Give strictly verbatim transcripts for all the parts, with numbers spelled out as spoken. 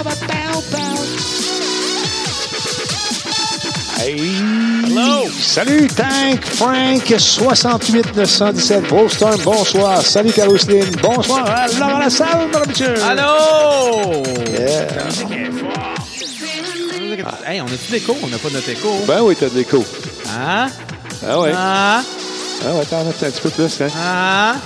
Hey! Hello! Salut, Tank, Frank, soixante-huit neuf cent dix-sept, Brostorm, bonsoir. Salut, Caroline, bonsoir. Alors, la salle, mon habitude. Allô! Yeah. La musique est forte. Ah. Hey, on a-tu l'écho? On n'a pas notre écho. Ben oui, t'as de l'écho. Hein? Ah ouais. Ah? Ah ouais, t'en as un petit peu plus, hein? Ah?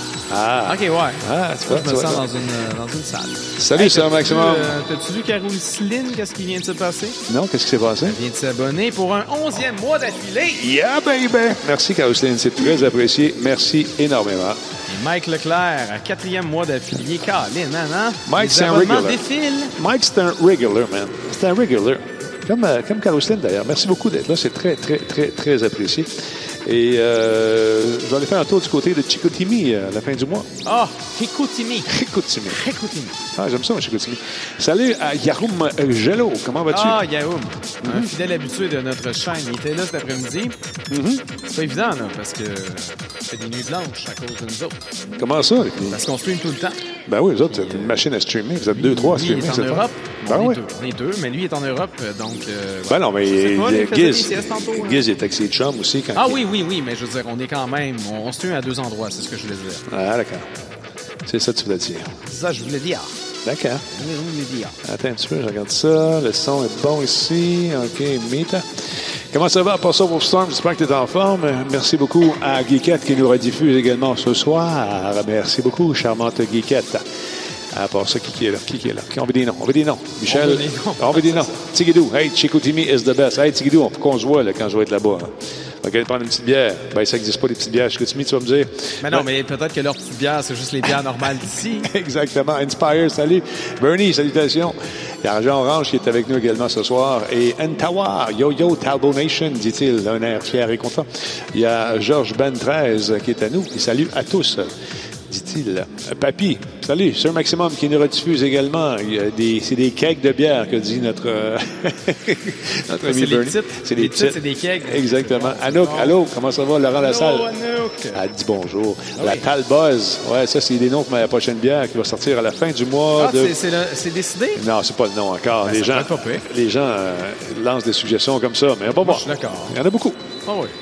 Ah. OK, ouais. Ah, tu vois, je me tu sens vois. dans une, dans une salle. Salut, hey, c'est Maximum. Euh, T'as-tu vu Caroline? Qu'est-ce qui vient de se passer? Non, qu'est-ce qui s'est passé? Elle vient de s'abonner pour un onzième mois d'affilée. Yeah, baby! Merci, Caroline, c'est très apprécié. Merci énormément. Et Mike Leclerc, à quatrième mois d'affilée. Caroline, hein, hein? Mike, Les c'est un abonnements regular. défilent. Mike, c'est un regular, man. C'est un regular. Comme, euh, comme Caroline, d'ailleurs. Merci beaucoup d'être là. C'est très, très, très, très apprécié. Et euh, je vais aller faire un tour du côté de Chicoutimi à la fin du mois. Ah, oh, Chicoutimi. Chicoutimi. Chicoutimi. Ah, j'aime ça, Chicoutimi. Salut à Yaroum Gelo. Comment vas-tu? Ah, Yaoum, mm-hmm. Un fidèle habitué de notre chaîne. Il était là cet après-midi. Mm-hmm. C'est pas évident, là, parce que c'est des nuits blanches à cause de nous autres. Comment ça? Les... Parce qu'on stream tout le temps. Ben oui, vous autres, c'est une machine à streamer. Vous êtes deux, trois à lui, streamer. il est en Europe. Ben on, oui. est deux. on est deux, mais lui est en Europe, donc... Euh, ben non, mais pas, il, Giz, tantôt, hein. Giz est avec ses chums aussi. Quand ah il... oui, oui, oui, mais je veux dire, on est quand même... On, on stream à deux endroits, c'est ce que je voulais dire. Ah, d'accord. C'est ça que tu voulais dire. C'est ça que je voulais dire. D'accord. Je voulais dire. Attends un petit peu, je regarde ça. Le son est bon ici. OK, Mita. Comment ça va? Pas ça pour Storm, j'espère que tu es en forme. Merci beaucoup à Geekette qui nous rediffuse également ce soir. Merci beaucoup, charmante Geekette. À part ça, qui, qui est là? Qui, qui est là? On veut des noms. On veut des noms. Michel. On veut des noms. On veut des noms. Tigidou. Hey, Chicoutimi is the best. Hey, Tigidou, on faut qu'on se voit là, quand je vais être là-bas. Hein. On va aller prendre une petite bière. Ben, ça n'existe pas, des petites bières. Chicoutimi, tu vas me dire. Mais non, ben... mais peut-être que leur petite bière, c'est juste les bières normales d'ici. Exactement. Inspire, salut. Bernie, salutations. Il y a Jean Orange qui est avec nous également ce soir. Et Ntawa, Yo Yo Talbot Nation, dit-il, d'un air fier et content. Il y a Georges Ben treize qui est à nous. Il salue à tous, dit-il. Papy, salut. Sir Maximum qui nous rediffuse également. Il y a des, c'est des kegs de bière que dit notre, notre ami c'est Bernie. Les titres. C'est des les titres. C'est des kegs. Exactement. Bon, Anouk, bon. allô, comment ça va? Laurent Lassalle. Allô, Anouk. Elle dit bonjour. Ah la oui. Talbuzz. Ouais, ça, c'est des noms pour ma prochaine bière qui va sortir à la fin du mois. Ah, de... c'est, c'est, le, c'est décidé? Non, c'est pas le nom encore. Ben, les, ça gens, peut être pas pire. les gens euh, lancent des suggestions comme ça, mais on va voir. Je suis d'accord. Il y en a beaucoup. Ah oui.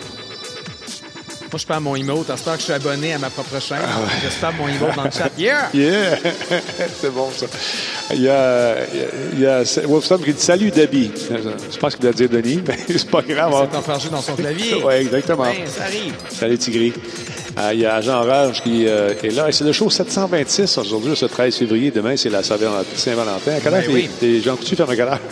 Moi, je perds mon emote. À ce temps que je suis abonné à ma propre chaîne, Ah ouais. je perds mon emote dans le chat. Yeah! Yeah! C'est bon, ça. Il y a, il y a Wolfstone qui dit « Salut, Debbie ». Je pense qu'il doit dire Denis, mais c'est pas grave. Il s'est enfargé dans son clavier. Oui, exactement. Ben, ça arrive. Salut, Tigri. Euh, il y a Jean Rage qui euh, est là. Et c'est le show sept cent vingt-six aujourd'hui, ce treize février. Demain, c'est la Saint-Valentin. À quelle heure Ben oui. t'es- t'es Jean Coutu ferme à quelle heure?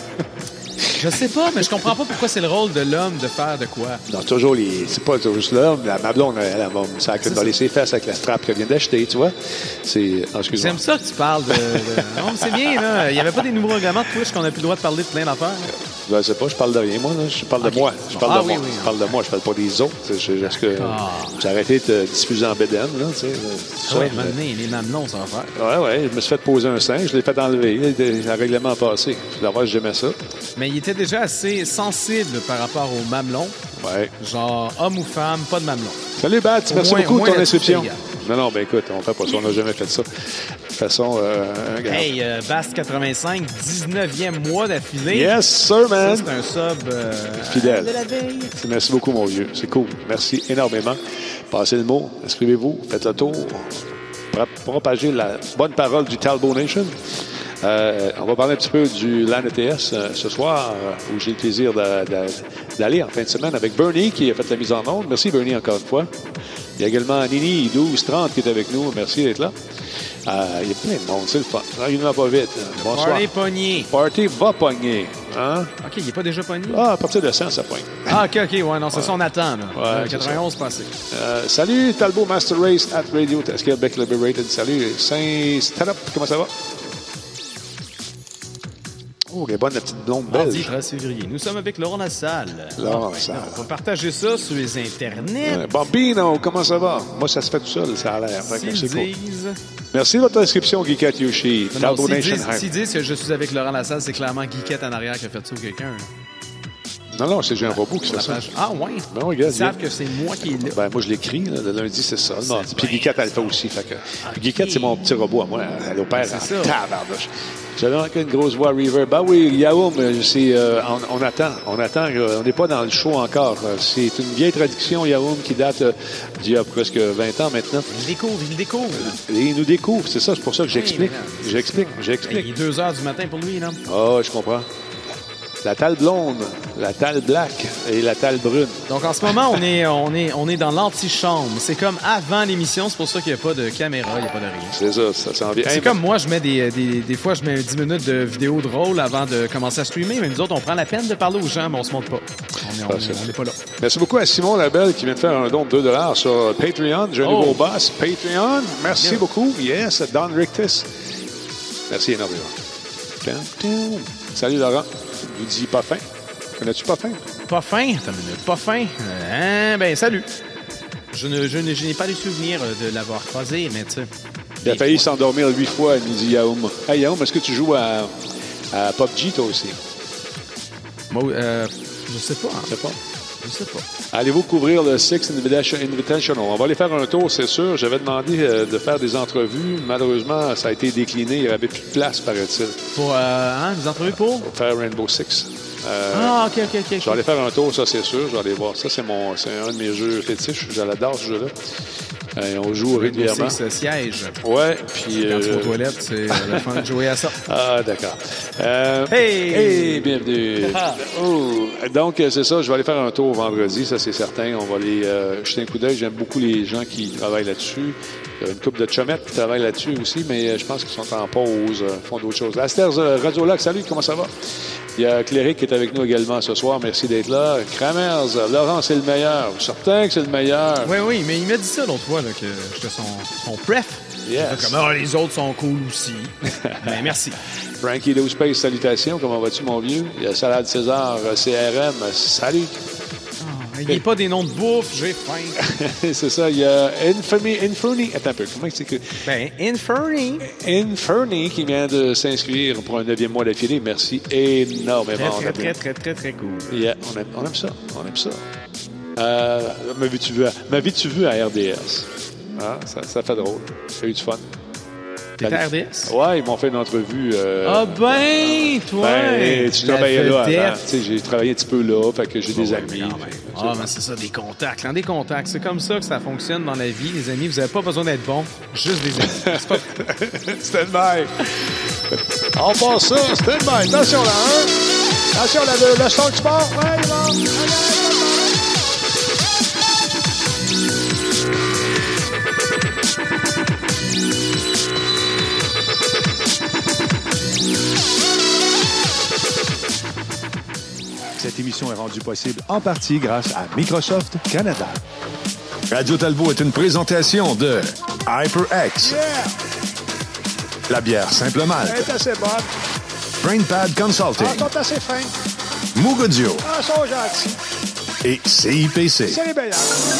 Je sais pas, mais je comprends pas pourquoi c'est le rôle de l'homme de faire de quoi. Non, toujours les. C'est pas toujours là. La, ma blonde, elle, elle va me sacrer dans les ses fesses avec la strap qu'elle vient d'acheter, tu vois. C'est. Oh, excuse-moi. J'aime ça que tu parles de. de... Non, mais c'est bien, là. Il n'y avait pas des nouveaux règlements de Twitch qu'on a plus le droit de parler de plein d'affaires. Je sais pas, je parle de rien, moi. Là. Je parle de Ok. moi. Je parle Ah, de oui, moi. oui, je oui. parle de moi, je parle pas des autres. Je, je, que Ah. j'ai arrêté de te diffuser en bédaine, là, tu sais. Ah ouais, maintenant, les mamelons, ça va faire. Ouais, ouais. Je me suis fait poser un sein, je l'ai fait enlever. Le règlement passé. Je vais voir si j'aimais ça. Mais il était déjà assez sensible par rapport aux mamelons. Ouais. Genre, homme ou femme, pas de mamelons. Salut, Bat. Au Merci moins- beaucoup au de moins ton là-dessus, inscription. c'est égal. Non, non, ben écoute, on fait pas ça. On n'a jamais fait ça. De toute façon, euh, regarde. Hey, euh, Bast quatre-vingt-cinq, dix-neuvième mois d'affilée. Yes, sir, man. Ça, c'est un sub euh, Fidèle. de la veille. Merci beaucoup, mon vieux. C'est cool. Merci énormément. Passez le mot. Inscrivez-vous. Faites le tour. Pro- Propagez la bonne parole du Talbot Nation. Euh, on va parler un petit peu du LAN E T S euh, ce soir, euh, où j'ai le plaisir de- de- d'aller en fin de semaine avec Bernie, qui a fait la mise en onde. Merci, Bernie, encore une fois. Il y a également Nini, douze trente, qui est avec nous. Merci d'être là. Euh, il y a plein de monde. C'est le fun. Non, il ne va pas vite. Bonsoir. Party pogné. Party va pogner. Hein? OK, il n'est pas déjà pogné? Ah, à partir de cent, ça pogne. Ah, OK, OK. Ouais, non, c'est ça, on attend. Là. Ouais, Euh, c'est quatre-vingt-onze passé. Euh, salut, Talbot Master Race at Radio Québec Liberated. Salut, Saint Stand-up, comment ça va? Oh, elle est bonne, la petite blonde Mardi belge. treize février. Nous sommes avec Laurent Lassalle. Laurent Ah, Lassalle. On va partager ça sur les internets. Ouais, Bambino, comment ça va? Moi, ça se fait tout seul, ça a l'air. Fait que S'ils c'est cool. disent... Merci de votre inscription, Geekat Yoshi. Non, non, Talbot s'ils Nation disent, Hype. s'ils disent que je suis avec Laurent Lassalle, c'est clairement Guiquette en arrière qui a fait ça ou quelqu'un. là. Non, non, c'est j'ai un robot qui fait ça. Ah, ouais. Ben, oui, regarde, Ils savent que c'est moi qui est là. Ben, moi, je l'écris. Là, le lundi, c'est ça. Le mardi. Puis Guiquette, elle le fait aussi. Fait que... Puis Guiquette, Okay. c'est mon petit robot à moi. Elle opère C'est en ça. tabarnouche. J'avais encore une grosse voix reverb. Ben oui, Yaoum, c'est, euh, on, on attend. On attend. On n'est pas dans le show encore. C'est une vieille tradition, Yaoum, qui date euh, d'il y a presque vingt ans maintenant. Il découvre, il découvre. Et il nous découvre. C'est ça, c'est pour ça que j'explique. Oui, J'explique, Il j'explique. est deux heures du matin pour lui, là. Ah, oh, je comprends. La talle blonde, la talle black et la talle brune. Donc, en ce moment, on est, on est, on est dans l'antichambre. C'est comme avant l'émission. C'est pour ça qu'il n'y a pas de caméra, il n'y a pas de rien. C'est ça, ça s'en vient. C'est Hey, comme moi, je mets des, des, des fois, je mets dix minutes de vidéo drôle avant de commencer à streamer. Mais nous autres, on prend la peine de parler aux gens, mais on se montre pas. On n'est Ah, on est pas là. Merci beaucoup à Simon Labelle qui vient de faire un don de deux dollars sur Patreon. J'ai un Oh. nouveau boss, Patreon. Merci Bien. beaucoup. Yes, Don Rictus. Merci énormément. Salut Laurent. Je vous dis pas fin. Connais-tu pas fin? Pas fin? Attends une minute. Pas fin? Hein? Ben, salut. Je, ne, je, ne, je n'ai pas le souvenir de l'avoir croisé, mais tu sais. Il a failli s'endormir huit fois, il nous dit Yaoum. Hey Yaoum, est-ce que tu joues à, à P U B G toi aussi? Moi, euh, je sais pas. Hein. Je sais pas. Je sais pas. Allez-vous couvrir le Six Invitational? On va aller faire un tour, c'est sûr. J'avais demandé euh, de faire des entrevues. Malheureusement, ça a été décliné. Il n'y avait plus de place, paraît-il, Pour, euh, hein, des entrevues pour? pour faire Rainbow Six. Euh, Ah, OK, OK, OK. Je vais aller faire un tour, ça c'est sûr. Je vais aller voir ça. C'est mon, c'est un de mes jeux fétiches. J'adore ce jeu-là. Euh, on joue régulièrement. C'est ce siège. Ouais, puis. Quand tu vas euh, aux toilettes, c'est euh, le fun de jouer à ça. Ah, d'accord. Euh, Hey! hey, bienvenue. Ah. Oh, donc, euh, c'est ça. Je vais aller faire un tour vendredi, ça c'est certain. On va aller euh, jeter un coup d'œil. J'aime beaucoup les gens qui travaillent là-dessus. Il y a une couple de chummettes qui travaillent là-dessus aussi, mais euh, je pense qu'ils sont en pause, euh, font d'autres choses. Aster euh, Radiolac, salut, comment ça va? Il y a Cléric qui est avec nous également ce soir. Merci d'être là. Kramers, Laurent, c'est le meilleur. Certain que c'est le meilleur. Oui, oui, mais il m'a dit ça l'autre fois, là, que j'étais son, son pref. Yes. Comme, ah, les autres sont cool aussi. Mais merci. Frankie Low Space, salutations. Comment vas-tu, mon vieux? Il y a Salade César, C R M, salut. Oh, il n'y a pas des noms de bouffe, j'ai faim. C'est ça. Il y a Infamy, Inferny. Attends un peu. Comment c'est que. Ben, Inferny. Inferny qui vient de s'inscrire pour un neuvième mois d'affilée. Merci énormément. Très, très, très, très, très, très cool. Yeah, on, aime, on aime ça. On aime ça. Euh, m'avais-tu vu, à- m'avais-tu vu à R D S? Ah, ça, ça fait drôle. J'ai eu du fun. T'es à R D S? Ouais, ils m'ont fait une entrevue. Euh, Ah ben, toi! ben, tu la travaillais là vedette. avant. Tu sais, j'ai travaillé un petit peu là, fait que j'ai des Ouais, amis. mais quand même. Ah, mais c'est ça, des contacts. Hein, des contacts. C'est comme ça que ça fonctionne dans la vie, les amis. Vous n'avez pas besoin d'être bon, juste des amis. C'est pas... Stand by. On passe ça, stand by. Attention là, hein? Attention, le, le son du sport. Ouais, il va. Okay. Cette émission est rendue possible en partie grâce à Microsoft Canada. Radio Talbot est une présentation de HyperX, Yeah! la bière Simple Malte, Elle est assez bonne. BrainPad Consulting, Ah, ils sont assez fins. Mugodio Ah, ils sont gentils. et C I P C. C'est les meilleurs.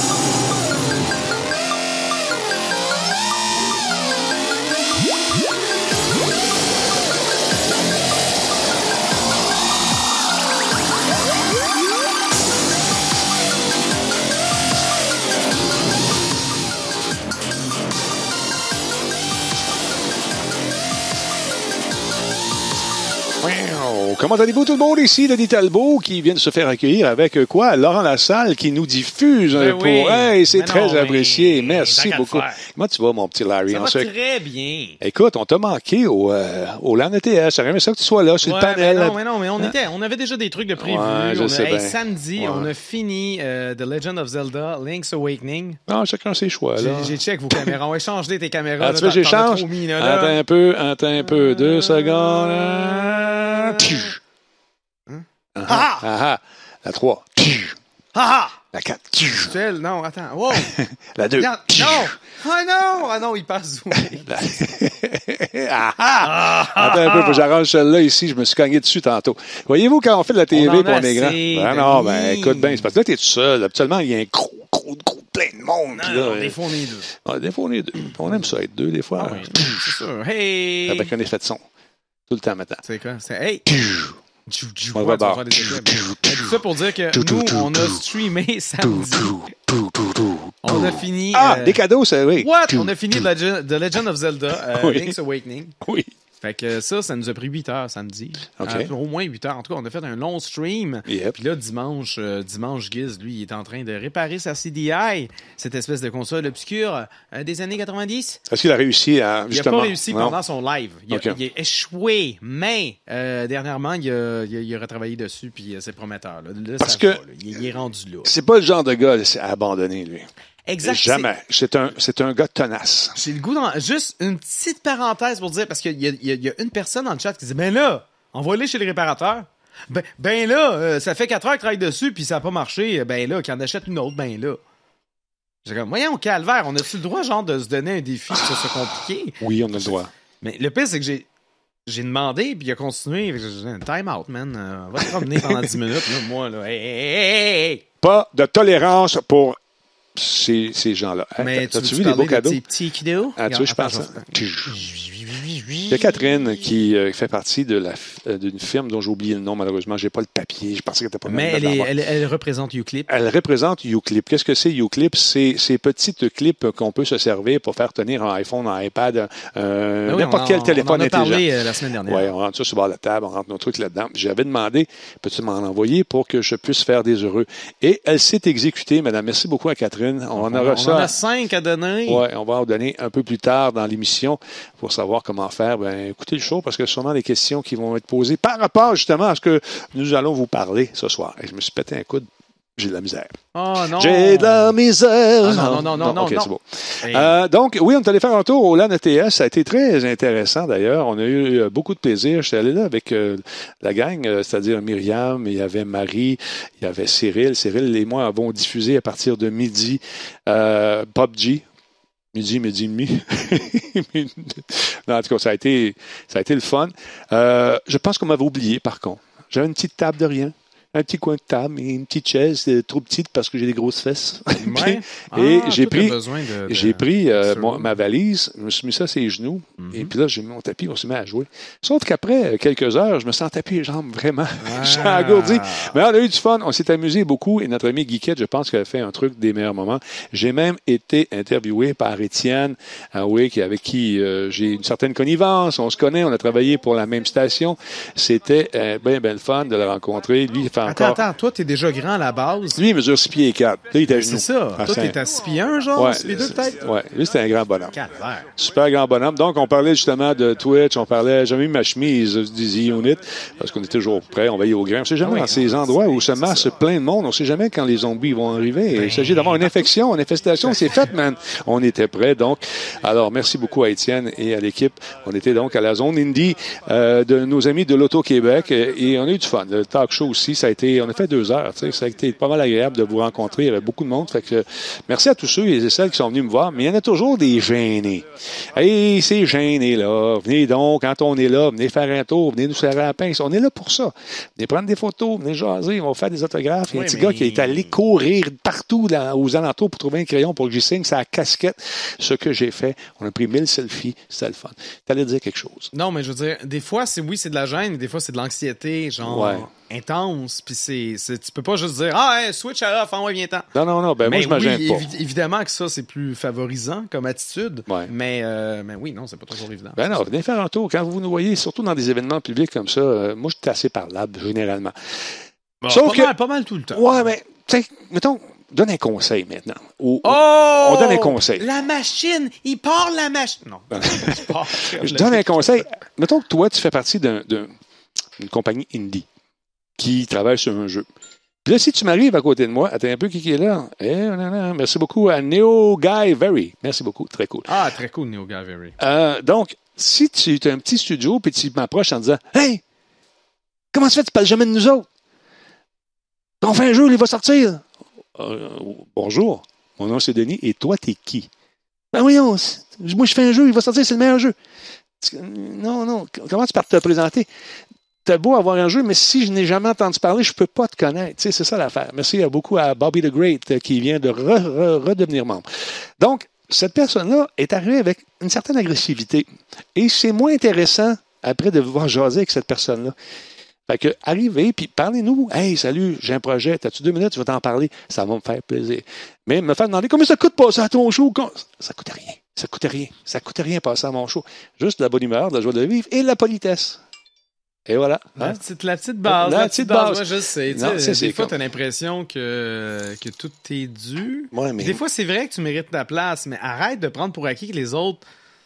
Comment allez-vous tout le monde ici, Denis Talbot, qui vient de se faire accueillir avec euh, quoi? Laurent Lassalle qui nous diffuse un Ben pour... oui. Hey, c'est Mais très non, apprécié. mais Merci tant qu'à beaucoup. le faire. Comment tu vas, mon petit Larry? Ça On va se- très bien. Écoute, on t'a manqué au, euh, au LAN E T S. J'aurais aimé ça que tu sois là sur Ouais, le panel. mais non, mais non, mais on, était, on avait déjà des trucs de prévu. Ouais, je on a, sais hey, bien. samedi, Ouais. on a fini euh, The Legend of Zelda, Link's Awakening. Non, chacun ses choix, là. J'ai, j'ai check vos caméras. On va changer tes caméras. Ah, là, tu veux, t'en- t'en as j'échange? trop mis, là, là. Attends un peu, attends un peu. Deux secondes. Ah, tchou. Ah, ah, ah. La trois. Tchou. Ah ah! La quatre. Tchou. Celle, non, attends. Wow! La deux. Non! Tchou. Non! Ah non! Ah non, il passe zoomé. La- ah, ah. Attends un peu, faut que j'arrange celle-là ici. Je me suis cogné dessus tantôt. Voyez-vous, quand on fait de la T V On en pour a on est grand? assez, Ah non, Denis. ben écoute bien, c'est parce que là, t'es tout seul. Habituellement, il y a un gros, gros, gros plein de monde. Non, puis là, non, euh, des fois, on est deux. ah, des fois, on est deux. On aime ça, être deux, des fois. Ah oui, c'est sûr. Hey! Avec un effet de son. Tout le temps maintenant. C'est quoi? C'est hey! On va voir. Tout ça pour dire que nous, on a streamé samedi. On a fini... Ah, euh, des cadeaux, ça, oui. What? On a fini Legend, The Legend of Zelda, euh, Oui. Link's Awakening. Oui. Fait que ça, ça nous a pris huit heures samedi. OK. Euh, au moins huit heures. En tout cas, on a fait un long stream. Yep. Puis là, dimanche, euh, dimanche, Giz, lui, il est en train de réparer sa C D I, cette espèce de console obscure euh, des années quatre-vingt-dix. Est-ce qu'il a réussi à, Il n'a justement... pas réussi Non. pendant son live. Il a, OK. il a échoué, mais euh, dernièrement, il a, il, a, il a retravaillé dessus, puis euh, c'est prometteur. Là. Là, Parce ça que- va, là. Il, il est rendu là. C'est pas le genre de gars à abandonner, lui. Exact. Jamais. C'est un, c'est un gars tenace. J'ai le goût d'en... Juste une petite parenthèse pour dire, parce qu'il y a, il y a, il y a une personne dans le chat qui dit « Ben là, envoie-les chez les réparateurs. Ben, ben là, euh, ça fait quatre heures qu'il travaille dessus, puis ça n'a pas marché. Ben là, qu'il en achète une autre, ben là. » J'ai comme, voyons, calvaire, on a-tu le droit, genre, de se donner un défi, que ça soit compliqué? Oui, on a le droit. Mais le pire, c'est que j'ai... J'ai demandé, puis il a continué. Fait que j'ai dit, un time out, man. Euh, va te promener pendant dix minutes, là, moi, là. Hey, hey, hey, hey. Pas de tolérance pour ces, ces gens-là. Hey, Mais t'as- tu T'as-tu veux vu les beaux parler de cadeaux? tes petits kiddos? Ah, tu veux, je Attends, passe. je- Il y a Catherine qui euh, fait partie de la, euh, d'une firme dont j'ai oublié le nom, malheureusement. J'ai pas le papier. Je pensais qu'elle était pas Mais mal elle, de est, l'avoir. elle, elle représente Uclip. Elle représente Uclip. Qu'est-ce que c'est Uclip? C'est ces petites clips qu'on peut se servir pour faire tenir un iPhone, un iPad, euh, Ah oui, n'importe on en- quel téléphone on en a intelligent. parlé euh, la semaine dernière. Oui, on rentre ça sur le bord de la table, on rentre nos trucs là-dedans. J'avais demandé, peux-tu m'en envoyer pour que je puisse faire des heureux? Et elle s'est exécutée, madame. Merci beaucoup à Catherine. On, On, en aura on ça. en a cinq à donner. Ouais, on va en donner un peu plus tard dans l'émission pour savoir comment faire. Ben, écoutez le show parce que sûrement des questions qui vont être posées par rapport justement à ce que nous allons vous parler ce soir. Et je me suis pété un coude. J'ai de la misère. Oh non. J'ai de la misère. Ah, non, non, non, non, OK, non. c'est beau. Hey. Euh, donc, oui, on est allé faire un tour au LAN E T S. Ça a été très intéressant, d'ailleurs. On a eu euh, beaucoup de plaisir. J'étais allé là avec euh, la gang, euh, c'est-à-dire Myriam, il y avait Marie, il y avait Cyril. Cyril et moi avons diffusé à partir de midi euh, P U B G. Midi, midi et demi. Non, en tout cas, ça a été, ça a été le fun. Euh, je pense qu'on m'avait oublié, par contre. J'avais une petite table de rien. Un petit coin de table et une petite chaise euh, trop petite parce que j'ai des grosses fesses. Ouais. Et Ah, j'ai toi, t'as pris, besoin de- de- j'ai pris euh, sur- mon- ma valise, je me suis mis ça sur les genoux, Mhm. et puis là, j'ai mis mon tapis, on s'est mis à jouer. Sauf qu'après euh, quelques heures, je me sentais plus les jambes, vraiment. Ah. J'ai engourdi. Mais on a eu du fun, on s'est amusé beaucoup, et notre ami Guiquette, je pense qu'elle a fait un truc des meilleurs moments. J'ai même été interviewé par Étienne, ah oui, qui- avec qui euh, j'ai une certaine connivence, on se connaît, on a travaillé pour la même station. C'était euh, bien, bien le fun de le rencontrer. Lui, il fait Attends, encore... attends, toi, t'es déjà grand à la base. Lui, il mesure six pieds et quatre. Là, il est à genoux. C'est ça. Ah, Toi, c'est t'es un- à six pieds un, genre? Ouais, six pieds deux, c'est- peut-être? ouais, lui, c'était un grand bonhomme. Calvaire. Super grand bonhomme. Donc, on parlait justement de Twitch, on parlait, j'ai mis ma chemise du Z-Unit, parce qu'on est toujours prêt, on veille au grain. On sait jamais Ah oui, dans ces non, endroits c'est- où se c'est masse ça. plein de monde, on sait jamais quand les zombies vont arriver. Ben, Il s'agit d'avoir une infection, une infestation, c'est fait, man. On était prêts, donc. Alors, merci beaucoup à Étienne et à l'équipe. On était donc à la zone indie euh, de nos amis de l'Auto-Québec et, et on a eu du fun. Le talk show aussi, ça a été, on a fait deux heures, tu sais, ça a été pas mal agréable de vous rencontrer. Il y avait beaucoup de monde. Fait que, merci à tous ceux et celles qui sont venus me voir, mais il y en a toujours des gênés. Hey, c'est gêné, là. Venez donc, quand on est là, venez faire un tour, venez nous serrer la pince. On est là pour ça. Venez prendre des photos, venez jaser, on va faire des autographes. Il y a un Oui, petit mais- gars qui est allé courir partout là, aux alentours pour trouver un crayon pour que j'y signe sa casquette. Ce que j'ai fait, on a pris mille selfies, c'était le fun. T'allais dire quelque chose. Non, mais je veux dire, des fois, c'est oui, c'est de la gêne, mais des fois, c'est de l'anxiété, genre, Ouais. intense. Puis c'est, c'est, tu peux pas juste dire, ah, hey, switch à off, envoie, viens-t'en. Non, non, non, ben mais moi, je me oui, gêne pas. évi- évidemment que ça, c'est plus favorisant comme attitude. Ouais. Mais, euh, mais oui, non, c'est pas toujours évident. Ben non, venez faire un tour. Quand vous nous voyez, surtout dans des événements publics comme ça, euh, moi, je suis assez parlable, généralement. Bon, Sauf pas, que- mal, pas mal tout le temps. Ouais, mais, tu sais, mettons, donne un conseil maintenant. Ou- Oh! On donne un conseil. La machine! Il part la machine! Non. Il part. Je donne un conseil. Mettons que toi, tu fais partie d'un- d'un- d'une compagnie indie qui travaille sur un jeu. Puis là, si tu m'arrives à côté de moi, attends un peu qui qui est là. Eh, non, non, merci beaucoup à Neo Guy Very. Merci beaucoup, très cool. Ah, très cool, Neo Gavery. Euh, donc, si tu as un petit studio puis tu m'approches en disant Hey, comment ça fait que tu parles jamais de nous autres? On fait un jeu, il va sortir. Euh, bonjour, mon nom c'est Denis et toi, t'es qui? Ben voyons, c'est- moi je fais un jeu, il va sortir, c'est le meilleur jeu. Non, non, comment tu peux te présenter? T'as beau avoir un jeu, mais si je n'ai jamais entendu parler, je peux pas te connaître. Tu sais, c'est ça l'affaire. Merci beaucoup à Bobby the Great euh, qui vient de re- re- redevenir membre. Donc, cette personne-là est arrivée avec une certaine agressivité. Et c'est moins intéressant après de voir jaser avec cette personne-là. Fait que, arrivez, puis parlez-nous. Hey, salut, j'ai un projet, t'as-tu deux minutes, tu vas t'en parler. Ça va me faire plaisir. Mais me faire demander, combien ça coûte passer à ton show? Ça coûte rien. Ça coûte rien. Ça coûte rien passer à mon show. Juste de la bonne humeur, de la joie de vivre et de la politesse. Et voilà. La, hein? petite, la petite base. La, la petite base. base. Moi, je sais. Non, tu sais, des fois, tu as l'impression que, que tout t'est dû. Ouais, mais... Des fois, c'est vrai que tu mérites ta place, mais arrête de prendre pour acquis que les autres.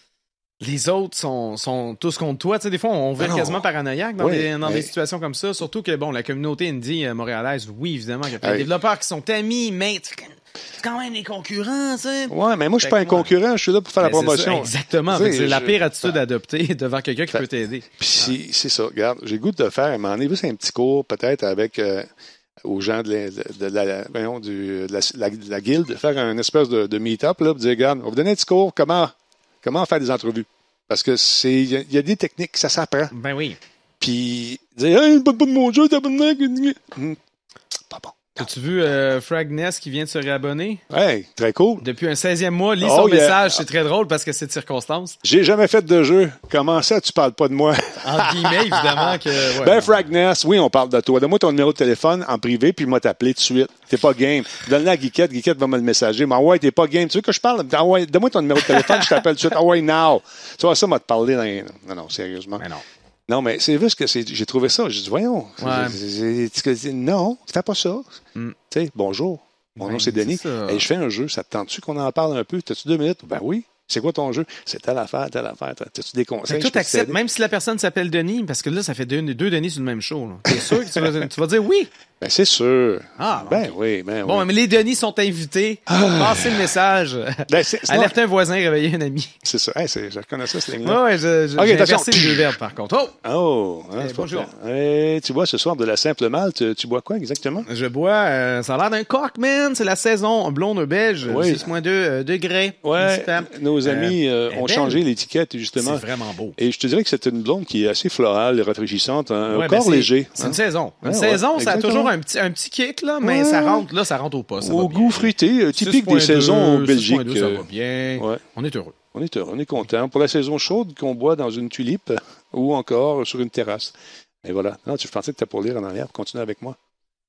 Les autres sont, sont tous contre toi. Tu sais, des fois, on vire quasiment paranoïaque dans, oui, des, dans oui. des situations comme ça. Surtout que, bon, la communauté indie euh, montréalaise, oui, évidemment, il y a plein de développeurs qui sont amis, mais c'est quand même des concurrents, tu sais. Ouais, mais moi, je suis pas un concurrent, je suis là pour faire ben, la promotion. Ça, exactement. C'est je... la pire attitude à adopter devant quelqu'un qui fait, peut t'aider. Puis si, c'est ça. Regarde, j'ai le goût de le faire. À un moment donné, c'est un petit cours, peut-être, avec euh, aux gens de la, de la, voyons, du, de la, la, de la guilde, faire un espèce de, de meet-up, là, pour dire, regarde, on va vous donner un petit cours, comment, comment faire des entrevues. Parce que c'est, il y, y a des techniques, ça s'apprend. Ben oui. Puis, dire, hey, pas de mon jeu, t'as pas de hum, pas bon. As-tu vu euh, Fragness qui vient de se réabonner? Hey, très cool. Depuis un seizième mois, lis oh, son yeah. message, c'est très drôle parce que c'est de circonstance. J'ai jamais fait de jeu. Comment ça, tu parles pas de moi? En guillemets, évidemment que... Ouais, ben, non. Fragness, oui, on parle de toi. Donne-moi ton numéro de téléphone en privé, puis il m'a t'appeler tout de suite. T'es pas game. Donne-le à Guiquette, Guiquette va me le messager. Mais ouais, t'es pas game. Tu veux que je parle? Ah ouais, donne-moi ton numéro de téléphone, je t'appelle tout de suite. Ah ouais, now. Tu vois, ça m'a te parlé dans les... Non, non, sérieusement. Mais non. Non, mais c'est juste que c'est, j'ai trouvé ça. J'ai dit, voyons. Ouais. C'est, c'est, c'est, non, tu fais pas ça. Mm. Tu sais, bonjour. Mon ben, nom, c'est Denis. Et je fais un jeu. Ça te tente-tu qu'on en parle un peu? T'as-tu deux minutes? Ben oui. C'est quoi ton jeu? C'est telle affaire, telle affaire. T'as-tu des conseils? Tout accepte, même si la personne s'appelle Denis, parce que là, ça fait deux, deux Denis sur le même show. T'es sûr que tu vas, tu vas dire oui? Ben, c'est sûr. Ah, ben okay. oui, ben bon, oui. mais les Denis sont invités. Ah. Passez le message. Ben, c'est, c'est alerter un voisin, réveiller un ami. C'est ça. Hey, c'est, je reconnais ça, cette ligne-là. Ouais, ouais, je, je, okay, j'ai inversé les deux verbes, par contre. Oh! Oh! Hein, hey, bonjour. Hey, tu bois ce soir de la simple malte. Tu, tu bois quoi exactement? Je bois, euh, ça a l'air d'un coq, man. C'est la saison blonde belge. Oui. six virgule deux euh, degrés. Ouais. Nos amis euh, ont belle. changé l'étiquette, justement. C'est vraiment beau. Et je te dirais que c'est une blonde qui est assez florale, rafraîchissante, un ouais, corps c'est, léger. C'est hein? une saison. Une ouais, saison, ouais, ça a toujours un petit, un petit kick. Là, mais ouais. ça rentre, là, ça rentre au pas. Ça au goût fruité, typique des saisons en Belgique. deux, ça va bien. Ouais. On est heureux. On est heureux, on est content. Pour la saison chaude qu'on boit dans une tulipe ou encore sur une terrasse. Et voilà. Non, tu pensais que tu étais pour lire en arrière, pour continuer avec moi.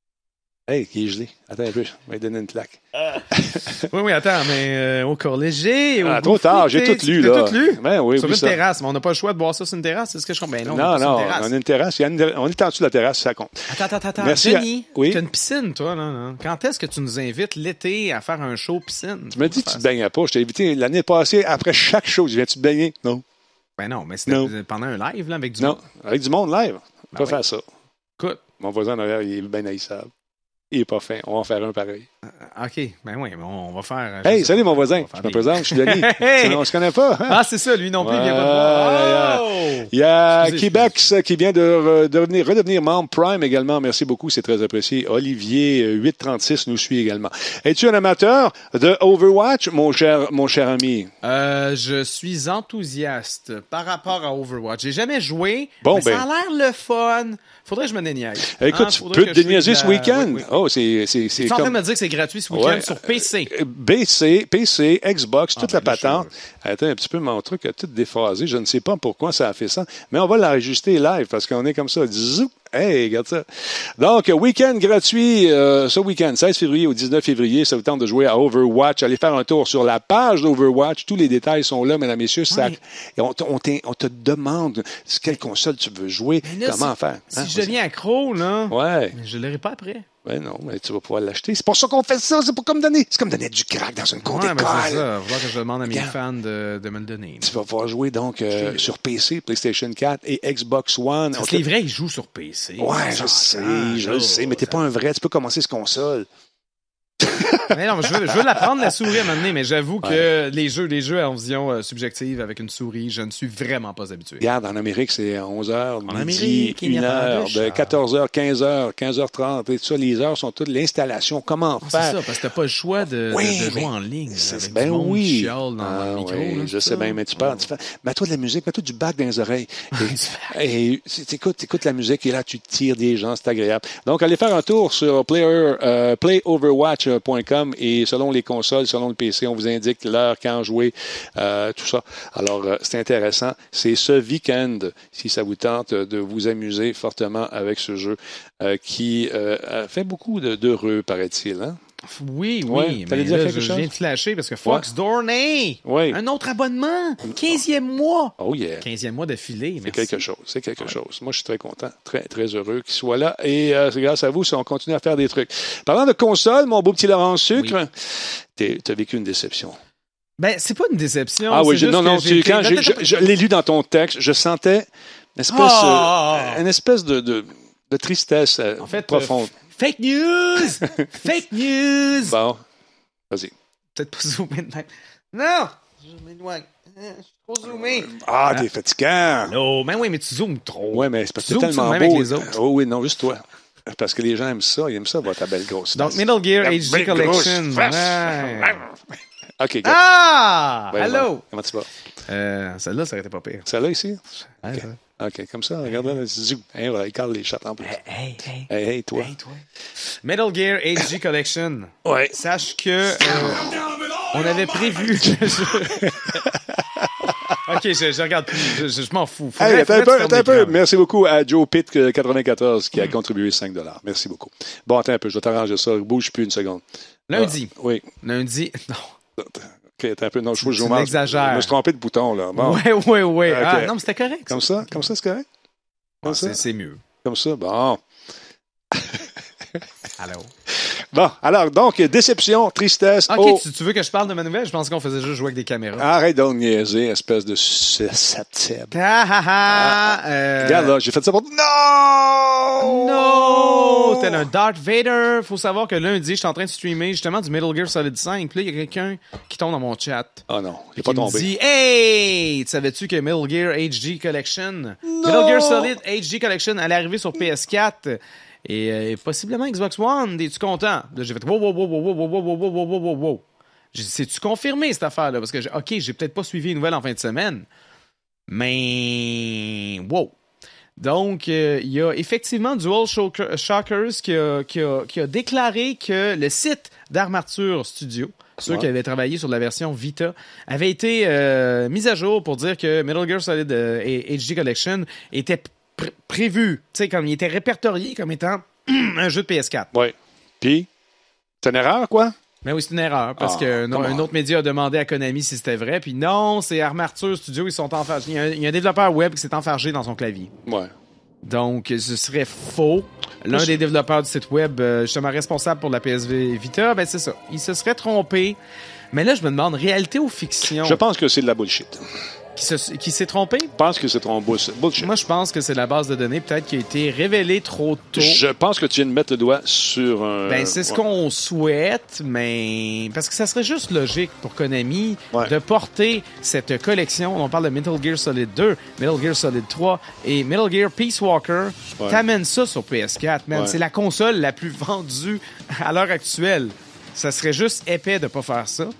Hey, qui est gelé. Attends un peu, je vais lui donner une claque. Euh. oui, oui, attends, mais euh, au corps léger, au ah, trop tard, j'ai tout lu, là. tout lu? Ben, oui, sur oui, une ça. terrasse, mais on n'a pas le choix de boire ça sur une terrasse, c'est ce que je comprends. Ben non, non, on, non, une on a une terrasse, il y a une, on est en dessous de la terrasse, ça compte. Attends, attends, attends. Merci Denis, à... oui? tu as une piscine, toi, là, là. Quand est-ce que tu nous invites l'été à faire un show piscine? Tu me dis que tu te baignais pas, je t'ai invité l'année passée, après chaque show, je viens-tu te baigner? Non. Ben non, mais c'était non. pendant un live, là, avec du non. monde. Non, avec du monde live. On peut ben faire oui. ça. Écoute. Mon voisin en arrière, il est bien haïssable. Il est pas fin. On va en faire un pareil. Uh, OK. Ben oui, on va faire... Hey, salut mon voisin. Je me présente, je suis Denis. hey! On se connaît pas. Hein? Ah, c'est ça. Lui non plus, ouais, il vient pas de voir. Oh! Il y a Québec qui vient de devenir, redevenir membre Prime également. Merci beaucoup, c'est très apprécié. Olivier, huit trente-six, nous suit également. Es-tu un amateur de Overwatch, mon cher, mon cher ami? Euh, je suis enthousiaste par rapport à Overwatch. J'ai jamais joué, bon, mais ben. ça a l'air le fun. Faudrait que je me déniaise. Écoute, hein, tu peux te déniaiser ce week-end. Oui, oui. Oh, c'est, c'est, c'est tu es comme... en train de me dire que c'est gratuit ce week-end ouais. sur P C. B C, P C, Xbox, toute ah, la patente. Attends un petit peu, mon truc a tout déphasé. Je ne sais pas pourquoi ça a fait ça, mais on va l'enregistrer live parce qu'on est comme ça. Zoup. Hey, regarde ça. Donc, week-end gratuit euh, ce week-end, seize février au dix-neuf février. Ça vous tente de jouer à Overwatch. Allez faire un tour sur la page d'Overwatch. Tous les détails sont là, mesdames et messieurs. Ça, ouais. et on, on, on te demande quelle console tu veux jouer, là, comment si, faire. Si hein, je deviens accro, là, ouais. je ne l'aurai pas après. Ben non, mais tu vas pouvoir l'acheter. C'est pour ça qu'on fait ça. C'est pas comme donner. C'est comme donner du crack dans une cour ouais, d'école. Ben c'est ça. Il va falloir que je demande à mes Regarde. fans de, de me le donner. Tu vas pouvoir jouer donc euh, sur P C, PlayStation quatre et Xbox One. Parce que les vrais, ils jouent sur P C. Ouais, je sais, je le sais, mais t'es pas un vrai. Tu peux commencer ce console. mais non, mais je veux, je veux la prendre, la souris à un moment donné, mais j'avoue ouais. que les jeux, les jeux en vision euh, subjective avec une souris, je ne suis vraiment pas habitué. Regarde, en Amérique, c'est onze heures, en midi, Amérique, une heure, de quatorze heures, quinze heures, quinze heures trente, et tout ça, les heures sont toutes l'installation, comment ah, faire. C'est ça, parce que t'as pas le choix de, oui, de, de jouer en ligne. Avec ben du monde oui. qui chiale dans ah, le micro. Oui, là, je sais bien, mais tu parles, tu fais, mets-toi de la musique, mets-toi du bac dans les oreilles. et et t'écoutes, écoutes la musique et là, tu tires des gens, c'est agréable. Donc, allez faire un tour sur player, euh, play overwatch point com. com et selon les consoles, selon le P C, on vous indique l'heure, quand jouer, euh, tout ça. Alors, euh, c'est intéressant. C'est ce week-end, si ça vous tente, de vous amuser fortement avec ce jeu euh, qui euh, fait beaucoup de, d'heureux, paraît-il. Hein? Oui, oui. Ouais, mais là, je, je viens de flasher parce que Fox ouais. Dorney, ouais. un autre abonnement, quinzième mois. Oh yeah. quinzième mois d'affilée. C'est quelque chose, c'est quelque ouais. chose. Moi, je suis très content, très, très heureux qu'il soit là. Et euh, c'est grâce à vous si on continue à faire des trucs. Parlant de console, mon beau petit Laurent Sucre, oui. tu as vécu une déception. Ben, c'est pas une déception. Ah oui, je, non, non, tu, quand j'ai, je, je l'ai lu dans ton texte, je sentais une espèce, oh! euh, une espèce de, de, de tristesse euh, en fait, profonde. Euh, fake news! Fake news! Bon, vas-y. Peut-être pas zoomer de même. Non! Je m'éloigne. Je suis trop zoomé. Ah, t'es ah. fatigant. Non, mais oui, mais tu zoomes trop. Oui, mais c'est parce que c'est tellement beau. Avec les autres. Oh oui, non, juste toi. Parce que les gens aiment ça. Ils aiment ça, voir ta belle grosse. Donc, Metal Gear H D Collection. Ouais. OK, go. Ah! Ouais, Allô? Ouais. Comment tu vas? Euh, celle-là, ça aurait été pas pire. Celle-là ici? Ouais, OK. OK, comme ça, regarde là, tu hey, voilà, il cale les chattes en plus. Hey, hey, hey, hey, toi. Hey, toi. Metal Gear H D Collection. Ouais. Sache que euh, on avait prévu. OK, je, je regarde plus. Je, je, je m'en fous. Faudrait, hey, attends un peu, attends un peu. Merci beaucoup à Joe Pitt quatre-vingt-quatorze qui a contribué cinq dollars. Merci beaucoup. Bon, attends un peu, je vais t'arranger ça. Bouge plus une seconde. Lundi. Ah, oui. Lundi. Non. OK, attends un peu. Non, je tu, je tu m'exagères. Je me suis trompé de bouton, là. Bon. Oui, oui, oui. Okay. Ah, non, mais c'était correct. Comme ça? Comme ça, c'est correct? Comme ah, ça? C'est, c'est mieux. Comme ça? Bon. Alors. Bon, alors, donc, déception, tristesse. OK, oh. tu, tu veux que je parle de ma nouvelle? Je pense qu'on faisait juste jouer avec des caméras. Arrête donc de niaiser, espèce de septième. Ah, ah, ah, euh... Regarde, là, j'ai fait ça pour... Non! Non! Tel un Darth Vader. Faut savoir que lundi, je suis en train de streamer justement du Metal Gear Solid cinq. Puis là, il y a quelqu'un qui tombe dans mon chat. Ah non, il est pas tombé. Il me dit, hey! Tu savais-tu que Metal Gear H D Collection... Non! Metal Gear Solid H D Collection allait arriver sur P S quatre... Et euh, possiblement Xbox One, es-tu content? Là, j'ai fait wow, wow, wow, wow, wow, wow, wow, wow, wow, wow, wow. J'ai dit, c'est-tu confirmé cette affaire-là? Parce que, j'ai, OK, j'ai peut-être pas suivi les nouvelles en fin de semaine, mais wow. Donc, euh, il y a effectivement Dual Shockers qui a, qui, a, qui a déclaré que le site d'Armature Studio, ceux ouais. qui avaient travaillé sur la version Vita, avait été euh, mis à jour pour dire que Metal Gear Solid euh, H D Collection était pr- prévu, tu sais, comme il était répertorié comme étant un jeu de P S quatre. Oui. Puis, c'est une erreur, quoi? Ben oui, c'est une erreur, parce ah, qu'un un autre média a demandé à Konami si c'était vrai, puis non, c'est Armature Studio, ils sont enfargés. Il y a un, il y a un développeur web qui s'est enfargé dans son clavier. Ouais. Donc, ce serait faux. L'un je... des développeurs du site web, justement responsable pour la P S V Vita, ben c'est ça. Il se serait trompé. Mais là, je me demande, réalité ou fiction? Je pense que c'est de la bullshit. Qui, se, qui s'est trompé? Je pense que c'est trop bullshit. Moi, je pense que c'est la base de données, peut-être, qui a été révélée trop tôt. Je pense que tu viens de mettre le doigt sur un... Ben, c'est ce ouais. qu'on souhaite, mais... Parce que ça serait juste logique pour Konami ouais. de porter cette collection. On parle de Metal Gear Solid deux, Metal Gear Solid trois et Metal Gear Peace Walker. Ouais. T'amènes ça sur P S quatre, man. Ouais. C'est la console la plus vendue à l'heure actuelle. Ça serait juste épais de pas faire ça.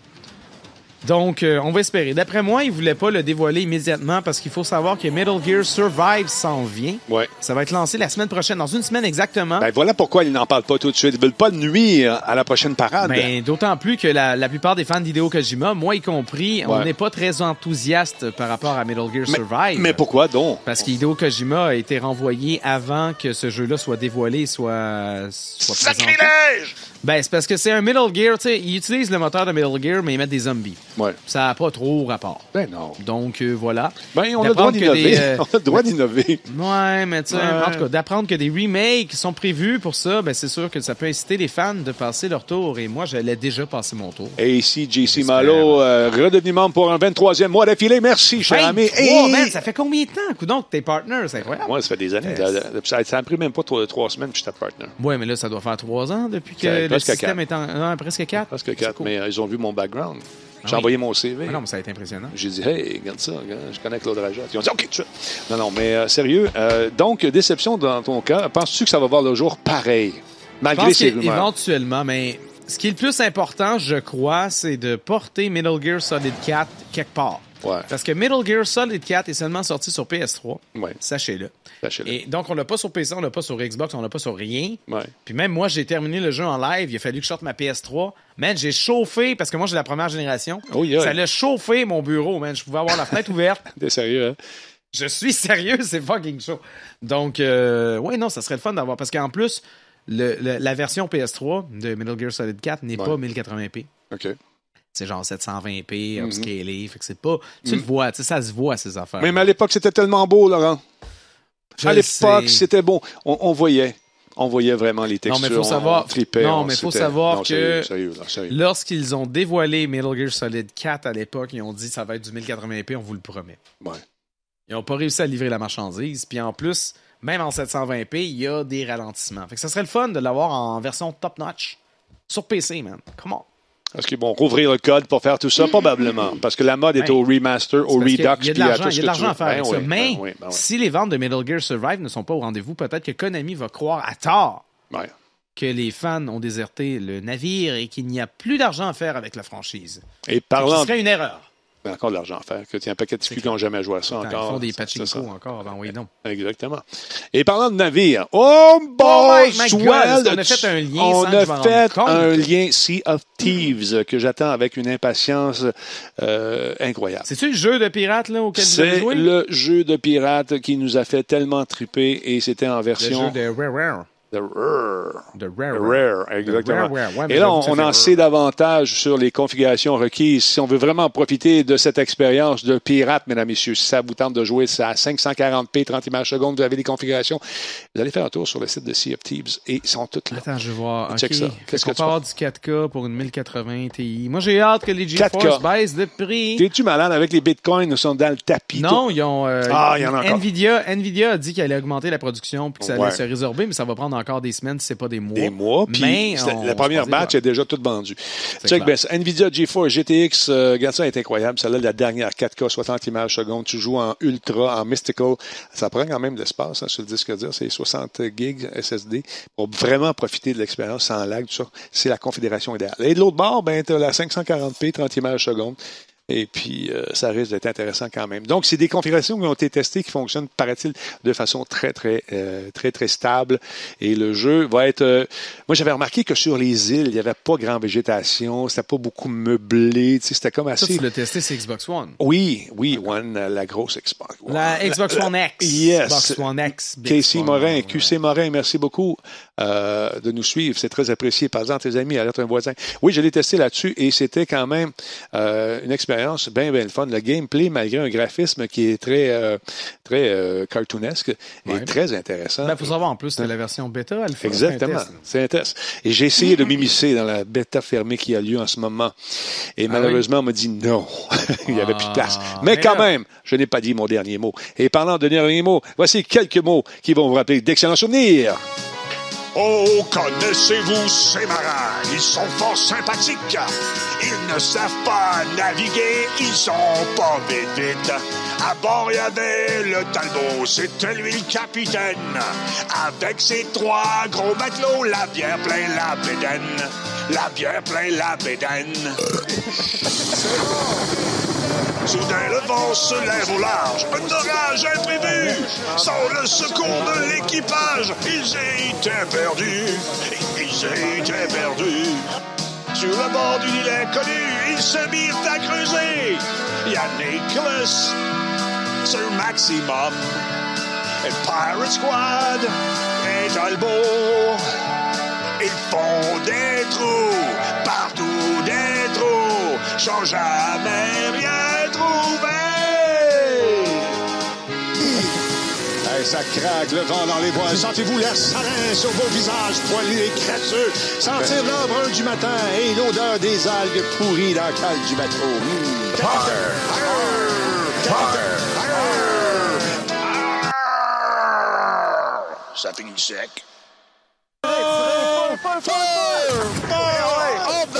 Donc, euh, on va espérer. D'après moi, ils ne voulaient pas le dévoiler immédiatement parce qu'il faut savoir que Metal Gear Survive s'en vient. Ouais. Ça va être lancé la semaine prochaine, dans une semaine exactement. Ben voilà pourquoi ils n'en parlent pas tout de suite. Ils ne veulent pas nuire à la prochaine parade. Ben, d'autant plus que la, la plupart des fans d'Hideo Kojima, moi y compris, ouais. on n'est pas très enthousiaste par rapport à Metal Gear mais, Survive. Mais pourquoi donc? Parce qu'Hideo Kojima a été renvoyé avant que ce jeu-là soit dévoilé, soit, soit présenté. Sacrilège! Ben, c'est parce que c'est un Metal Gear, tu sais, ils utilisent le moteur de Metal Gear, mais ils mettent des zombies. Ouais. Ça n'a pas trop rapport. Ben non. Donc, euh, voilà. Ben, on a le droit d'innover. Des, euh... on a le droit d'innover. Ouais, mais tu sais, ouais. en tout cas, d'apprendre que des remakes sont prévus pour ça, ben c'est sûr que ça peut inciter les fans de passer leur tour. Et moi, j'allais déjà passer mon tour. Et ici, J C Malo, euh, redevenu membre pour un vingt-troisième mois d'affilée. Merci, cher ami. Oh, man, ça fait combien de temps, coudonc, que t'es partner? C'est incroyable. Moi, ça fait des années. Ça, ça a pris même pas trois, trois semaines que j'étais partner. Ouais, mais là, ça doit faire trois ans depuis que le système est en... Non, presque quatre. Presque quatre, cool. Mais euh, ils ont vu mon background. J'ai ah oui. envoyé mon C V. Ah non, mais ça a été impressionnant. J'ai dit, hey, regarde ça, regarde, je connais Claude Rajat. Ils ont dit, OK, tu Non, non, mais euh, sérieux. Euh, donc, déception dans ton cas. Penses-tu que ça va voir le jour pareil? Malgré je pense ces rumeurs. Éventuellement, mais ce qui est le plus important, je crois, c'est de porter Metal Gear Solid quatre quelque part. Ouais. Parce que Metal Gear Solid quatre est seulement sorti sur P S trois. Ouais. Sachez-le. Sachez-le. Et donc, on l'a pas sur P C, on l'a pas sur Xbox, on l'a pas sur rien. Ouais. Puis même moi, j'ai terminé le jeu en live, il a fallu que je sorte ma P S trois. Man, j'ai chauffé, parce que moi, j'ai la première génération. Oh, yeah. Ça l'a chauffé, mon bureau, man. Je pouvais avoir la fenêtre ouverte. T'es sérieux, hein? Je suis sérieux, c'est fucking chaud. Donc, euh, ouais, non, ça serait le fun d'avoir. Parce qu'en plus, le, le, la version P S trois de Metal Gear Solid quatre n'est ouais. pas mille quatre-vingts p. OK. C'est genre sept cent vingt p, Mm-hmm. upscalé. Fait que c'est pas. Tu Mm. le vois, tu sais, ça se voit, ces affaires. Mais, mais à l'époque, c'était tellement beau, Laurent. Je à l'époque, sais. c'était beau. On, on voyait. On voyait vraiment les textures. Non, mais faut savoir. On tripait, non, on- mais faut c'était- savoir non, que. Sérieux, sérieux, là, sérieux. Lorsqu'ils ont dévoilé Metal Gear Solid quatre à l'époque, ils ont dit ça va être du mille quatre-vingts p, on vous le promet. Ouais. Ils n'ont pas réussi à livrer la marchandise. Puis en plus, même en sept cent vingt p, il y a des ralentissements. Fait que ça serait le fun de l'avoir en version top-notch sur P C, man. Come on. Est-ce qu'ils vont rouvrir le code pour faire tout ça? Probablement. Parce que la mode est Ben, au remaster, au Parce qu'il y a- redux. il y a de puis à l'argent, tout il y ce a de que l'argent tu à faire veux. avec Ben ça. oui, Mais ben oui, ben oui. si les ventes de Metal Gear Survive ne sont pas au rendez-vous, peut-être que Konami va croire à tort Ouais. que les fans ont déserté le navire et qu'il n'y a plus d'argent à faire avec la franchise. Et Ce parlant serait une erreur. Ben, encore de l'argent à faire. Que il y a un paquet de culs qui n'ont jamais joué à ça Attends, encore. Ils font des Ça, c'est ça. pachinko encore. Ben oui, non. Exactement. Et parlant de navire, oh, my- my Boswell, God, est-ce qu'on a fait un lien on sans que a je m'en fait rende compte? un lien Sea of Thieves que j'attends avec une impatience euh, incroyable. C'est-tu le jeu de pirate là, auquel vous avez C'est joué? le jeu de pirate qui nous a fait tellement triper et c'était en Le version jeu de Rare Rare. de Rare. De Rare Rare, exactement. Rare, Rare. Ouais, mais Et là, j'avoue on, que ça on fait en Rare. sait davantage sur les configurations requises. Si on veut vraiment profiter de cette expérience de pirate, mesdames et messieurs, si ça vous tente de jouer ça à cinq cent quarante p, trente images secondes, vous avez les configurations, vous allez faire un tour sur le site de Sea of Thieves et ils sont toutes là. Attends, je vais voir. Check OK. ça. Fait Qu'est-ce qu'on que tu peut avoir du quatre K pour une mille quatre-vingts Ti. Moi, j'ai hâte que les quatre GeForce K. baissent de prix. T'es-tu malade avec les bitcoins? Nous sommes dans le tapis. Non, ils ont. euh, Ah, il y en a encore. Nvidia, Nvidia a dit qu'elle allait augmenter la production puis que ça allait Ouais. se résorber, mais ça va prendre encore des semaines, si c'est pas des mois. Des mois, puis Mais c'était- on la première se batch croise les est déjà toute vendue. C'est Check clair. bien ça. Nvidia GeForce G T X, euh, regarde ça, est incroyable. Celle-là, la dernière quatre K, soixante images secondes. Tu joues en Ultra, en Mystical. Ça prend quand même de l'espace hein, sur le disque dur. C'est soixante gigs S S D pour vraiment profiter de l'expérience sans lag, tout ça. C'est la configuration idéale. Et de l'autre bord, ben, tu as la cinq cent quarante p, trente images secondes. Et puis, euh, ça risque d'être intéressant quand même. Donc, c'est des configurations qui ont été testées, qui fonctionnent, paraît-il, de façon très, très, euh, très, très stable. Et le jeu va être... euh, moi, j'avais remarqué que sur les îles, il n'y avait pas grande végétation, c'était pas beaucoup meublé, tu sais, c'était comme Ça, assez... tu l'as testé, c'est Xbox One. Oui, oui, One, euh, la grosse Xbox. One. La Xbox One X. Yes. Xbox One X. Big Casey One, Morin, ouais. Q C Morin, merci beaucoup euh, de nous suivre. C'est très apprécié. Parle-en à tes amis, alerte un voisin. Oui, je l'ai testé là-dessus et c'était quand même euh, une expérience bien, bien le fun. Le gameplay, malgré un graphisme qui est très, euh, très euh, cartoonesque, Ouais. est très intéressant. Ben, faut savoir, en plus, c'était la version bêta, alpha. Exactement. c'est un test. C'est un test. Et j'ai essayé de m'immiscer dans la bêta fermée qui a lieu en ce moment. Et malheureusement, on m'a dit non. Il n'y avait plus de place. Ah, Mais, mais quand là- même, je n'ai pas dit mon dernier mot. Et parlant de dernier mot, voici quelques mots qui vont vous rappeler d'excellents souvenirs. Oh, connaissez-vous ces marins? Ils sont fort sympathiques. Ils ne savent pas naviguer, ils sont pas vite vite. À bord, il y avait le Talbot, c'était lui le capitaine. Avec ses trois gros matelots, la bière plein la bédaine. La bière plein la bédaine. Soudain, le vent se lève au large. Un orage imprévu. Sans le secours de l'équipage, ils étaient perdus. Ils étaient perdus. Sur le bord du île inconnu, ils se mirent à creuser. Il y a Nicholas, Sir Maximum, et Pirate Squad, et Talbot. Ils font des trous, partout des trous, sans jamais rien trouver. Hey, ça craque, le vent dans les voiles. Sentez-vous l'air sarin sur vos visages poilus et crasseux. Sentir l'heure brun du matin et l'odeur des algues pourries dans le cale du bateau. Mmh. Carter! Carter! Ça finit sec. Fire! Fire! Fire! Up there!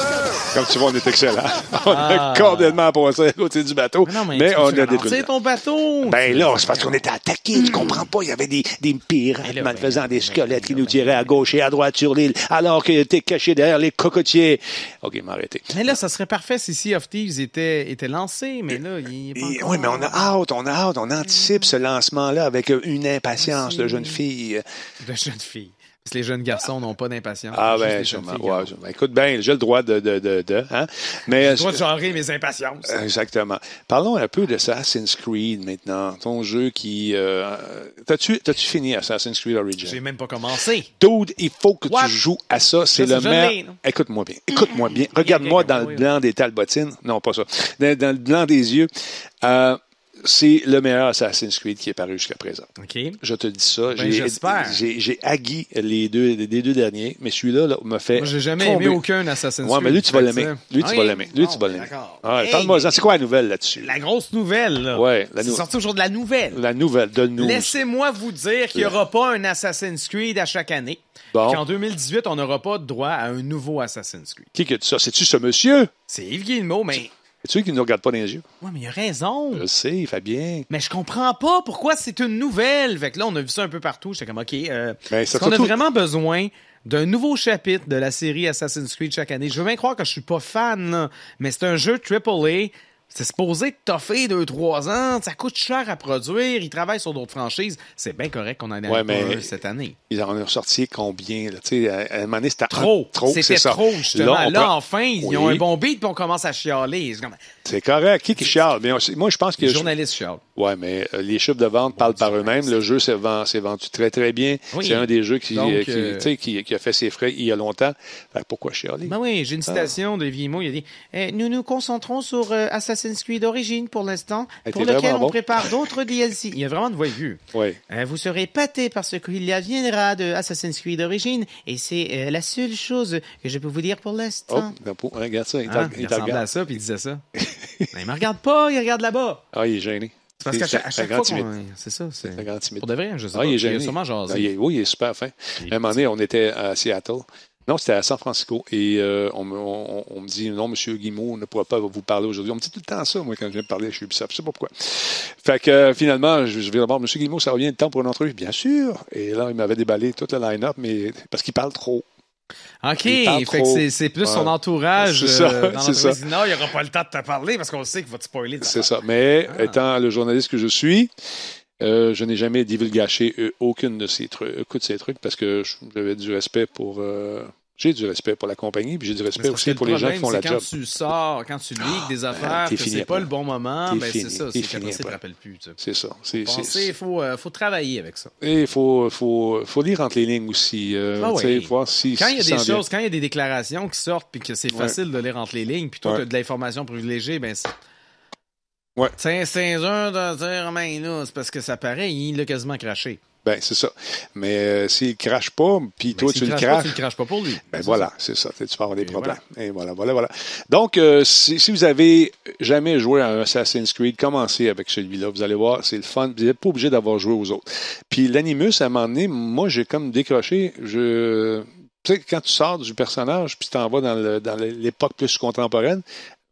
Comme tu vois, on est excellent. On Ah. a complètement passé à côté du bateau, Mais non, mais, mais tu on peux a ralentir détruit. ton bateau. Ben là, c'est parce qu'on était attaqués, tu comprends pas. Il y avait des, des pirates Ben là, malfaisants, ben, des ben, squelettes ben, qui ben, nous tiraient à gauche et à droite sur l'île, alors que t'es caché derrière les cocotiers. OK, m'arrêter. Mais là, ça serait parfait si Sea of Thieves était, était lancé, mais là, il est pas Et- encore... oui, mais on a hâte, on a hâte, on anticipe ce lancement-là avec une impatience de Merci. jeune fille. De jeunes filles. Parce que les jeunes garçons n'ont pas d'impatience. Ah Juste ben, les jeunes sûrement. filles, Ouais, ont. sûrement. Écoute bien, j'ai le droit de, de, de, de hein? Mais J'ai le droit de genrer mes impatiences. exactement. Parlons un peu de Assassin's Creed maintenant, ton jeu qui. Euh, t'as-tu, t'as-tu fini Assassin's Creed Origins? J'ai même pas commencé. Dude, il faut que What? tu joues à ça. C'est Ça, le c'est meilleur. jamais, non? Écoute-moi bien. Écoute-moi bien. Regarde-moi dans le blanc des talbotines. Non, pas ça. Dans, dans le blanc des yeux. Euh, c'est le meilleur Assassin's Creed qui est paru jusqu'à présent. OK. Je te dis ça. Ben, j'espère. J'ai, j'ai haï les deux, les deux derniers, mais celui-là là, m'a fait. Moi, j'ai jamais tomber. aimé aucun Assassin's Ouais, Creed. mais lui, tu vas Fait l'aimer. que Lui, ça- tu vas Ah, l'aimer. Lui, bon, tu vas l'aimer. D'accord. Ouais, Hey, parle-moi, c'est quoi la nouvelle là-dessus? La grosse nouvelle, là. Ouais, la C'est nou- sorti aujourd'hui de la nouvelle. La nouvelle, donne-nous. Laissez-moi vous dire qu'il n'y aura pas un Assassin's Creed à chaque année. Bon. Qu'en deux mille dix-huit, on n'aura pas de droit à un nouveau Assassin's Creed. Qui qui a dit ça? C'est-tu ce monsieur? C'est Yves Guillemot, mais... C'est-tu lui qui ne nous regarde pas dans les yeux? Ouais, mais il a raison. Je le sais, Fabien. Mais je comprends pas pourquoi c'est une nouvelle. Fait que là, on a vu ça un peu partout. J'étais comme, OK, euh, Ben, est-ce ça qu'on a surtout- vraiment besoin d'un nouveau chapitre de la série Assassin's Creed chaque année? Je veux bien croire que je suis pas fan, là, mais c'est un jeu triple A. C'est supposé toffer deux trois ans. Ça coûte cher à produire. Ils travaillent sur d'autres franchises. C'est bien correct qu'on en ait Ouais, un mais- peu cette année. Ils en ont sorti combien? Là? Tu sais, à à un moment donné, c'était Trop. un- trop. C'était c'est ça. trop, justement. Là, on prend- enfin, ils Oui. ont un bon beat puis on commence à chialer. C'est comme... C'est correct. Qui qui chiale? Mais on- moi, je pense que. Les journalistes chialent. Ouais, mais euh, les chiffres de vente parlent par eux-mêmes. Le jeu s'est vend- s'est vendu très, très bien. Oui. C'est un des jeux qui, Donc, euh, qui, euh, tu sais, qui, qui a fait ses frais il y a longtemps. Fait que pourquoi chialer? Ben oui, j'ai une citation de Vimo. Il a dit eh, nous nous concentrons sur euh, Assassin's Creed Origins pour l'instant, Eh, pour t'es lequel vraiment on bon. prépare d'autres D L C. Il y a vraiment de voix aiguë. Oui. Euh, vous serez pâté parce qu'il y viendra de Assassin's Creed Origins et c'est euh, la seule chose que je peux vous dire pour Oh, l'instant. ben, pour- regarde ça. Il, Hein? te- Il il te ressemblait à regarde. ça puis il disait ça. Mais il me regarde pas, il regarde là-bas. Ah, il est gêné. C'est parce qu'à chaque, à C'est un chaque grand fois timide. qu'on... C'est ça, c'est... C'est un grand timide. Pour de vrai, je sais Ah, pas. il est Il gêné. a sûrement jasé. Ah, il est- oui, il est super fin. Il est À un moment donné, on était à Seattle. Non, c'était à San Francisco. Et euh, on, me- on, on me dit, non, monsieur Guimau, on ne pourra pas vous parler aujourd'hui. On me dit tout le temps ça, moi, quand je viens de parler chez Ubisoft. Je sais pas pourquoi. Fait que euh, finalement, je, je vais voir, monsieur Guimau, ça revient le temps pour une entrevue? Bien sûr. Et là, il m'avait déballé toute la line-up, mais parce qu'il parle trop. OK, Il parle fait que trop. c'est, c'est plus son Ouais. entourage. C'est ça, euh, dans c'est ça. l'entreprise. Non, il n'y aura pas le temps de te parler parce qu'on sait qu'il va te spoiler. des C'est affaires. ça. Mais Ah. étant le journaliste que je suis, euh, je n'ai jamais divulgaché euh, aucune de ces trucs, aucun de ces trucs parce que j'avais du respect pour. euh, j'ai du respect pour la compagnie, puis j'ai du Mais respect c'est parce que aussi le pour les gens qui problème, font la c'est quand job. tu sors, quand tu leaks des affaires, t'es que fini c'est pas après. le bon moment, T'es ben fini, c'est ça. t'es C'est fini qu'après, ça te après. rappelle plus. Tu sais. C'est ça. C'est, Pensez, c'est, il faut, euh, faut travailler avec ça. et il faut, faut, faut lire entre les lignes aussi. Euh, Ah tu sais, oui. voir si, Quand il y a si des ça en choses, quand il y a des déclarations qui sortent puis que c'est Ouais. facile de lire entre les lignes, puis toi, Ouais. tu as de l'information privilégiée, ben c'est... Ouais. C'est c'est dur de dire, ben là, c'est parce que ça paraît, il l'a quasiment craché. Ben, c'est ça. Mais euh, s'il crache pas, puis Mais toi, s'il tu le crache pas, craches. tu le craches pas pour lui. Ben C'est voilà, c'est ça. Tu peux avoir des Et problèmes. Et voilà, voilà, voilà. Donc, euh, si, si vous avez jamais joué à un Assassin's Creed, commencez avec celui-là. Vous allez voir, c'est le fun. Vous n'êtes pas obligé d'avoir joué aux autres. Puis l'Animus, à un moment donné, moi, j'ai comme décroché. Je, tu sais, quand tu sors du personnage, puis tu t'en vas dans, le, dans l'époque plus contemporaine,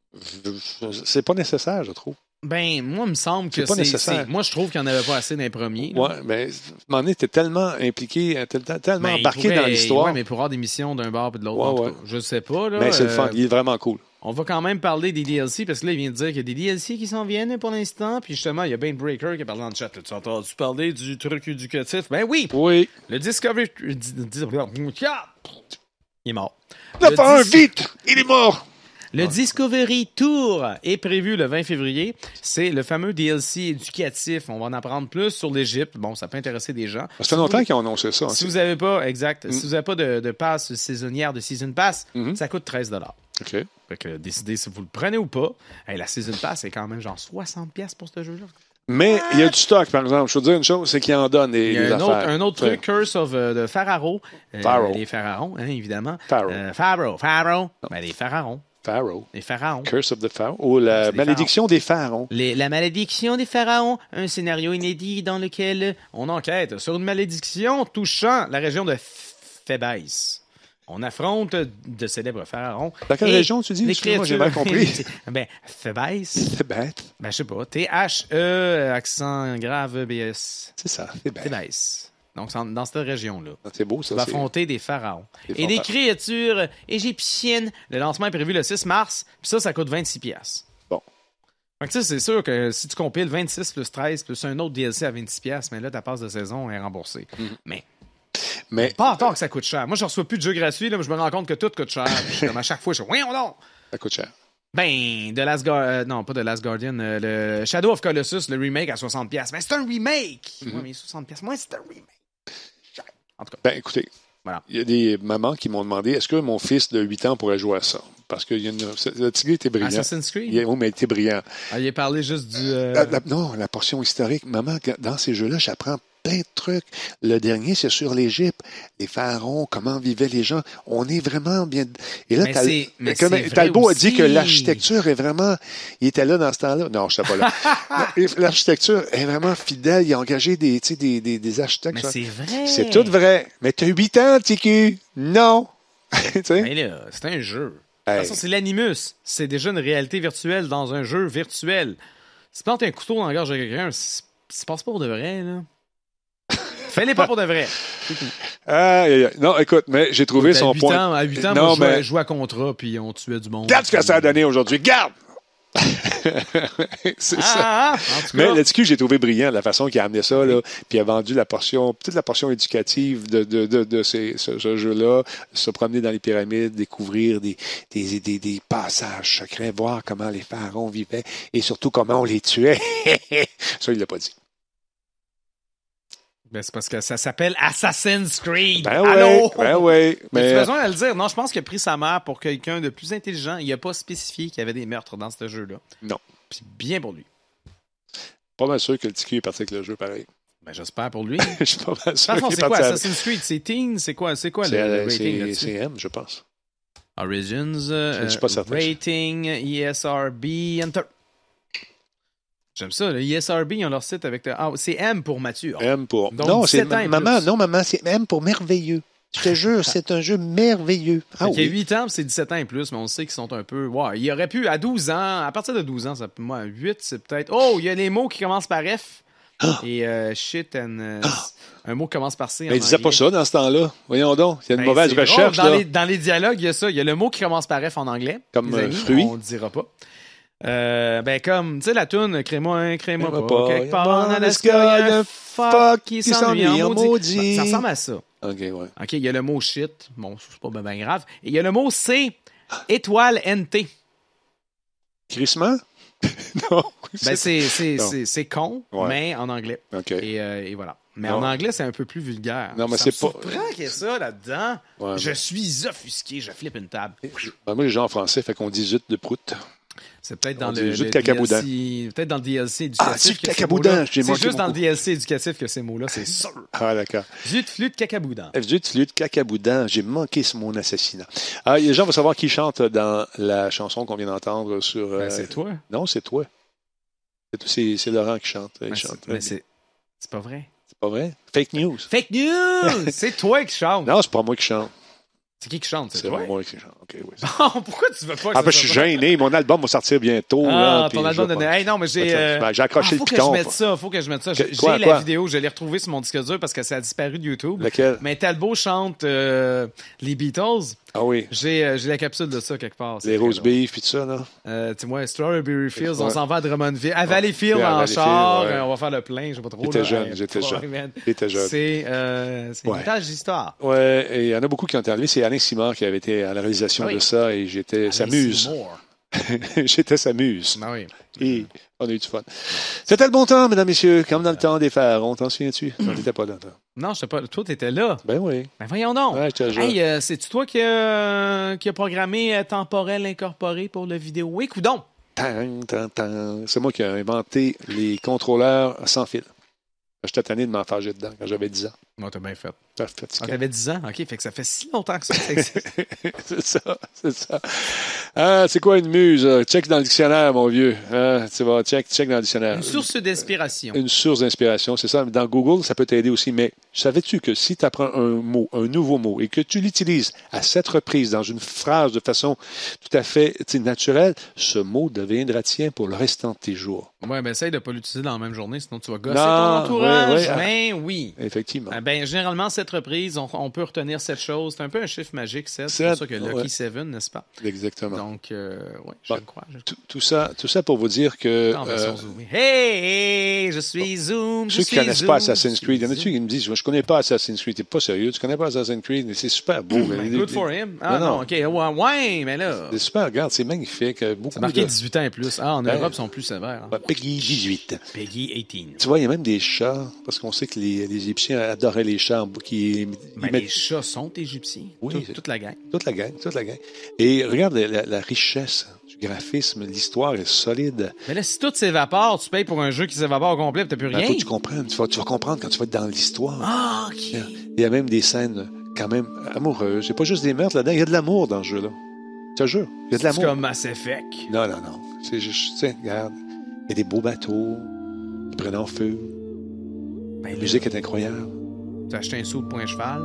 c'est pas nécessaire, je trouve. Ben, moi, il me semble que C'est pas c'est, nécessaire. c'est- Moi, je trouve qu'il n'y en avait pas assez dans les premiers. là. Ouais, mais à un moment donné, t'es tellement impliqué, t'es tellement Ben, il embarqué pourrait- dans l'histoire. Ouais, mais pour avoir des missions d'un bord et de l'autre, Ouais, en tout ouais. cas, je sais pas. Là, Mais c'est le fun, euh, il est vraiment cool. On va quand même parler des D L C parce que là, il vient de dire qu'il y a des D L C qui s'en viennent pour l'instant. Puis justement, il y a Ben Breaker qui a parlé dans le chat. Là, tu entends tu parler du truc éducatif? Ben oui! Oui. Le Discovery. Il est mort. neuf Le à un, Dis- vite! Il est mort! Le Discovery Tour est prévu le vingt février. C'est le fameux D L C éducatif. On va en apprendre plus sur l'Égypte. Bon, ça peut intéresser des gens. Ça fait longtemps qu'ils ont annoncé ça. Si hein, vous n'avez pas, exact, si vous n'avez pas de, de passe saisonnière de Season Pass, Mhm. ça coûte treize dollars. c'est- OK. Fait que décidez si vous le prenez ou pas. Hey, la Season Pass est quand même genre soixante dollars pour ce jeu-là. Mais il y a du stock, par exemple. Je veux te dire une chose, c'est qu'ils en donnent des, Il y a des un autre, affaires. un autre Ouais. truc, Curse of euh, de Pharaoh. Euh, Pharaoh. Les pharaons, hein, évidemment. Pharaoh. Euh, Pharaoh. Pharaoh. Ben, les pharaons. Pharaoh. Les pharaons. Curse of the Pharaoh. Ou la C'est des malédiction des pharaons. Les- la malédiction des pharaons, un scénario inédit dans lequel on enquête sur une malédiction touchant la région de Phébès. on affronte de célèbres pharaons. Dans quelle Et région, tu dis? Les Excuse-moi, créatures... j'ai mal compris. ben, Thébès. C'est bête. Ben, je sais pas. T H E, accent grave, B S. C'est ça, c'est bête. Thébès. Donc, c'est en- dans cette région-là. C'est beau, ça. On va c'est- affronter des pharaons. Des Et des fantasmes. créatures égyptiennes. Le lancement est prévu le six mars. Puis ça, ça coûte vingt-six piastres. Bon. Fait que tu sais, c'est sûr que si tu compiles vingt-six plus treize plus un autre D L C à vingt-six piastres, mais là, ta passe de saison est remboursée. Mm-hmm. Mais Mais pas encore que ça coûte cher. Moi, je reçois plus de jeux gratuits, là, mais je me rends compte que tout coûte cher. Puis je suis comme à chaque fois, je suis voyons donc! ça coûte cher. Ben, de Last Guardian, non, pas de Last Guardian, euh, le Shadow of Colossus, le remake à soixante piastres. Mais c'est un remake! Mm-hmm. Ouais, mais soixante piastres, moi, c'est un remake. En tout cas, Ben, écoutez, voilà. il y a des mamans qui m'ont demandé est-ce que mon fils de huit ans pourrait jouer à ça? Parce que il y a une... le petit gars était brillant. Assassin's Creed? Il, oui, mais il était brillant. Ah, il a parlé juste du... euh, La- la- non, la portion historique. Maman, dans ces jeux-là, j'apprends plein de trucs. Le dernier, c'est sur l'Égypte, les pharaons, comment vivaient les gens. On est vraiment bien. Et là, Mais Tal- c'est- mais comme- c'est vrai Talbot a dit aussi. que l'architecture est vraiment. Il était là dans ce temps-là. Non, je ne sais pas là. Non, l'architecture est vraiment fidèle. Il a engagé des, tu sais, des, des, des architectes. Mais ça. c'est vrai! C'est tout vrai. Mais tu as huit ans, T Q. Non. Tu sais? Mais là, c'est un jeu. De Hey. toute façon, c'est l'animus. C'est déjà une réalité virtuelle dans un jeu virtuel. Si tu plantes un couteau dans la gorge de quelqu'un, c'est c'est pas pour de vrai, là. Fais-les pas pour de vrai. Aïe, aïe, aïe. Non, écoute, mais j'ai trouvé À son huit point. ans, à huit ans, Non, moi, je jouais, mais- je jouais à contrat, puis on tuait du monde. Regarde ce que ça a donné aujourd'hui. Garde! c'est Ah, ça. ah, en tout Mais cas, le T Q, j'ai trouvé brillant la façon qu'il a amené ça, là, puis il a vendu la portion, toute la portion éducative de, de, de, de ces, ce, ce jeu-là, se promener dans les pyramides, découvrir des, des, des, des passages secrets, voir comment les pharaons vivaient et surtout comment on les tuait. Ça, il l'a pas dit. ben, c'est parce que ça s'appelle Assassin's Creed. Ben Allô? oui, ben oui. As-tu Mais besoin de le dire? Non, je pense qu'il a pris sa mère pour quelqu'un de plus intelligent. Il n'a pas spécifié qu'il y avait des meurtres dans ce jeu-là. non, Puis bien pour lui. pas mal sûr que le T Q est parti avec le jeu, pareil. Ben, j'espère pour lui. Je suis pas mal De sûr toute façon, qu'il est c'est quoi parti avec- Assassin's Creed? C'est teen? C'est quoi, c'est quoi le, C'est le euh, rating c'est- là-dessus? c'est M, je pense. Origins, euh, Je suis pas certain. rating, E S R B, Enter. J'aime ça, le E S R B, ils ont leur site avec... Ah, c'est M pour mature. M pour. Donc, non, c'est dix-sept ans et maman, plus. non, maman, c'est M pour merveilleux. Je te jure, c'est un jeu merveilleux. Ah Fait qu'il y a oui. huit ans, puis c'est dix-sept ans et plus, mais on sait qu'ils sont un peu... Ouais, il aurait pu, à douze ans, à partir de douze ans, ça, moi, huit, c'est peut-être... Oh, il y a les mots qui commencent par F. Et euh, shit and... euh, un mot qui commence par C. en Mais il disait pas anglais. ça dans ce temps-là. Voyons donc. Il y a une Ben, mauvaise c'est drôle, recherche, dans là. Les, dans les dialogues, il y a ça. Il y a le mot qui commence par F en anglais. Comme, les euh, amis, fruit. On ne dira pas. Euh, ben, comme, tu sais, la toune, crée-moi un, crée-moi Crée-moi pas. pas. Quelque part Bon, en Alaska, il y a un fuck qui qui s'ennuie en s'ennuie en maudit. maudit. Ben, ça ressemble à ça. OK, ouais. OK, il y a le mot shit. Bon, c'est pas bien grave. Et il y a le mot C, étoile N T. Crissement? non. Ben, c'est, c'est, Non. c'est, c'est con, Ouais. mais en anglais. OK. Et, euh, et voilà. Mais Non. en anglais, c'est un peu plus vulgaire. Non, mais ça c'est me pas- surprend qu'il y ait ça là-dedans. Ouais, je mais- suis offusqué, je flippe une table. Ben, moi, les gens en français, fait qu'on dit zut de prout. C'est peut-être dans On dit le, juste le cacaboudin. D L C, peut-être dans le D L C Ah, éducatif. zut, que ces cacaboudin, mots-là- j'ai C'est manqué juste mon dans le coup. D L C éducatif que ces mots-là, c'est sûr. Ah, d'accord. Zut, flûte, cacaboudin. Zut, flûte, cacaboudin. J'ai manqué ce mon assassinat. Ah, les gens vont savoir qui chante dans la chanson qu'on vient d'entendre sur. Ben, euh, c'est toi. Non, c'est toi. C'est- C'est c'est Laurent qui chante. Il Ben, chante c'est, très mais bien. c'est, c'est pas vrai. C'est pas vrai? Fake news. Fake news! C'est toi qui chante. Non, c'est pas moi qui chante. C'est qui qui chante? C'est C'est toi. pas moi qui chante. OK, oui. Oh, pourquoi tu veux pas que Ah, ça ben, je suis soit toi? gêné. Mon album va sortir bientôt. Ah, là, ton puis album je de... vais pas- Hey, non, mais j'ai... Ok, euh, ben, j'ai accroché ah, le faut piton. que je mette ça, faut que je mette ça. Que- J'ai quoi, la quoi? vidéo, je l'ai retrouvée sur mon disque dur parce que ça a disparu de YouTube. Lequel? Mais Talbot chante euh, les Beatles. Ah oui. J'ai, euh, j'ai la capsule de ça quelque part. C'est Les très rose drôle. beef puis tout ça, là. Euh, tu vois, Strawberry Fields, on Ouais. s'en va à Drummondville. À Valleyfield Ouais, à en Valleyfield, char, ouais. euh, on va faire le plein, je sais pas trop. J'étais là. jeune, Hey, j'étais boy, jeune. man. J'étais jeune. C'est, euh, c'est Ouais. une tâche d'histoire. Ouais, et il y en a beaucoup qui ont été enlevés. C'est Alain Simard qui avait été à la réalisation Oui. de ça et j'étais sa muse. Seymour. J'étais sa muse. Ben oui. Et on a eu du fun. C'était le bon temps, mesdames, messieurs, comme dans le temps des pharaons. T'en souviens-tu? On n'était pas là. toi. Non, je sais pas. Toi, t'étais là. Ben oui. Ben voyons donc. Ouais, j'étais jeune. Hey, euh, c'est-tu toi qui a, qui a programmé euh, Temporel Incorporé pour le vidéo? Oui, coudon. Tang, tang, tang. C'est moi qui ai inventé les contrôleurs sans fil. J'étais tanné de m'en faire jeter dedans quand j'avais dix ans. Moi, t'as bien fait. Ça fait Ah, t'avais dix ans? OK, fait que ça fait si longtemps que ça, ça existe. C'est ça, c'est ça. Ah, c'est quoi une muse? euh? Check dans le dictionnaire, mon vieux. Ah, tu vas, check, check dans le dictionnaire. Une source d'inspiration. Une source d'inspiration, c'est ça. Dans Google, ça peut t'aider aussi. Mais savais-tu que si tu apprends un mot, un nouveau mot, et que tu l'utilises à sept reprises dans une phrase de façon tout à fait naturelle, ce mot deviendra tien pour le restant de tes jours. Ouais, ben essaye de pas l'utiliser dans la même journée, sinon tu vas gosser Non, ton entourage. ouais, ouais. Ben oui. Effectivement. Ah, ben, généralement, sept reprises, on, on peut retenir sept choses. C'est un peu un chiffre magique, sept. C'est pour ça que Lucky ouais. sept, n'est-ce pas? Exactement. Donc, euh, oui, je Bon, le crois. Je le tout, tout, ça, tout ça pour vous dire que... crois. En version euh, zoomée. Hey, hey, je suis bon. Zoom, je Ceux suis qui ne connaissent Zoom, pas Assassin's Creed, il y en a Zoom. qui me disent, je ne connais pas Assassin's Creed. T'es pas sérieux, tu connais pas Assassin's Creed, mais c'est super beau. Ben, good for him. Ah non, non, non. OK. Ouais, ouais, mais là... C'est super, regarde, c'est magnifique. Beaucoup C'est marqué de... dix-huit ans et plus. Ah, en Ben, Europe, ils sont plus sévères. Hein. Ouais, Peggy dix-huit. Peggy dix-huit. Tu vois, il y a même des chats, parce qu'on sait que les, les Égyptiens adoraient les chats, qui ils Ben, mettent les chats sont égyptiens. Oui, Tout- c'est- toute la gang. toute la gang, toute la gang. Et regarde la, la richesse du graphisme, l'histoire est solide. Mais là, si tout s'évapore, tu payes pour un jeu qui s'évapore au complet, t'as plus Il rien. faut que tu comprennes, tu vas, tu vas comprendre quand tu vas être dans l'histoire. Ah, OK. Il y a même des scènes quand même amoureuses. Il n'y a pas juste des meurtres là-dedans, il y a de l'amour dans ce jeu-là. Je te jure, il y a de C'est l'amour. comme Mass Effect. Non, non, non. C'est juste, tu sais, regarde, il y a des beaux bateaux, ils prennent en feu. Ben, La là, musique est incroyable. t'as acheté un saut de point cheval.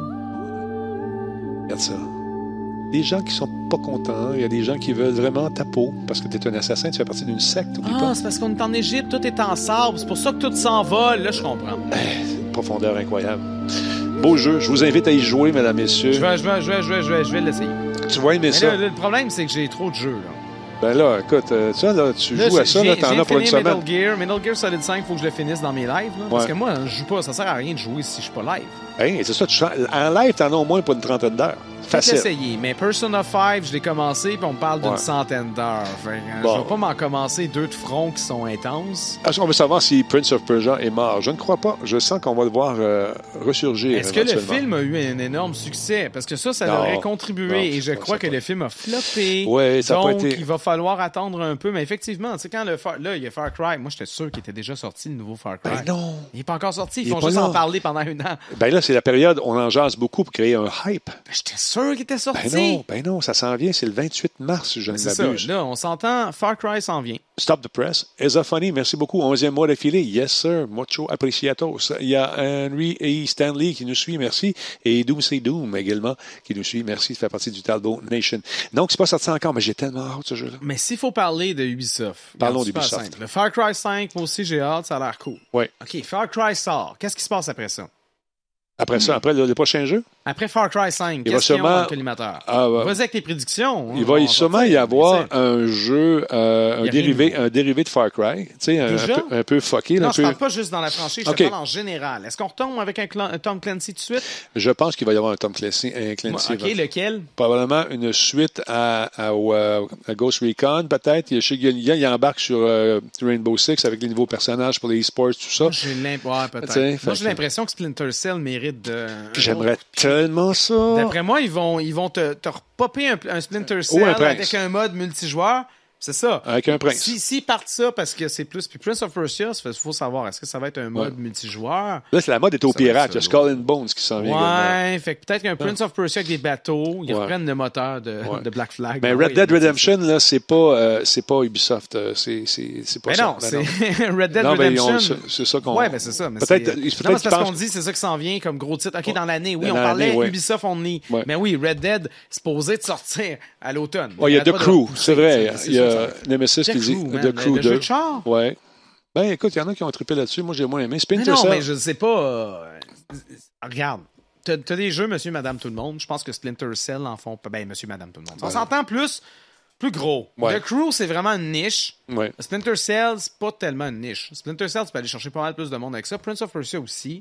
Regarde ça. Des gens qui sont pas contents, il y a des gens qui veulent vraiment ta peau parce que tu es un assassin, tu fais partie d'une secte, oublie Ah, pas. c'est parce qu'on est en Égypte, tout est en sable. C'est pour ça que tout s'envole. Là, je comprends. C'est une profondeur incroyable. Beau jeu. Je vous invite à y jouer, mesdames, messieurs. Je vais, je vais, je vais, je vais, je vais, je vais l'essayer. Tu vas aimer Mais ça. là, là, le problème, c'est que j'ai trop de jeux. Là. Ben là, écoute, euh, ça, là, tu Là, joues à j'ai- ça, là, j'ai- t'en j'ai as pour une fini semaine. Metal Gear. Metal Gear Solid cinq, il faut que je le finisse dans mes lives. Là, Parce Ouais. que moi, je joue pas. Ça sert à rien de jouer si je suis pas live. Hein, c'est ça, tu chantes- en live, t'en as au moins pour une trentaine d'heures. J'ai Facile. essayé, mais Persona cinq, je l'ai commencé, puis on parle d'une Ouais. centaine d'heures. Fait que, euh, Bon. Je vais pas m'en commencer deux de front qui sont intenses. Est-ce qu'on veut savoir si Prince of Persia est mort? Je ne crois pas. Je sens qu'on va le voir euh, ressurgir. Est-ce que le éventuellement. film a eu un énorme succès? Parce que ça, ça Non. aurait contribué Non, et je je crois pense que pas. le film a floppé. Ouais, ça a pas Donc, été- il va falloir attendre un peu. Mais effectivement, tu sais, quand le Far... là, il y a Far Cry. Moi, j'étais sûr qu'il était déjà sorti, le nouveau Far Cry. Ben non. Il n'est pas encore sorti. Ils Il est font pas juste là. en parler pendant un an. Ben là, c'est la période, on en jase beaucoup pour créer un hype. Ben, j'étais sûr qu'il était sorti. Ben non, ben non, ça s'en vient, c'est le vingt-huit mars, si je ne C'est ça. m'abuse. Là, on s'entend. Far Cry s'en vient. Stop the press. Eza Funny, merci beaucoup. onzième mois d'affilée. Yes, sir. Mucho apreciatos. Il y a Henry E. Stanley qui nous suit, merci. Et Doom C'est Doom également qui nous suit. Merci de faire partie du Talbot Nation. Donc, c'est pas sorti encore, mais j'ai tellement hâte, ce jeu-là. Mais s'il faut parler de Ubisoft. Parlons regarde, super d'Ubisoft. simple. Le Far Cry cinq, moi aussi, j'ai hâte. Ça a l'air cool. Ouais. OK, Far Cry sort. Qu'est-ce qui se passe après ça? Après ça, après le, le prochain jeu, Après Far Cry cinq, Il va qu'est-ce qu'il y a sûrement- dans le collimateur? Ah, ouais. Vas-y avec tes prédictions. il On- va on y sûrement faire, y mais avoir c'est- un jeu, euh, un, Y a dérivé, rien de un dérivé de Far Cry. Tu sais, un, un Déjà? peu, un peu fucké. là, Non, un je peu... parle pas juste dans la franchise, je OK. te parle en général. Est-ce qu'on retombe avec un, clan- un Tom Clancy tout de suite? Je pense qu'il va y avoir un Tom Clancy. Un Moi, Clancy OK, lequel? Probablement une suite à, à, au, euh, à Ghost Recon, peut-être. Il, chez Guillian, il embarque sur euh, Rainbow Six avec les nouveaux personnages pour les e-sports, tout ça. Moi, j'ai l'imp- ouais, peut-être. Tu sais, Moi, fait j'ai que- l'impression que Splinter Cell mérite de... J'aimerais tellement ça. D'après moi, ils vont, ils vont te, te repopper un, un Splinter Cell Ou un prince. avec un mode multijoueur. C'est ça. Avec un prince. Si, s'ils partent ça parce que c'est plus. Puis Prince of Persia, il faut savoir, est-ce que ça va être un mode multijoueur? Là, c'est la mode est au Ça va être pirate. Il y a ça, Skull and Bones qui s'en vient également. Ouais, fait que peut-être qu'un Prince of Persia avec des bateaux, ils Ouais. reprennent le moteur de, Ouais. de Black Flag. Mais Ouais, Red Dead mais c'est Redemption, là, c'est pas, euh, c'est pas Ubisoft. euh, C'est, c'est, c'est pas Mais ça. non, Ben c'est Red Dead Non, mais ils ont- Redemption. c'est- c'est ça qu'on- Ouais, ben c'est ça. Mais Peut-être- c'est... peut-être non, mais qu'ils c'est parce pensent- qu'on dit, c'est ça qui s'en vient comme gros titre. OK, dans l'année, oui, Dans on parlait l'année, ouais. Ubisoft Only. Ouais. Mais oui, Red Dead, c'est supposé de sortir à l'automne. Ouais, il y a Arrête The pas de Crew, repousser, c'est vrai. c'est- c'est Il y sûr, a ça va. Nemesis The qui dit Crew, man, The Crew le jeu deux. de char. Ouais. Ben, écoute, il y en a qui ont trippé là-dessus. Moi, j'ai moins aimé. Mais Splinter non, Cell. mais je sais pas. euh, Regarde. T'as, t'as des jeux, monsieur, madame, tout le monde. Je pense que Splinter Cell en font. Ben, monsieur, madame, tout le monde. On Ouais. s'entend plus, plus gros. Ouais. The Crew, c'est vraiment une niche. Ouais. Splinter Cell, c'est pas tellement une niche. Splinter Cell, tu peux aller chercher pas mal plus de monde avec ça. Prince of Persia aussi.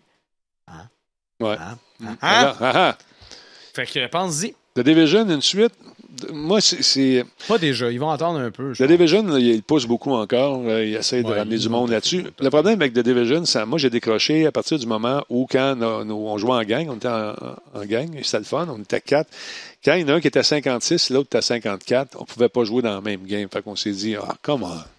Ouais. Hein? Hein? Hein? Ah, ah. Fait que pense-y. The Division, une suite. Moi, c'est. c'est... Pas déjà. Ils vont attendre un peu. je The pense. Division, là, il pousse beaucoup encore. Euh, Il essaie de Ouais, ramener ils du vont monde là-dessus. Le problème avec The Division, ça, moi, j'ai décroché à partir du moment où, quand nos- nos- on jouait en gang, on était en, en gang, c'était le fun, on était quatre. Quand il y en a un qui était à cinquante-six, l'autre était à cinquante-quatre, on pouvait pas jouer dans le même game. Fait qu'on s'est dit, ah, come on.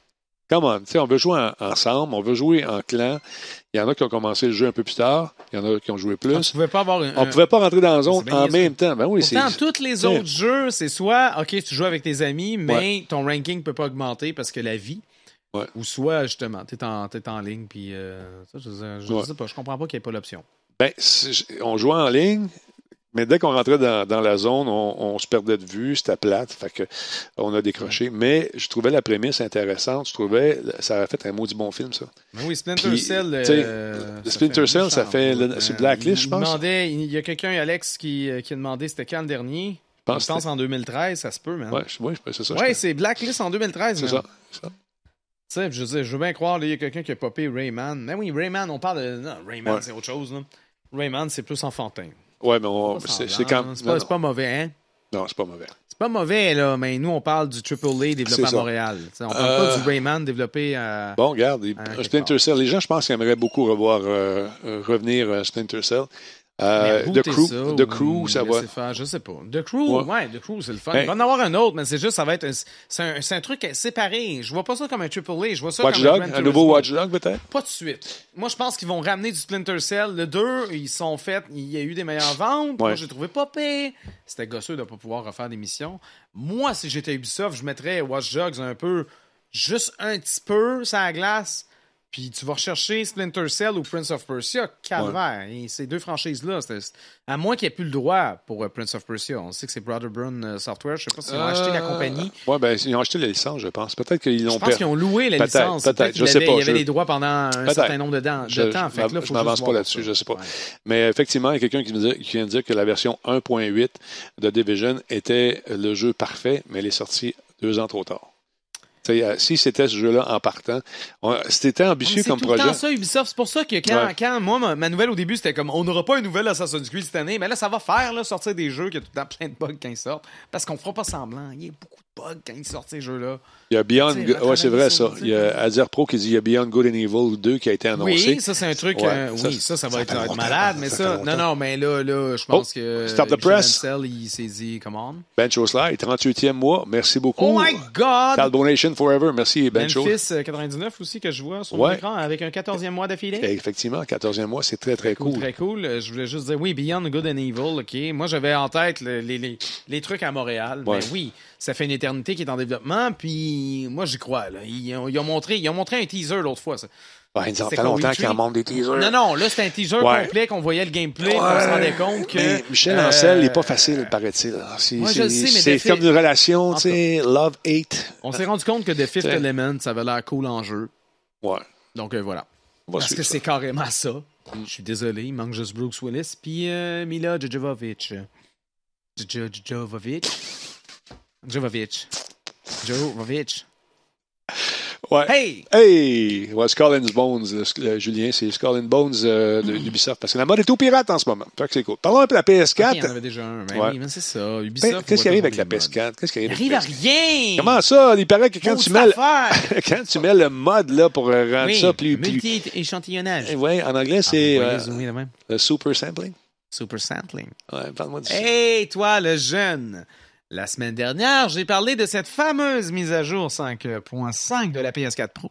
Come on, tu sais, on veut jouer en- ensemble, on veut jouer en clan. Il y en a qui ont commencé le jeu un peu plus tard, il y en a qui ont joué plus. On ne pouvait pas avoir un, On ne pouvait pas rentrer dans la zone c'est bien en niaiseux. même temps. Ben oui, Pourtant, c'est... tous les c'est- autres jeux, c'est soit, OK, tu joues avec tes amis, mais Ouais. ton ranking ne peut pas augmenter parce que la vie. Ouais. Ou soit, justement, tu es en, t'es en ligne, puis euh, ça, je, je, je Ouais. sais pas, je comprends pas qu'il n'y ait pas l'option. Ben, c'est- on jouait en ligne, mais dès qu'on rentrait dans, dans la zone, on, on se perdait de vue, c'était plate, fait que on a décroché. Mais je trouvais la prémisse intéressante, je trouvais, ça a fait un maudit bon film, ça. Mais oui, Splinter Puis, Cell. tu sais, euh, le ça Splinter fait Cell, un ça fait méchant le- bout. c'est Euh, Blacklist, je il pense. demandait- il y a quelqu'un, Alex, qui, qui a demandé c'était quand le dernier. Je pense pense, que en deux mille treize, ça se peut, man. Ouais, je- ouais, c'est ça. je Ouais, pense. c'est Blacklist en deux mille treize, c'est man. ça. c'est ça. Tu sais, je veux dire, je veux bien croire, là, il y a quelqu'un qui a popé Rayman. Mais oui, Rayman, on parle de. Non, Rayman, Ouais. c'est autre chose, là. Rayman, c'est plus enfantin. Ouais, mais on- Pas c'est, semblant, c'est quand C'est non, pas, c'est pas mauvais, hein? non, non, c'est pas mauvais. C'est pas mauvais, là, mais nous, on parle du triple A développé C'est à ça. Montréal. T'sais, on parle Euh, pas du Rayman développé à. Bon, regarde, il- Ah, quelque Splinter part. Cell, les gens, je pense qu'ils aimeraient beaucoup revoir euh, euh, revenir à Splinter Cell. Euh, Mais The rebooter Crew, ça, The ou Crew, ça va. laisser faire, je sais pas. The Crew, Ouais. ouais, The Crew, c'est le fun. Ben- Il va en avoir un autre, mais c'est juste, ça va être un, c'est un, c'est un truc séparé. Je vois pas ça comme un triple A, je vois ça Watch comme Dog, un Gran un Turismo. nouveau Watch Dog peut-être? Pas de suite. Moi, je pense qu'ils vont ramener du Splinter Cell. Le deux, ils sont faits, il y a eu des meilleures ventes. Moi, Ouais. j'ai trouvé pas pire. C'était gosseux de pas pouvoir refaire des missions. Moi, si j'étais Ubisoft, je mettrais Watch Dogs un peu, juste un petit peu, sur la glace. Puis tu vas rechercher Splinter Cell ou Prince of Persia, calvaire. Et ces deux franchises-là, c'était- à moins qu'il n'y ait plus le droit pour euh, Prince of Persia. On sait que c'est Brotherburn euh, Software. Je sais pas s'ils ont acheté la compagnie. Ouais, ben, ils ont acheté la licence, je pense. Peut-être qu'ils Je l'ont pense per- qu'ils ont loué la Peut-être, licence. peut-être, qu'il je sais avait- pas, Il y avait je- les droits pendant un Peut-être. certain nombre de, dents- de Je- temps. je Fait que là, je faut m'avance juste pas voir là-dessus, ça. je sais pas. Ouais. Mais effectivement, il y a quelqu'un qui, me dit- qui vient de dire que la version un point huit de Division était le jeu parfait, mais elle est sortie deux ans trop tard. T'sais, euh, si c'était ce jeu-là en partant, on- c'était ambitieux C'est comme tout le projet. temps ça, Ubisoft. C'est pour ça que quand, Ouais. quand moi, ma, ma nouvelle au début, c'était comme on n'aura pas une nouvelle Assassin's Creed cette année, mais là, ça va faire là, sortir des jeux qui ont tout le temps plein de bugs quand ils sortent. Parce qu'on fera pas semblant. Il y a beaucoup de bugs quand ils sortent ces jeux-là. Il y a Beyond, T'sais, Go- ouais, c'est vrai ça. Matrix, Il y a Azir Pro qui dit il y a Beyond Good and Evil deux qui a été annoncé. Oui, ça c'est un truc. Ouais, euh, ça, oui, ça, ça va ça être, fait être longtemps, malade, mais ça ça. fait Non, longtemps. non, mais là, là, je pense Oh, que. stop the Michel press. Ancel, il s'est dit, come on. Bench Slide, trente-huitième mois. Merci beaucoup. Oh my God! Talbot Nation Forever. Merci, Bencho. Memphis euh, quatre-vingt-dix-neuf aussi que je vois sur Ouais. mon écran avec un quatorzième mois d'affilée. Effectivement, quatorzième mois, c'est très, très cool. Très cool. Euh, Je voulais juste dire, oui, Beyond Good and Evil, OK. Moi, j'avais en tête le- les, les, les trucs à Montréal. Ouais. Ben oui, ça fait une éternité qui est en développement, puis moi, j'y crois. Là. Ils, ont, ils, ont montré, ils ont montré un teaser l'autre fois. Ça. Ouais, ils ont C'était fait quoi, longtemps Retreat? qu'ils en montrent des teasers. Non, non, là, c'était un teaser Ouais. complet, qu'on voyait le gameplay, Ouais. qu'on se rendait compte que... Mais Michel euh, Ancel n'est pas facile, paraît-il. C'est, moi, je c'est, le sais, mais c'est des comme faits- une relation, En tu sais, love-hate. On s'est rendu compte que The Fifth T'sais. Element, ça avait l'air cool en jeu. Ouais. Donc, euh, voilà. On va Parce suivre que ça. c'est carrément ça. Je suis désolé, il manque juste Bruce Willis. Puis euh, Mila Jovovich. Jo- Jo- Jovovich. Jovovich. Jovovich. Ouais. Hey! Hey! Ouais, Skull and Bones, euh, euh, Julien, c'est Skull and Bones euh, de d'Ubisoft. Parce que la mode est tout pirate en ce moment. Fait que c'est cool. Parlons un peu de la P S Ok, il y quatre. en avait déjà un. Ben Ouais. oui, mais c'est ça. Ben, Ubisoft. qu'est-ce qui arrive avec la P P S quatre? Qu'est-ce qui Il arrive arrive avec à rien! Comment ça? Il paraît que quand tu, mets le, affaire! quand tu mets le mode là, pour euh, rendre Oui, ça plus. plus... multi-échantillonnage. Ouais, en anglais, Ah, c'est vous voyez, euh, zoomer de même. le super sampling. Super sampling. Ouais, parle-moi de ça. Hey, toi, le jeune! La semaine dernière, j'ai parlé de cette fameuse mise à jour cinq point cinq de la P S quatre Pro.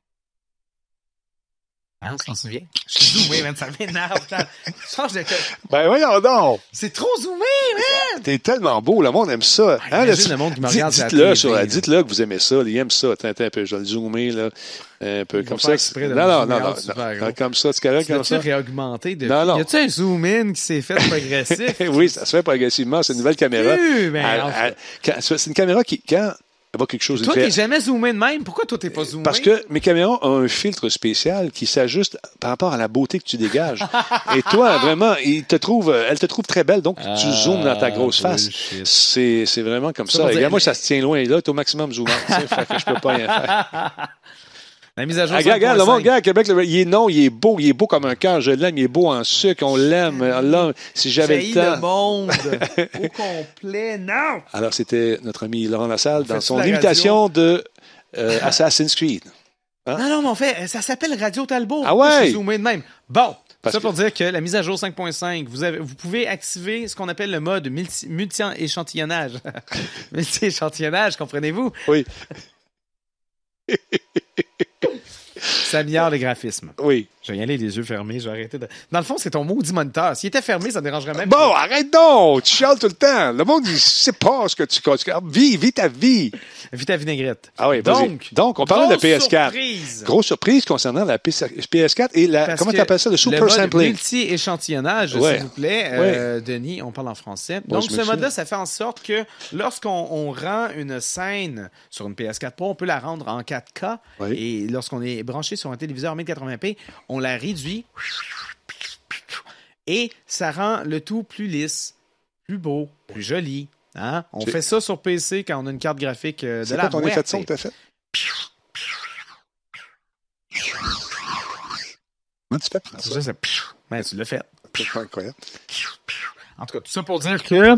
Hein, on s'en souvient? Je suis zoomé, man, ça m'énerve. quand- Change de... Ben voyons donc! C'est trop zoomé, man! T'es tellement beau, le monde aime ça. Ah, imagine là, le monde qui me dites- regarde sur la Dites-le, T V, sur la- là. dites-le que vous aimez ça, ils aiment ça. Attends, attends un peu, je vais le zoomer, là, un peu Il va comme faire ça. exprès de Non, me non, zoomer non, out non, super non, gros. comme ça, c'est correct, comme L'as-tu ça. réaugmenté depuis? Non, non. Y a-tu un zoom-in qui s'est fait progressif? Oui, ça se fait progressivement, c'est une nouvelle caméra. Euh, ben, Elle- enfin. elle- quand- c'est une caméra qui, quand elle voit quelque chose, Toi, elle t'es fait- jamais zoomé de même. Pourquoi toi, t'es pas zoomé? Parce que mes caméras ont un filtre spécial qui s'ajuste par rapport à la beauté que tu dégages. Et toi, vraiment, il te trouve, elle te trouve très belle, donc tu Ah, zoomes dans ta grosse face. bullshit. C'est, c'est vraiment comme Ça ça. veut Et dire- regarde, moi, ça se tient loin. Là, t'es au maximum zoomant. tu sais, fait que je peux pas rien faire. La mise à jour Ah, regarde, regarde, le cinq point monde, regarde, Québec, le- il est non, il est beau, il est beau comme un cœur. Je l'aime, il est beau en sucre, on l'aime. Là, si j'avais Jaillit le temps. le monde au complet. Non! Alors, c'était notre ami Laurent Lassalle dans fait-tu son la imitation de euh, Assassin's Creed. Hein? Non, non, mais en fait, ça s'appelle Radio Talbot. Ah ouais? Je suis zoomé de même. Bon, Parce ça que- pour dire que la mise à jour cinq point cinq, vous, avez, vous pouvez activer ce qu'on appelle le mode multi- multi-échantillonnage. multi-échantillonnage, comprenez-vous? Oui. Ça améliore le graphisme. Oui. Je vais y aller les yeux fermés, je vais arrêter de... Dans le fond, c'est ton maudit moniteur. S'il était fermé, ça ne dérangerait même Bon, pas. arrête donc! Tu chiales tout le temps. Le monde, il sait pas ce que tu... Vis, vis ta vie. Vis ta vinaigrette. Ah oui, vas-y. Donc, Donc, on parlait de la P S quatre. Surprise. Grosse surprise concernant la P S quatre et la... Parce comment que tu appelles ça? Le super le mode sampling. multi-échantillonnage, Ouais. s'il vous plaît. Euh, Denis, on parle en français. Bon, Donc, je ce m'excuse. mode-là, ça fait en sorte que lorsqu'on on rend une scène sur une P S quatre Pro, on peut la rendre en quatre K. Oui. Et lorsqu'on est branché sur un téléviseur mille quatre-vingts p, on la réduit. Et ça rend le tout plus lisse, plus beau, plus joli. Hein? On C'est- fait ça sur P C quand on a une carte graphique euh, de C'est la quoi ton effet de son que muerte. t'as fait? Comment tu fais pour C'est ça? ça, c'est... Ben, tu l'as fait. C'est pas incroyable. En tout cas, tout ça pour dire que...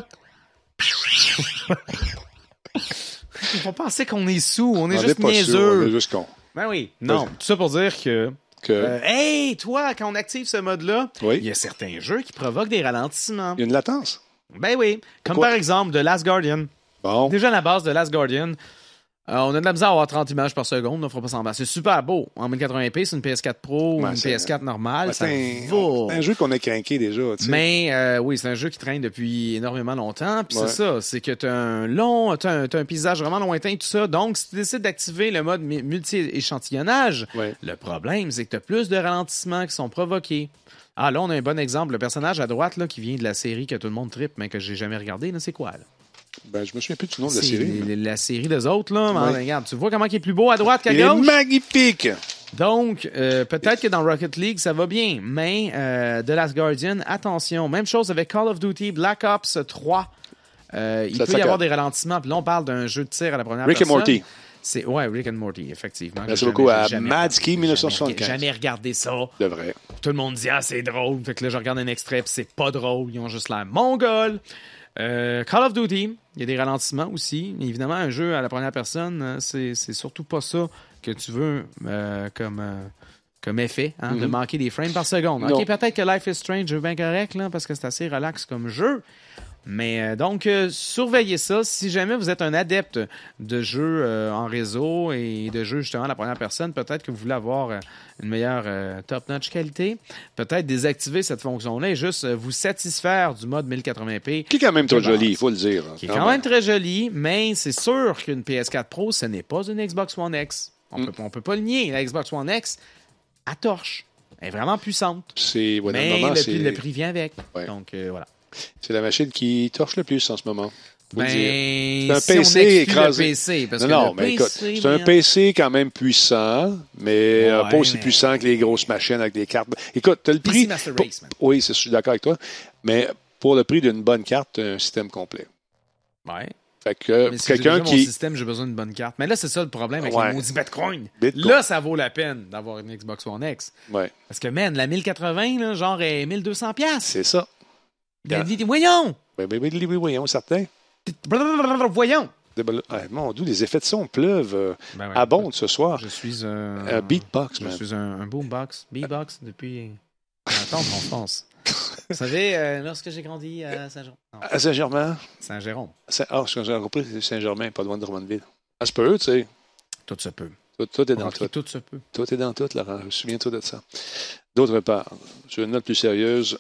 Ils vont penser qu'on est sous, on est On juste n'est pas sûr, on est niaiseux. juste con. Ben oui. Non, Vas-y. tout ça pour dire que... Que... euh, hey, toi, quand on active ce mode-là, Oui. il y a certains jeux qui provoquent des ralentissements. Il y a une latence. Ben oui. Comme Quoi? par exemple The Last Guardian. Bon. Déjà à la base de Last Guardian, euh, on a de la misère à avoir trente images par seconde, on fera pas semblant. C'est super beau. En mille quatre-vingts p, c'est une P S quatre Pro ou Ouais, une c'est- P S quatre normale, Ouais, ça c'est un, va. c'est un jeu qu'on a craqué déjà. Tu sais. Mais euh, oui, c'est un jeu qui traîne depuis énormément longtemps. Puis Ouais. c'est ça, c'est que tu as un long, t'as un, t'as un paysage vraiment lointain et tout ça. Donc, si tu décides d'activer le mode mi- multi-échantillonnage, Ouais. le problème, c'est que tu as plus de ralentissements qui sont provoqués. Ah, là, on a un bon exemple. Le personnage à droite, là, qui vient de la série que tout le monde trippe, mais que j'ai jamais regardé, là, c'est quoi, là? Ben, je me souviens plus du nom de la C'est série. la, la série des autres, là. Mais Ouais. regarde, tu vois comment il est plus beau à droite qu'à Il est gauche? magnifique! Donc, euh, peut-être que dans Rocket League, ça va bien, mais euh, The Last Guardian, attention. Même chose avec Call of Duty Black Ops trois. Euh, il Ça peut y s'accorde. avoir des ralentissements. Puis là, on parle d'un jeu de tir à la première Rick and personne. Morty. C'est, ouais, Rick and Morty, effectivement. Merci J'ai beaucoup jamais- à j'ai jamais Madsky, regardé- mille neuf cent soixante-quinze. Jamais, jamais regardé ça. De vrai. Tout le monde dit, ah, c'est drôle. Fait que là, je regarde un extrait, puis c'est pas drôle. Ils ont juste l'air mongols. Euh, Call of Duty, il y a des ralentissements aussi. Évidemment, un jeu à la première personne, euh, c'est, c'est surtout pas ça que tu veux euh, comme, euh, comme effet, hein, de Mhm. manquer des frames par seconde. Non. OK, peut-être que Life is Strange est bien correct, là, parce que c'est assez relax comme jeu. Mais euh, donc, euh, surveillez ça. Si jamais vous êtes un adepte de jeux euh, en réseau et de jeux justement à la première personne, peut-être que vous voulez avoir euh, une meilleure euh, top-notch qualité. Peut-être désactiver cette fonction-là et juste euh, vous satisfaire du mode mille quatre-vingts p. Qui est quand même très Qui est joli, bon. il faut le dire. Qui est quand même très joli, mais c'est sûr qu'une P S quatre Pro, ce n'est pas une Xbox One X. On Mm. peut, on peut pas le nier. La Xbox One X, à torche. Elle est vraiment puissante. C'est, ouais, dans le mais moment, le, c'est, prix, le prix vient avec. Ouais. Donc, euh, voilà. c'est la machine qui torche le plus en ce moment. Faut le dire. Ben, C'est un si P C on exclut écrasé. le P C, parce Non, que non, le mais P C, écoute, c'est un man, P C quand même puissant, mais euh, Ouais, pas aussi mais- puissant que les grosses machines avec des cartes. Écoute, tu as le P C prix. Master pour- Race, man. Oui, c'est- je suis d'accord avec toi, mais pour le prix d'une bonne carte, tu as un système complet. Ouais. Fait que Mais si quelqu'un j'ai déjà qui. mon système, j'ai besoin d'une bonne carte. Mais là, c'est ça le problème avec Ouais. les maudits Bitcoin. Bitcoin. Là, ça vaut la peine d'avoir une Xbox One X. Ouais, Parce que, man, la mille quatre-vingts, là, genre, est mille deux cents piastres. c'est ça. Ben, dis- Voyons! Oui, oui, oui, oui, voyons, certains. Blablabla, Voyons! Ah, mon Dieu, les effets de son pleuvent euh, Ben ouais, abondent ce soir. Je suis un... Un beatbox, Je man. suis un, un boombox. Beatbox depuis longtemps en France. Vous savez, euh, lorsque j'ai grandi à Saint-Jean... non, À Saint-Germain. Saint-Jérôme. Saint- Ah, je j'ai compris, c'est Saint-Germain, pas loin de Drummondville. Ah, c'est pas eux, tu sais. Tout se peut. Tout, tout est dans Entre tout. tout se peut. Tout est dans tout, Laurent. Souviens-toi de ça. D'autre part, sur une note plus sérieuse,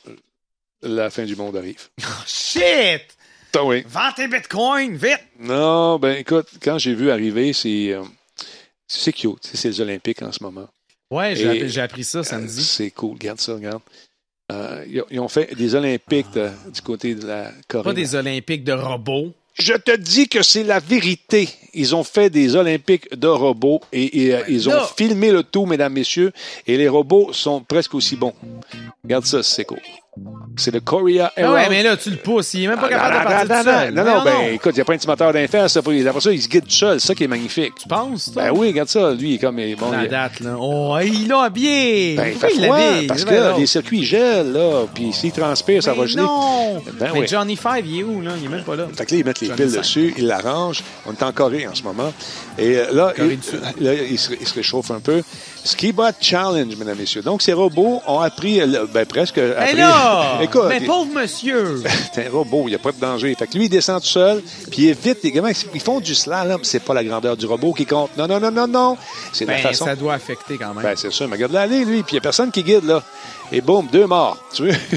la fin du monde arrive. Oh, shit! Ah oui. Vends tes bitcoins, vite! Non, ben écoute, quand j'ai vu arriver, c'est euh, c'est cute. Tu sais, c'est les Olympiques en ce moment. Ouais, j'ai Et- appris, j'ai appris ça Euh, samedi. c'est cool. Regarde ça, regarde. Euh, ils, ont, ils ont fait des Olympiques de- du côté de la Corée. Pas des Olympiques de robots. Je te dis que c'est la vérité. Ils ont fait des Olympiques de robots et, et, euh, ils ont là- filmé le tout, mesdames, messieurs, et les robots sont presque aussi bons. Regarde ça, c'est cool. C'est le Korea Ah Aero. ouais, mais là, tu le pousses. Il est même pas capable de partir non, tout seul. non, non, non, Voyons ben donc. écoute, il n'y a pas un petit moteur d'inferne, ça. Après ça, il se guide tout seul. C'est ça qui est magnifique. Tu penses, toi? Ben oui, regarde ça. Lui, il est comme. Bon, La il- date, là. Oh, il l'a habillé! ben, il Pourquoi fait il froid, l'habille? parce Ben que non. les circuits gèlent, là. Puis s'il transpire, ça Mais va geler. non! Ben mais oui. Johnny Five, il est où, là? Il est même pas là. Fait que là, ils mettent les Johnny piles Five. dessus, ils l'arrangent. On est en Corée en ce moment. Et euh, là, Corée il, du Sud. là il, se, il se réchauffe un peu. Skibot Challenge, mesdames et messieurs. Donc, ces robots ont appris, ben presque Mais appris... là! Écoute, mais pauvre monsieur! c'est un robot, il n'y a pas de danger. Fait que lui, il descend tout seul, puis il évite les gamins. Ils font du slalom, c'est pas la grandeur du robot qui compte. Non, non, non, non, non. C'est Ben, la façon... ça doit affecter quand même. Ben, c'est sûr, mais regarde-le aller, lui, puis il n'y a personne qui guide, là. Et boum, deux morts. Tu vois?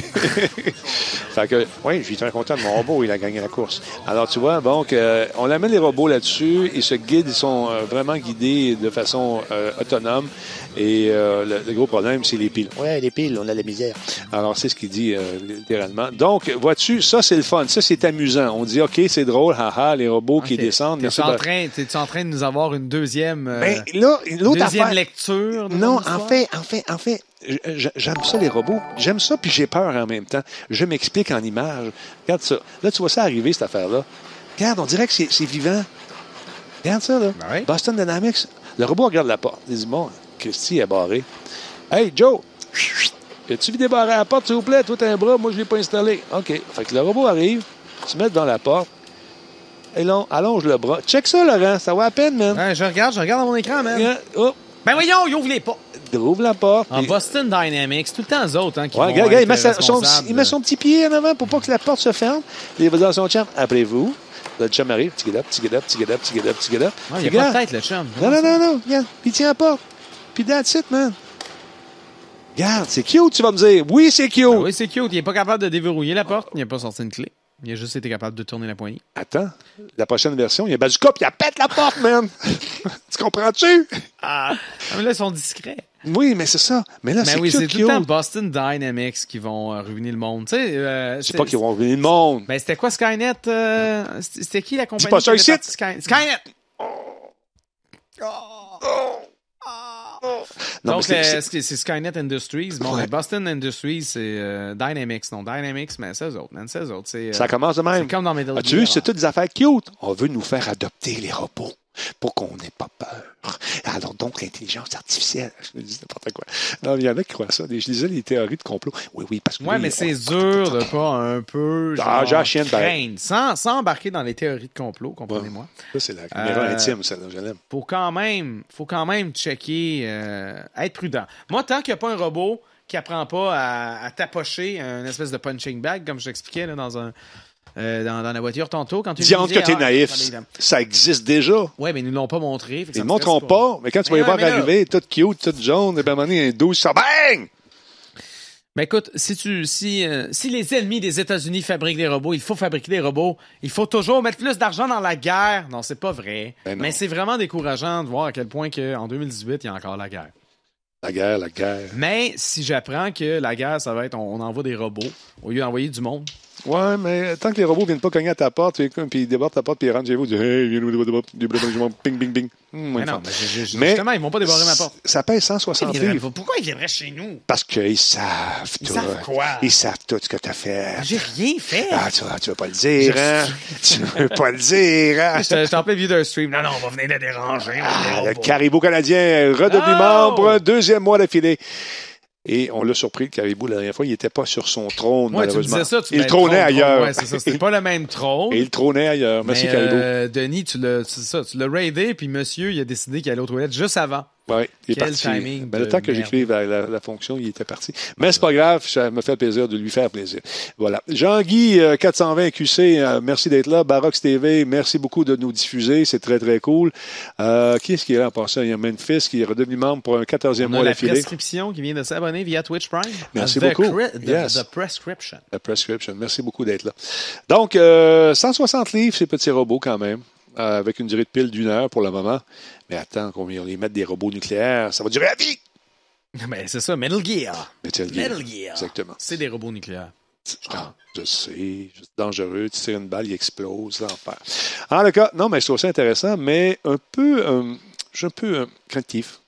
Fait que, oui, je suis très content de mon robot, il a gagné la course. Alors, tu vois, donc, euh, on amène les robots là-dessus, ils se guident, ils sont euh, vraiment guidés de façon euh, autonome. Et euh, le, le gros problème, c'est les piles. Ouais, les piles, on a la misère. Alors, c'est ce qu'il dit euh, littéralement. Donc, vois-tu, ça, c'est le fun. Ça, c'est amusant. On dit, OK, c'est drôle, haha, les robots okay. qui descendent. T'es-tu en, train, t'es-tu en train de nous avoir une deuxième, euh, ben, là, l'autre deuxième affaire... lecture? Non, en fait, en fait, en fait, j'aime ça, les robots. J'aime ça, puis j'ai peur en même temps. Je m'explique en images. Regarde ça. Là, tu vois ça arriver, cette affaire-là. Regarde, on dirait que c'est, c'est vivant. Regarde ça, là. Ouais. Boston Dynamics. Le robot regarde la porte. Il dit, bon, Christy est barré. Hey, Joe! As-tu vu débarrer la porte, s'il vous plaît? Toi, t'as un bras, moi, je ne l'ai pas installé. OK. Fait que le robot arrive, se met devant la porte, et là, allonge le bras. Check ça, Laurent. Ça va à peine, man. Ouais, je regarde, je regarde dans mon écran, man. Yeah. Oh. Ben voyons, ils ouvrent les portes. Il ouvre la porte. En et... Boston Dynamics, tout le temps eux autres hein, qui ouais, vont regarde, être il, met sa, son, il met de... son petit pied en avant pour pas que la porte se ferme. Il va dans son chum. Après vous, le chum arrive. Petit get up, petit get up, petit get up, petit get up, petit get up. Il n'y a pas de tête, le chum. Non, non, non, non. Regarde, il tient la porte. Puis that's it, man. Regarde, c'est cute, tu vas me dire. Oui, c'est cute. Ben oui, c'est cute. Il n'est pas capable de déverrouiller la porte. Il n'a pas sorti une clé. Il a juste été capable de tourner la poignée. Attends, la prochaine version, il y a Bazooka puis il pète la porte, man. Tu comprends-tu? Ah, mais là, ils sont discrets. Oui, mais c'est ça. Mais là, mais c'est oui, cute, c'est tout le temps Boston Dynamics qui vont euh, ruiner le monde. Tu sais, euh, c'est pas qu'ils vont ruiner le monde. Ben, c'était quoi Skynet? Euh, c'était qui la compagnie? Dis pas ça ici. Sky... Skynet! Oh. Oh. Oh. Oh. Non, donc, c'est, c'est... c'est Skynet Industries. Bon, ouais. Boston Industries, c'est euh, Dynamics. Non, Dynamics, mais c'est eux autres. Man, c'est eux autres. C'est, euh, ça commence de même. C'est comme dans Middle Gear. As-tu vu, c'est toutes des affaires cute. On veut nous faire adopter les robots pour qu'on n'ait pas peur. Alors donc, l'intelligence artificielle, je me dis n'importe quoi. Non, il y en a qui croient ça. Je disais les théories de complot. Oui, oui, parce que... Ouais, oui, mais on... c'est dur de pas un peu... Genre, ah, j'ai la chienne craindre, sans, sans embarquer dans les théories de complot, comprenez-moi. Ouais. Ça, c'est la caméra euh, intime, ça, je l'aime. Faut quand même, faut quand même checker, euh, être prudent. Moi, tant qu'il n'y a pas un robot qui apprend pas à, à tapocher une espèce de punching bag, comme je t'expliquais là, dans un... Euh, dans, dans la voiture tantôt. Quand tu Diante que t'es ah, naïf. Ça existe déjà. Oui, mais ils ne l'ont pas montré. Ils ne montreront pas. pas, mais quand tu vas les voir arriver, toute cute, toute jaune, et bien à un moment donné, un douze, ça bang! Mais écoute, si tu, si, euh, si les ennemis des États-Unis fabriquent des robots, il faut fabriquer des robots. Il faut toujours mettre plus d'argent dans la guerre. Non, c'est pas vrai. Ben mais c'est vraiment décourageant de voir à quel point qu'en deux mille dix-huit, il y a encore la guerre. La guerre, la guerre. Mais si j'apprends que la guerre, ça va être on, on envoie des robots au lieu d'envoyer du monde. Ouais, mais tant que les robots viennent pas cogner à ta porte, puis ils débordent ta porte, puis ils rentrent chez vous, ils disent hey, viens nous débarrer, ping, ping, ping. Mais non, mais justement, ils vont pas débarrer ma porte. Ça pèse cent soixante livres. Pourquoi ils viendraient chez nous? Parce qu'ils savent tout. Ils savent quoi? Ils savent tout ce que t'as fait. J'ai rien fait. Ah, tu, tu veux pas le dire, hein? Tu veux pas le dire, hein? Je t'en plais vieux d'un stream. Non, non, on va venir les déranger. Ah, le Caribou canadien redevenu oh! membre, deuxième mois d'affilée. Et on l'a surpris, le Caribou, la dernière fois, il n'était pas sur son trône, ouais, malheureusement. Tu disais ça, tu il trônait trône, ailleurs. Ouais, c'est ça. C'était pas le même trône. Et il trônait ailleurs. Merci, mais, Caribou. Euh, Denis, tu l'as, c'est ça, tu l'as raidé, puis monsieur, il a décidé qu'il allait aux toilettes juste avant. Oui, il est Quel parti. timing Ben, le temps que j'écrive la, la, la fonction, il était parti. Mais c'est pas grave, ça me fait plaisir de lui faire plaisir. Voilà. Jean-Guy, euh, quatre cent vingt Q C, euh, merci d'être là. Barox T V, merci beaucoup de nous diffuser. C'est très, très cool. Euh, qui est-ce qui est là en passant? Il y a Memphis qui est redevenu membre pour un quatorzième mois d'affilée. On a la prescription qui vient de s'abonner via Twitch Prime. Merci the beaucoup. Cre- the, yes. the Prescription. The Prescription. Merci beaucoup d'être là. Donc, euh, cent soixante livres, ces petits robots quand même. Euh, avec une durée de pile d'une heure pour le moment. Mais attends, qu'on les mette des robots nucléaires, ça va durer à vie! Ben, c'est ça, Metal Gear. Metal Gear. Metal Gear. Exactement. C'est des robots nucléaires. Ah, je sais, c'est dangereux, tu tires une balle, il explose, l'enfer. En tout cas, non, mais je trouve ça intéressant, mais un peu, euh, je suis un peu euh, craintif.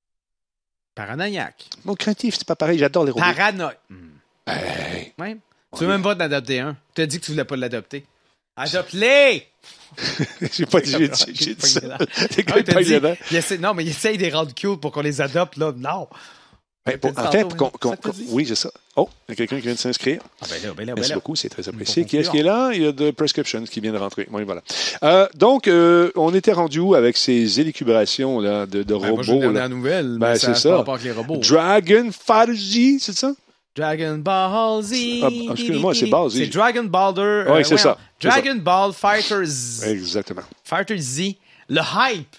Paranoïaque. Non, craintif, c'est pas pareil, j'adore les robots. Paranoïaque. Hmm. Hey. Ouais. Tu veux même pas d'adopter un. Tu as dit que tu voulais pas l'adopter. Adopte-les! j'ai pas dit, j'ai dit, j'ai dit ça. Ah, dit, il essaie, non, mais il essaye de les rendre cute pour qu'on les adopte, là. Non. Ben, pour, en fait, qu'on, qu'on, qu'on, oui, c'est ça. Oh, il y a quelqu'un qui vient de s'inscrire. Ah ben là, ben là, ben Merci là. beaucoup, c'est très apprécié. Qui est-ce qui est là? Il y a de Prescriptions qui vient de rentrer. Oui, voilà. Euh, donc, euh, on était rendu où avec ces élucubrations là, de, de Ben, robots? moi, j'ai une là? dernière nouvelle, Ben, mais c'est ça ça. n'a pas rapport avec les robots. Dragon Fighter Z, c'est ça? Dragon Ball Z. Ah, excuse-moi, c'est Ball Z. C'est Dragon Balder. Oui, euh, c'est ouais, ça. C'est Dragon ça. Ball Fighter Z. Exactement. Fighter Z. Le hype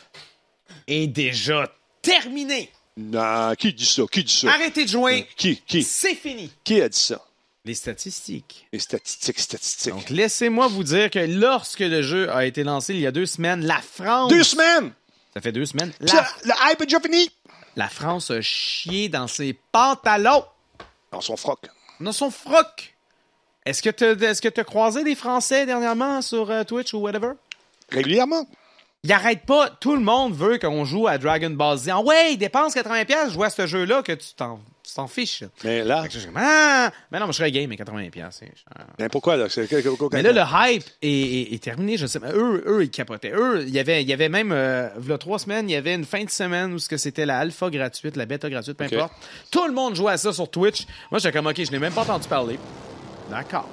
est déjà terminé. Non, qui dit ça? Qui dit ça? Arrêtez de jouer. Qui? Qui? C'est fini. Qui a dit ça? Les statistiques. Les statistiques, statistiques. Donc, laissez-moi vous dire que lorsque le jeu a été lancé il y a deux semaines, la France... Deux semaines! Ça fait deux semaines. La... La, Le hype est déjà fini! la France a chié dans ses pantalons. Dans son froc. Dans son froc. Est-ce que tu est-ce que t'as croisé des Français dernièrement sur euh, Twitch ou whatever? Régulièrement. Il arrête pas. Tout le monde veut qu'on joue à Dragon Ball Z. Ah ouais, dépense quatre-vingts dollars, je vois ce jeu-là que tu t'en, tu t'en fiches. Mais là, Fait que je suis comme, ah, mais non, mais je serais game, mais quatre-vingts dollars. C'est cher. mais pourquoi là? C'est quelque chose. Mais là, le hype est, est- est terminé, je sais pas. Eux, eux, ils capotaient. Eux, il y avait, il y avait même, euh, v'là trois semaines, il y avait une fin de semaine où ce que c'était la alpha gratuite, la bêta gratuite, peu Ok. importe. Tout le monde jouait à ça sur Twitch. Moi, j'étais comme, OK, je n'ai même pas entendu parler. D'accord.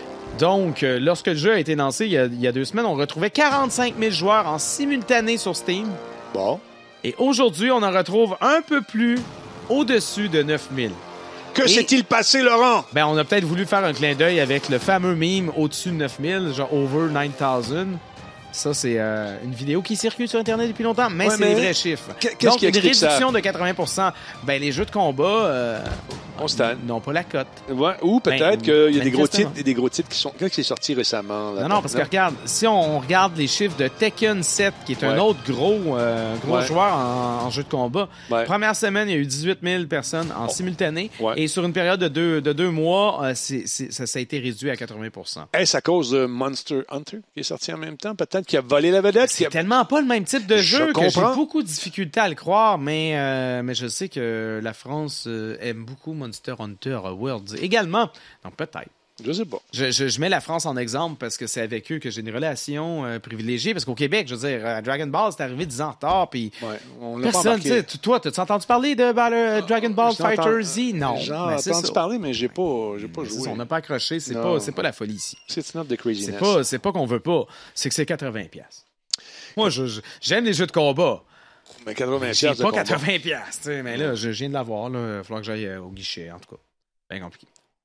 Donc, euh, lorsque le jeu a été lancé il y a, il y a deux semaines, on retrouvait quarante-cinq mille joueurs en simultané sur Steam. Bon. Et aujourd'hui, on en retrouve un peu plus au-dessus de neuf mille. Que Et- s'est-il passé, Laurent? Ben, on a peut-être voulu faire un clin d'œil avec le fameux meme au-dessus de neuf mille, genre over neuf mille. Ça, c'est euh, une vidéo qui circule sur Internet depuis longtemps, mais Ouais, c'est mais les vrais chiffres. qu'est- qu'est-ce Donc, qui une explique ça? réduction de quatre-vingts pour cent. Ben, les jeux de combat euh, On se tanne. n'ont pas la cote. Ouais, ou peut-être Ben, qu'il y a des gros manifestement. titres, des gros titres qui sont. Quand c'est sorti récemment? Là, Non, non, parce que regarde, si on regarde les chiffres de Tekken sept, qui est un Ouais. autre gros, euh, gros Ouais. joueur en, en jeu de combat, Ouais. première semaine, il y a eu dix-huit mille personnes en simultané. Ouais. Et sur une période de deux, de deux mois, euh, c'est, c'est- ça, ça a été réduit à quatre-vingts pour cent. Est-ce à cause de Monster Hunter qui est sorti en même temps? Peut-être qu'il a volé la vedette? C'est qu'il a- tellement pas le même type de Je jeu que j'ai comprends. beaucoup de difficultés à le croire, mais, euh, mais je sais que la France euh, aime beaucoup Monster Hunter World également. Donc peut-être. Je sais pas. Je, je, je mets la France en exemple parce que c'est avec eux que j'ai une relation euh, privilégiée. Parce qu'au Québec, je veux dire, euh, Dragon Ball, c'est arrivé dix ans en retard. Puis Ouais, on l'a pas personne, embarqué. tu sais, tu- toi, t'as-tu entendu parler de Ball- euh, Dragon Ball J'ai entendu- Fighter Z? Non. J'en Ben, ai c'est entendu ça. parler, mais j'ai pas, j'ai pas C'est joué. ça, on n'a pas accroché. C'est Non. pas, c'est pas la folie ici. C'est not the craziness. C'est pas, c'est pas qu'on veut pas. C'est que c'est quatre-vingts piastres. Moi, je, je- j'aime les jeux de combat. Mais quatre-vingts J'ai piastres de pas combat. quatre-vingts piastres, tu sais, mais là, je, je viens de l'avoir. Il va falloir que j'aille euh, au guichet, en tout cas. Bien compliqué.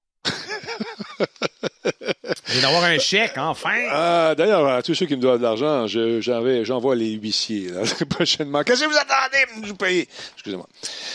Je viens d'avoir un chèque, enfin! Ah, d'ailleurs, à tous ceux qui me doivent de l'argent, je- j'en vais- j'envoie les huissiers là, prochainement. Qu'est-ce que vous attendez de nous payer? Excusez-moi.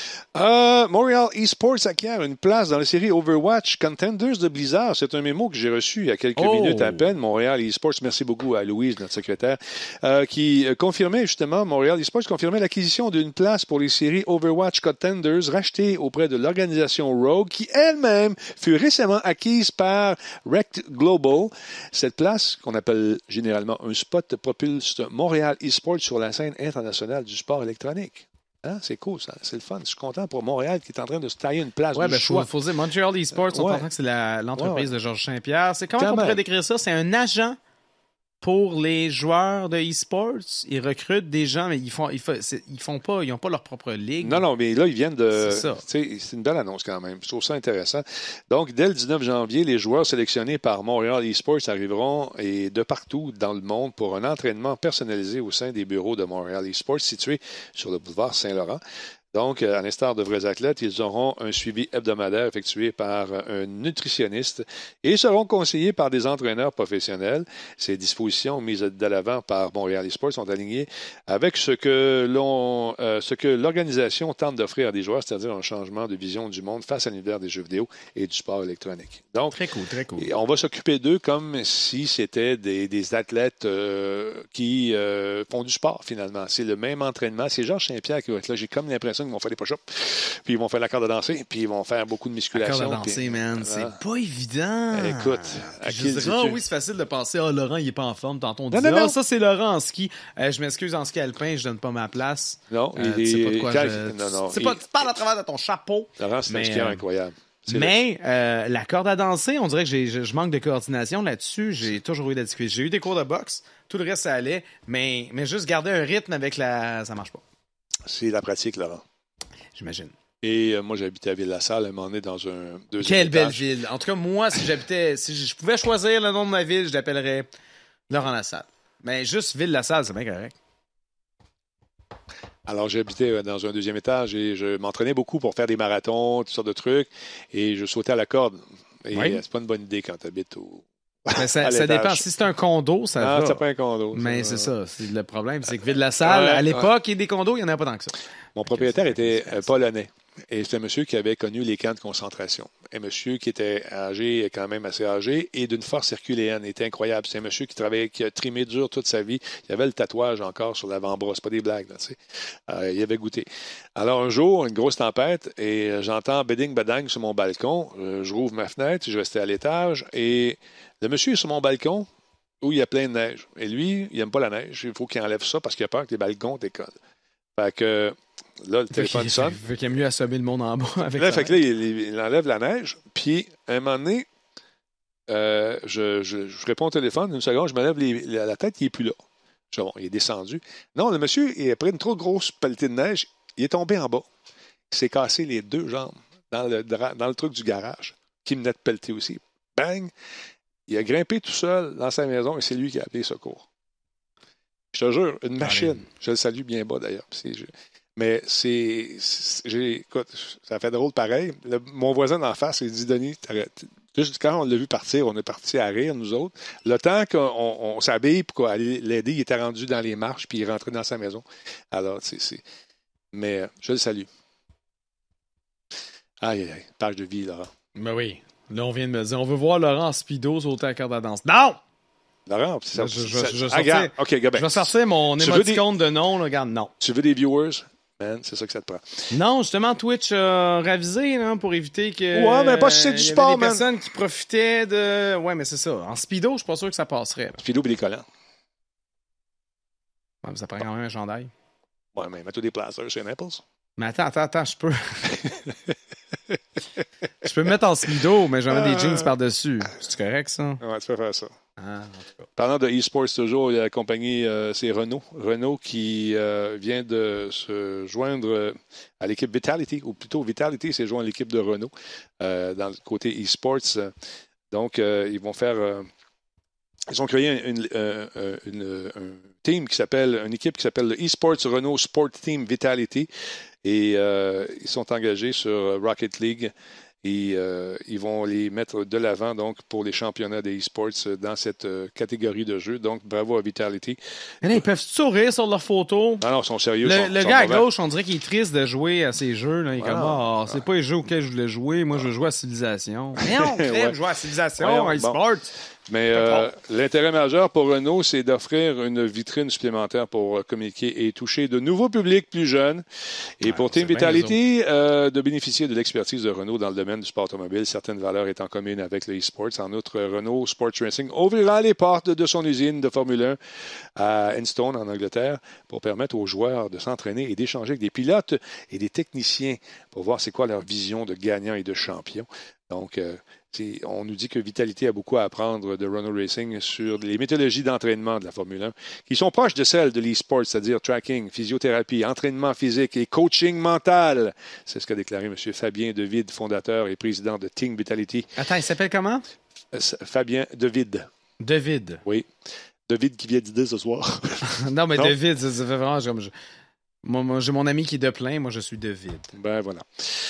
Euh, Montréal Esports acquiert une place dans la série Overwatch Contenders de Blizzard. C'est un mémo que j'ai reçu il y a quelques Oh. minutes à peine. Montréal Esports, merci beaucoup à Louise, notre secrétaire, euh, qui euh, confirmait justement, Montréal Esports confirmait l'acquisition d'une place pour les séries Overwatch Contenders rachetées auprès de l'organisation Rogue, qui elle-même fut récemment acquise par Rect Global. Cette place, qu'on appelle généralement un spot, propulse Montréal Esports sur la scène internationale du sport électronique. Hein? C'est cool, ça. C'est le fun. Je suis content pour Montréal qui est en train de se tailler une place Ouais, de ben, choix. faut, faut dire, Montreal Esports, on Ouais. comprend que c'est la- l'entreprise Ouais, ouais. de Georges Saint-Pierre. C'est comment Quand on pourrait même. décrire ça? C'est un agent pour les joueurs de e-sports. Ils recrutent des gens, mais ils font, ils font, c'est- ils font pas, ils ont pas leur propre ligue. Non, non, mais là, ils viennent de. C'est ça. tu sais, c'est une belle annonce quand même. Je trouve ça intéressant. Donc, dès le dix-neuf janvier, les joueurs sélectionnés par Montréal Esports arriveront et de partout dans le monde pour un entraînement personnalisé au sein des bureaux de Montréal Esports situés sur le boulevard Saint-Laurent. Donc, à l'instar de vrais athlètes, ils auront un suivi hebdomadaire effectué par un nutritionniste et seront conseillés par des entraîneurs professionnels. Ces dispositions mises de l'avant par Montréal Esports sont alignées avec ce que l'on, euh, ce que l'organisation tente d'offrir à des joueurs, c'est-à-dire un changement de vision du monde face à l'univers des jeux vidéo et du sport électronique. Donc, Très cool, très cool. et on va s'occuper d'eux comme si c'était des, des athlètes euh, qui euh, font du sport, finalement. C'est le même entraînement. C'est Georges Saint-Pierre qui va être là. J'ai comme l'impression qu'ils vont faire des push-ups, puis ils vont faire la corde à danser, puis ils vont faire beaucoup de La musculation. corde à danser, puis- man, Ah. c'est pas évident. Écoute, à Puis qui je le dirais, ah dis-tu? oui, c'est facile de penser, ah, Laurent, il est pas en forme. Tantôt, on Non, dit, non, non. ah, ça, c'est Laurent en ski. Euh, je m'excuse, en ski alpin, je donne pas ma place. Non, Euh, il tu sais pas de est- quoi quand- je... non, non, tu, sais il- pas, tu parles à travers de ton chapeau. Laurent, c'est un Mais, skieur euh, incroyable. C'est Mais euh, la corde à danser, on dirait que j'ai, je, je manque de coordination là-dessus. J'ai toujours eu de la difficulté. J'ai eu des cours de boxe, tout le reste ça allait, mais, mais juste garder un rythme avec la, ça marche pas. C'est la pratique, Laurent. J'imagine. Et euh, moi, j'habitais à Ville-la-Salle, à un moment donné, dans un deuxième Quelle étage. belle ville. En tout cas, moi, si j'habitais, si je pouvais choisir le nom de ma ville, je l'appellerais Laurent-la-Salle. Mais juste Ville-la-Salle, c'est bien correct. Alors, j'habitais dans un deuxième étage et je m'entraînais beaucoup pour faire des marathons, toutes sortes de trucs, et je sautais à la corde. Et Oui. c'est pas une bonne idée quand tu habites au... Mais ça, à ça l'étage. dépend. Si c'est un condo, ça Non, va. c'est pas un condo. Mais ça. c'est ça. C'est le problème, c'est que Ville-la-Salle, Ouais, à l'époque, et des condos, il n'y en a pas tant que ça. Mon propriétaire c'est- était c'est- euh, polonais. Et c'était un monsieur qui avait connu les camps de concentration. Un monsieur qui était âgé, quand même assez âgé, et d'une force herculéenne. Il était incroyable. C'est un monsieur qui travaillait, qui a trimé dur toute sa vie. Il avait le tatouage encore sur l'avant-bras. C'est pas des blagues, là, tu sais. Euh, il avait goûté. Alors, un jour, une grosse tempête, et j'entends beding badang sur mon balcon. Euh, je rouvre ma fenêtre, je restais à l'étage, et le monsieur est sur mon balcon où il y a plein de neige. Et lui, il n'aime pas la neige. Il faut qu'il enlève ça parce qu'il a peur que les balcons décollent. Fait que là, le téléphone Fait sonne. qu'il y a mieux assommer le monde en bas avec Là, ça. fait que là, il, il enlève la neige. Puis, à un moment donné, euh, je, je, je réponds au téléphone. Une seconde, je me lève les- la, la tête, il n'est plus là. Je dis, bon, il est descendu. Non, le monsieur, il a pris une trop grosse pelletée de neige. Il est tombé en bas. Il s'est cassé les deux jambes dans le, dra- dans le truc du garage, qui venait de pelleter aussi. Bang! Il a grimpé tout seul dans sa maison et c'est lui qui a appelé les secours. Je te jure, une machine. Allez. Je le salue bien bas d'ailleurs. C'est- je- Mais c'est. c'est- j'ai- Écoute, ça fait drôle pareil. Le- mon voisin d'en face, il dit Denis, t'arrêtes. Juste quand on l'a vu partir, on est parti à rire, nous autres. Le temps qu'on on, on s'habille pour aller l'aider, il était rendu dans les marches puis il est rentré dans sa maison. Alors, c'est. c'est- Mais euh, je le salue. Aïe, aïe, aïe. Page de vie, Laurent. Ben oui. Là, on vient de me dire, on veut voir Laurent en speedo sauter à la corde à danse. Non! Laurent, ça, Je- je- ça- je- je ah, regarde, sortais- OK, gars, ben, Je vais sortir mon tu veux émoticône de non, là, regarde, non. tu veux des viewers? Man, c'est ça que ça te prend. Non, justement, Twitch a ravisé là, pour éviter que. Ouais, mais pas si c'est du il y avait sport, des man. personnes qui profitaient de. Ouais, mais c'est ça. En speedo, je suis pas sûr que ça passerait. là. Speedo et des collants. Ouais, mais ça prend quand même un chandail. Ouais, mais mets-toi des plasters chez Naples. Mais attends, attends, attends, je peux. Je peux me mettre en speedo, mais j'en mets des jeans par-dessus. C'est correct, ça? Ouais, tu peux faire ça. Ah, en tout cas. Parlant de e-sports toujours, il y a la compagnie, euh, c'est Renault. Renault qui euh, vient de se joindre euh, à l'équipe Vitality, ou plutôt Vitality s'est joint à l'équipe de Renault euh, dans le côté e-sports. Donc, euh, ils vont faire... euh, ils ont créé une, euh, euh, une, un team qui s'appelle, une équipe qui s'appelle le eSports Renault Sport Team Vitality. Et euh, ils sont engagés sur Rocket League et euh, ils vont les mettre de l'avant donc pour les championnats des e-sports dans cette euh, catégorie de jeu. Donc, bravo à Vitality. Mais là, ils peuvent sourire sur leur photo. Non, non, ils sont sérieux. Le, ils sont- le ils sont gars à mauvais. gauche, on dirait qu'il est triste de jouer à ces jeux. Là. Il est Voilà. comme, ah, c'est pas les jeux auxquels je voulais jouer. Moi, je veux jouer à Civilisation. Voyons, crème, Ouais. jouer à Civilisation, Voyons, à e-sport. Mais euh, l'intérêt majeur pour Renault, c'est d'offrir une vitrine supplémentaire pour euh, communiquer et toucher de nouveaux publics plus jeunes. Et Ouais, pour c'est Team bien Vitality, euh, de bénéficier de l'expertise de Renault dans le domaine du sport automobile, certaines valeurs étant communes avec le e-sports. En outre, Renault Sports Racing ouvrira les portes de son usine de Formule un à Enstone, en Angleterre, pour permettre aux joueurs de s'entraîner et d'échanger avec des pilotes et des techniciens pour voir c'est quoi leur vision de gagnant et de champion. Donc, euh, c'est- on nous dit que Vitality a beaucoup à apprendre de Renault Racing sur les méthodologies d'entraînement de la Formule un, qui sont proches de celles de l'e-sport, c'est-à-dire tracking, physiothérapie, entraînement physique et coaching mental. C'est ce qu'a déclaré M. Fabien Devide, fondateur et président de Team Vitality. Attends, il s'appelle comment? Euh, Fabien Devide, David. oui. Devide qui vient d'idée ce soir. non, mais Non. David, ça, ça fait vraiment comme... Je... Moi, moi, j'ai mon ami qui est de plein, moi, je suis David. Ben voilà.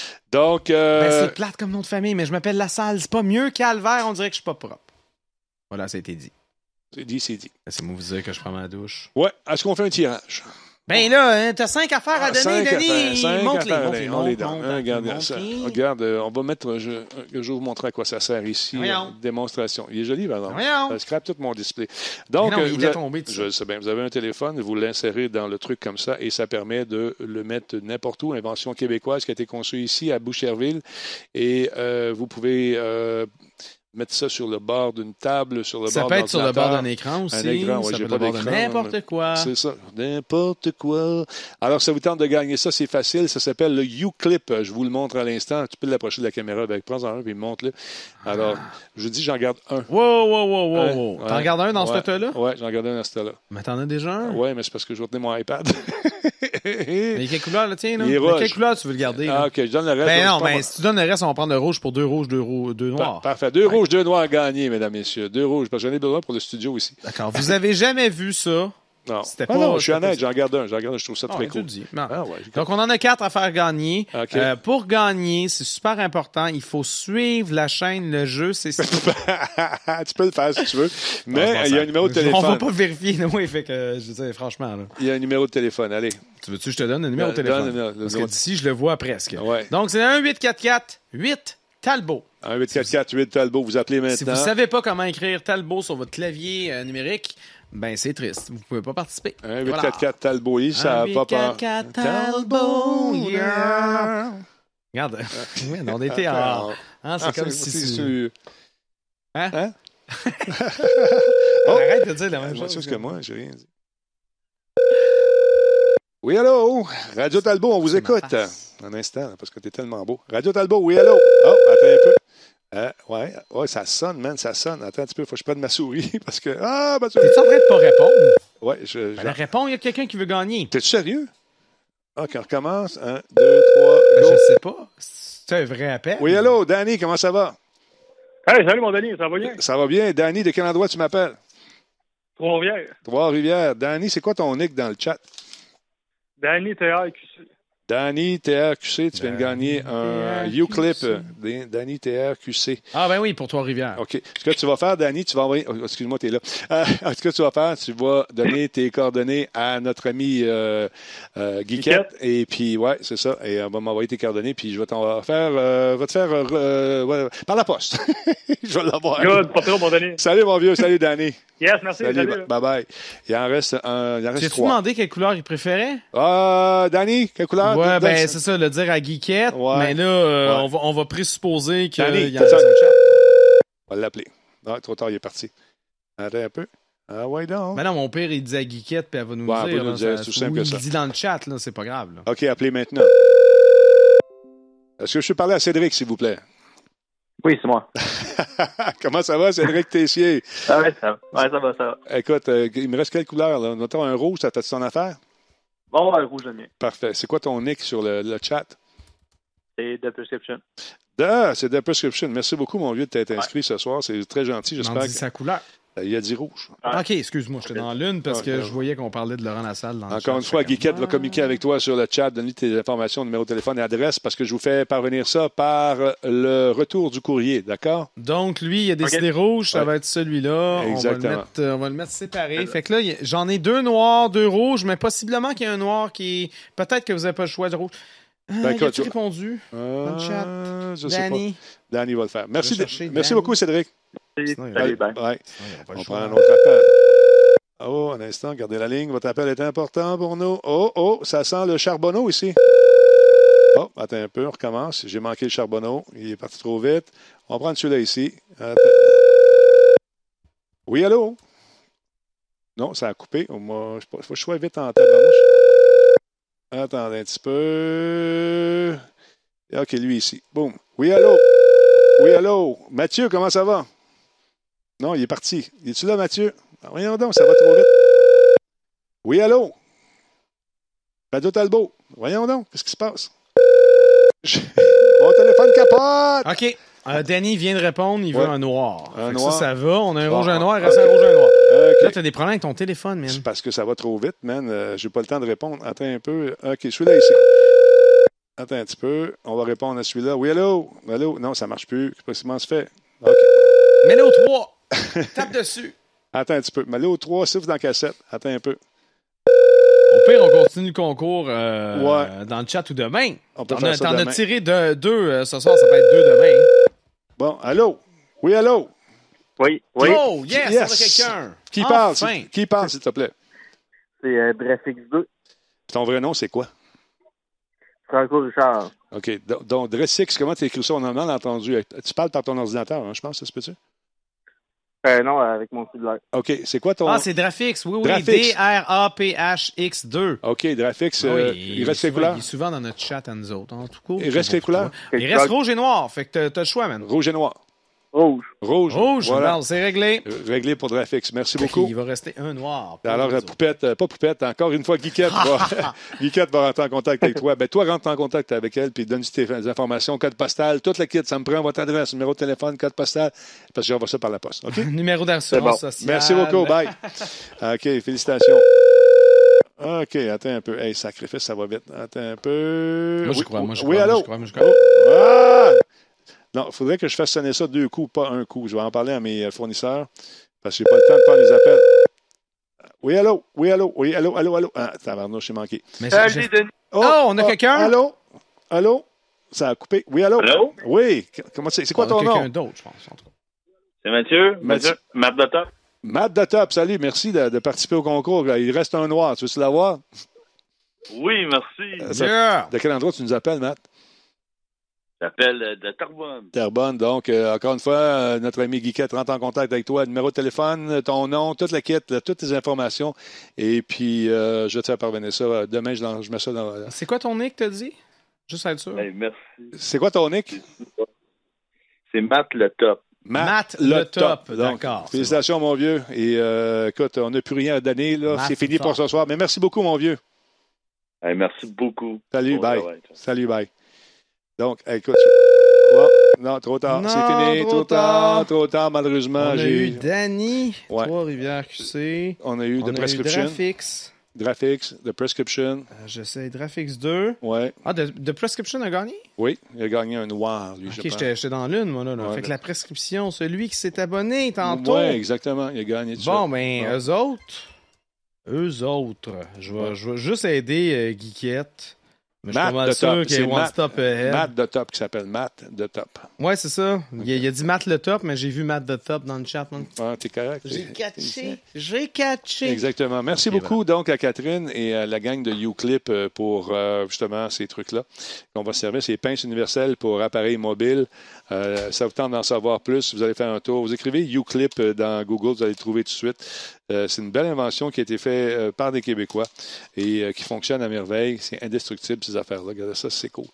Donc, euh, Ben, c'est plate comme nom de famille, mais je m'appelle La Salle. C'est pas mieux Calvaire, on dirait que je suis pas propre. Voilà, ça a été dit. c'est dit, c'est dit. Laissez-moi vous dire que je prends ma douche. Ouais, est-ce qu'on fait un tirage? Ben là, hein, t'as cinq affaires à donner, Cinq Denis. affaires, cinq Montre-les, affaires, montre-les, on les montre, donne. montre, Hein, regarde, montre, ça. montre. Regarde, euh, on va mettre, je, je vais vous montrer à quoi ça sert ici. Voyons. euh, démonstration. Il est joli, par exemple. Voyons. Ça scrape tout mon display. Donc, Mais non, euh, il vous est a- tombé dessus. je le sais bien, vous avez un téléphone, vous l'insérez dans le truc comme ça et ça permet de le mettre n'importe où. Invention québécoise qui a été conçue ici à Boucherville. Et euh, vous pouvez... euh, mettre ça sur le bord d'une table, sur le Ça bord peut être sur le bord d'ordinateur. d'un écran aussi. Un écran, ouais, ça j'ai peut pas être le bord de d'écran, n'importe mais- quoi. C'est ça, n'importe quoi. Alors, ça vous tente de gagner ça, c'est facile. Ça s'appelle le U-Clip. Je vous le montre à l'instant. Tu peux l'approcher de la caméra avec. Prends-en un, puis montre-le. Alors, je vous dis, j'en garde un. Wow, wow, wow, wow, Hein? wow. Ouais. T'en regardes un dans Ouais. ce tas-là? Ouais, j'en garde un dans ce tas-là. Mais t'en as déjà un? Ouais, mais c'est parce que je vais tenir mon iPad. Mais quelle couleur, là, tiens, là? Il est Mais rouge. quelle couleur tu veux le garder, là? Ah, OK, je donne le reste. Ben Je non, prends mais mon- si tu donnes le reste, on va prendre le rouge pour deux rouges, deux, rou- deux noirs. Par- Parfait. Deux rouges, deux noirs gagnés, mesdames, messieurs. Deux rouges, parce que j'en ai besoin pour le studio ici. D'accord. Vous avez jamais vu ça? Non. C'était Ah pas- non, je suis c'était honnête, pas- j'en garde un. J'en garde un, je trouve ça Ah, très ouais, tu cool. le dis. Non. Ah ouais. Donc, on en a quatre à faire gagner. OK. Euh, pour gagner, c'est super important. Il faut suivre la chaîne Le Jeu. C'est Tu peux le faire si tu veux. Mais Non, il y a un numéro de On va téléphone. pas vérifier, là, oui, fait que, je veux dire, franchement, là. Il y a un numéro de téléphone. Allez. Tu veux-tu que je te donne le numéro de Donne- téléphone? donne le- le Parce que numéro. d'ici, je le vois presque. Ouais. Donc, c'est un huit quatre quatre huit Talbot. un huit quatre quatre huit Talbot, vous appelez maintenant. Si vous savez pas comment écrire Talbot sur votre clavier euh, numérique, ben c'est triste. Vous pouvez pas participer. un huit quatre quatre Talbot, oui, ça n'a pas peur. un huit quatre quatre Talbot, yeah. Regarde, oui, on était en... Hein, c'est Ah, comme c'est- si... c'est- tu- c'est- Hein? Hein? Arrête de dire la même Moi, chose. que moi, j'ai rien dit. Oui, allô? Radio Talbot, on vous C'est ma écoute. face. Un instant, là, parce que t'es tellement beau. Radio Talbot, oui, allô? Oh, attends un peu. Euh, ouais, ouais, ça sonne, man, ça sonne. Attends un petit peu, faut que je prenne ma souris, parce que... Ah, ma souris! T'es-tu en train de pas répondre? Ouais, je... Ben, je- réponds, il y a quelqu'un qui veut gagner. T'es-tu sérieux? OK, on recommence. Un, deux, trois, Ben, go. je sais pas. C'est un vrai appel. Oui, allô, Danny, comment ça va? Hey, salut mon Denis, ça va bien? Ça va bien. Danny, de quel endroit tu m'appelles? Trois-Rivières. Trois-Rivières. Danny, c'est quoi ton nick dans le chat? Danny T R Q C. Danny T R Q C, tu viens de gagner un T R Q C. U-Clip. Danny T R Q C. Ah ben oui, pour Trois-Rivières. OK. Ce que tu vas faire, Danny, tu vas envoyer... oh, excuse-moi, tu es là. Euh, ce que tu vas faire, tu vas donner tes coordonnées à notre ami euh, euh, Guiquette. Et puis, ouais, c'est ça. Et on va m'envoyer tes coordonnées, puis je vais t'en faire... Euh, va te faire... Euh, euh, ouais, par la poste. Je vais l'avoir. Good, pas trop mon Denis. Salut, mon vieux. Salut, Danny. Yes, merci. Salut, Salut. bye bye. Il en reste un, il en reste Tu as-tu trois. demandé quelle couleur il préférait? Ah, Danny, quelle couleur? Ouais, Donne- ben c'est ça, le dire à Guiquette. Ouais. Mais là, euh, Ouais. on, va, on va présupposer qu'il Danny, y en a ça- sur le chat. On va l'appeler. Ah, trop tard, il est parti. Attends un peu. Ah, ouais, donc. Ben non, mon père, il dit à Guiquette, puis elle va nous Ouais, le elle dire. va nous là, dire, ça- c'est tout simple ou que il ça. le dit dans le chat, là, c'est pas grave. Là. OK, appelez maintenant. Est-ce que je peux parler à Cédric, s'il vous plaît? Oui, c'est moi. Comment ça va, Cédric Tessier? Ah ouais, ça va. Ouais, ça va, ça va. Écoute, euh, il me reste quelle couleur, là? Notons un rouge, ça fait ton affaire? Bon, ouais, le rouge, j'aime bien. Parfait. C'est quoi ton nick sur le, le chat? C'est The Prescription. Ah, c'est The Prescription. Merci beaucoup, mon vieux, de t'être inscrit ce soir. C'est très gentil. On J'espère dit sa couleur. qu'il a dit rouge. Ouais. OK, excuse-moi, j'étais dans l'une parce que Ok. je voyais qu'on parlait de Laurent Lassalle dans le Encore chat. une fois, Fait que- Guiquette va communiquer avec toi sur le chat, donne-lui tes informations, numéro de téléphone et adresse, parce que je vous fais parvenir ça par le retour du courrier, d'accord? Donc, lui, il a décidé rouge, ça Ouais. va être celui-là. On va, le Exactement. mettre, euh, on va le mettre séparé. Fait que là, il y a- j'en ai deux noirs, deux rouges, mais possiblement qu'il y a un noir qui est... Peut-être que vous n'avez pas le choix de rouge. Ah, Ben, il écoute, a-tu tu- répondu? Euh, le chat. Je sais Danny? pas. Danny va le faire. Merci, Je vais chercher merci Danny. beaucoup, Cédric. Sinon, il y a- Salut, bye. Ouais. Ouais, il y a pas le On choix. prend un autre appel. Oh, un instant, gardez la ligne. Votre appel est important pour nous. Oh, oh, ça sent le charbonneau ici. Oh, attends un peu, on recommence. J'ai manqué le charbonneau. Il est parti trop vite. On va prendre celui-là ici. Attends. Oui, allô? Non, ça a coupé. Il faut que je sois vite en tête. Attendez un petit peu. OK, lui ici. Boum. Oui, allô? Oui, allô? Mathieu, comment ça va? Non, il est parti. Es-tu là, Mathieu? Ah, voyons donc, ça va trop vite. Oui, allô? Radio Talbot. Voyons donc, qu'est-ce qui se passe? Je- Mon téléphone capote! OK. Euh, Danny vient de répondre, il veut Ouais. un noir. Un Fait que noir. Ça, ça va. On a un Bon, rouge, un noir, il OK. reste un rouge, un noir. OK. Là, t'as des problèmes avec ton téléphone, man. C'est parce que ça va trop vite, man. Euh, j'ai pas le temps de répondre. Attends un peu. OK, celui-là ici. Attends un petit peu. On va répondre à celui-là. Oui, allô? Allô? Non, ça marche plus. Comment ça se fait? OK. Mets-le au trois. Tape dessus. Attends un petit peu. Mais là, au trois, siffle dans la cassette. Attends un peu. Au pire, on continue le concours euh, Ouais. dans le chat ou demain. On peut T'en faire as, ça t'en as demain. tiré de- deux euh, ce soir, ça peut être deux demain. Bon, allô? Oui, allô? Oui, oui. Oh, yes, Yes. on a quelqu'un. Qui parle? Enfin. s'il- Qui parle, s'il te plaît? C'est euh, Bref X deux. Ton vrai nom, c'est quoi? Franco Richard. OK. Donc, donc Dressix, comment tu écris ça? On en a entendu. Tu parles par ton ordinateur, hein, je pense, ça se peut-tu? Euh, non, avec mon cellulaire. OK. C'est quoi ton... Ah, c'est Drafix. Oui, oui. Drafix. D R A P H X deux. OK, Drafix. Ah oui, euh, il, il reste quelle souvent, couleur? il est souvent dans notre chat à nous autres. En tout cas, Il reste quelle couleur? Il reste rouge et noir. Fait que t'as, t'as le choix, man. Rouge et noir. Rouge. Rouge. Rouge, Voilà. bon, c'est réglé. Euh, Réglé pour Drafix. Merci Fait beaucoup. qu'il va rester un noir. Alors, la poupette, euh, pas poupette, encore une fois, Guiquette va, Guiquette va rentrer en contact avec toi. Ben, toi, rentre en contact avec elle, puis donne tes informations, code postal, toute la kit. Ça me prend votre adresse, numéro de téléphone, code postal, parce que j'envoie ça par la poste. OK? Numéro d'assurance C'est bon. sociale. Merci beaucoup. Bye. OK, félicitations. OK, attends un peu. Hey, sacrifice, ça va vite. Attends un peu. Moi, je oui, crois, moi, je oui, crois. allô? Moi, je crois, moi, je crois. Ah! Non, il faudrait que je fasse sonner ça deux coups, pas un coup. Je vais en parler à mes fournisseurs parce que j'ai pas le temps de faire les appels. Oui, allô? Oui, allô? Oui, allô? Allô? Allô? Ah, tabarnouche, j'ai manqué. Mais Salut, j'ai- Denis. Oh, on a quelqu'un? Allô? Allô? Ça a coupé. Oui, allô? Allô? Oui. Comment c'est? C'est quoi on a ton quelqu'un nom? d'autre, je pense. En tout cas. C'est Mathieu. Mathieu. Matt Dota. Matt de Top, salut. Merci de, de participer au concours. Il reste un noir. Tu veux-tu l'avoir? Oui, merci. Euh, ça- Yeah. De quel endroit tu nous appelles, Matt? J'appelle de Terrebonne. Terrebonne. Donc, euh, encore une fois, euh, notre ami Guiquette rentre en contact avec toi. Numéro de téléphone, ton nom, toute la quête, là, toutes tes informations. Et puis, euh, je vais te faire parvenir ça. Demain, je, l'en- je mets ça dans... C'est quoi ton nick, t'as dit? Juste à être sûr. Hey, merci. C'est quoi ton nick? C'est Matt le top. Matt le Top. Donc, D'accord, c'est félicitations, mon vieux. Et euh, écoute, on n'a plus rien à donner. Là. Matt C'est fini Top. pour ce soir. Mais merci beaucoup, mon vieux. Hey, merci beaucoup. Salut, Bon bye. travail. Salut, bye. Donc, écoute. je- Oh, non, trop tard. Non, C'est fini. trop Trop tard. tard. Trop tard, malheureusement. On a j'ai- eu Danny, Ouais. Trois-Rivières Q C. On a eu On de a eu prescription. Drafix. Drafix, de prescription. Euh, J'essaie Drafix deux. Ouais. Ah, de, de Prescription a gagné? Oui, il a gagné un noir, lui, Ok, je pense. j'étais j'étais dans l'une, moi, là. là. Ouais, fait que là. la prescription, celui qui s'est abonné tantôt. Oui, exactement. Il a gagné tout Bon, ça. ben, Ouais. eux autres, eux autres, je vais, Ouais. je vais juste aider euh, Guiquette. Mais je suis Matt pas mal de sûr Top. qu'il C'est est one Matt- stop ahead. Matt de Top qui s'appelle Matt de Top. Ouais, c'est ça. Il, a, il a dit Matt le Top, mais j'ai vu Matt de Top dans le chat. man. Ah, t'es correct. J'ai catché. J'ai catché. Exactement. Merci Ok, beaucoup donc à Catherine et à la gang de Uclip euh, pour euh, justement ces trucs-là qu'on va servir. C'est pinces universelles pour appareils mobiles. Euh, ça vous tente d'en savoir plus. Vous allez faire un tour. Vous écrivez Uclip euh, dans Google, vous allez le trouver tout de suite. Euh, c'est une belle invention qui a été faite euh, par des Québécois et euh, qui fonctionne à merveille. C'est indestructible, ces affaires-là. Regardez ça, c'est cool.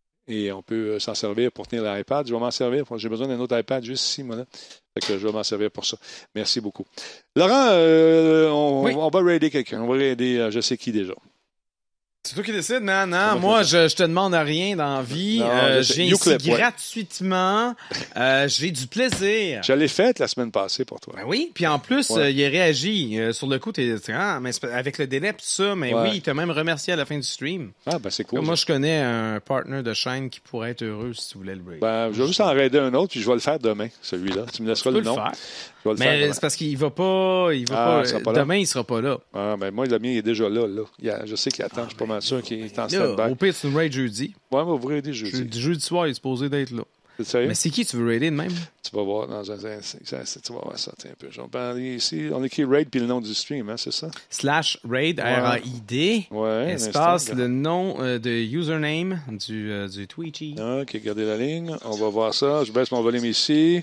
Et on peut euh, s'en servir pour tenir l'iPad. Je vais m'en servir. J'ai besoin d'un autre iPad juste ici, moi, là. Fait que je vais m'en servir pour ça. Merci beaucoup. Laurent, euh, on, Oui. on va raider quelqu'un. On va raider, euh, je sais qui déjà. C'est toi qui décides, man. Ça va Non, moi, faire je, je te demande rien dans la vie. Non, Euh, je sais. je viens ici Uclip, ouais. gratuitement. Euh, j'ai du plaisir. Je l'ai faite la semaine passée pour toi. Ben oui, puis en plus, Ouais. euh, il a réagi. Euh, sur le coup, t'es, t'es, ah, mais c'est pas- avec le délai pis tout ça, mais Ouais. oui, il t'a même remercié à la fin du stream. Ah, ben c'est cool. Moi, ça. je connais un partner de chaîne qui pourrait être heureux si tu voulais le break. Ben, je vais juste en raider un autre, puis je vais le faire demain, celui-là. Tu me laisseras tu peux le le nom. faire. Je vais le faire Mais demain. c'est parce qu'il va pas. Il va Ah, pas, il sera pas là. demain, il sera pas là. Ah, ben moi, le mien il est déjà là. là. Il y a- je sais qu'il attend. Je suis pas mal sûr qu'il est en Là, stand-by. au pire, tu nous raides jeudi. Ouais, on va vous raider jeudi. Jeudi, jeudi soir, il est supposé d'être là. C'est sérieux? Mais c'est qui tu veux raider de même? Tu vas voir dans un, un- un- tu vas voir ça tiens, un peu. Je vais parler ici. On écrit raid puis le nom du stream, hein, c'est ça? Slash raid, R A I D. Ouais. un Espace, instant, le nom euh, de username du, euh, du Twitchy. OK, gardez la ligne. On va voir ça. Je baisse mon volume ici.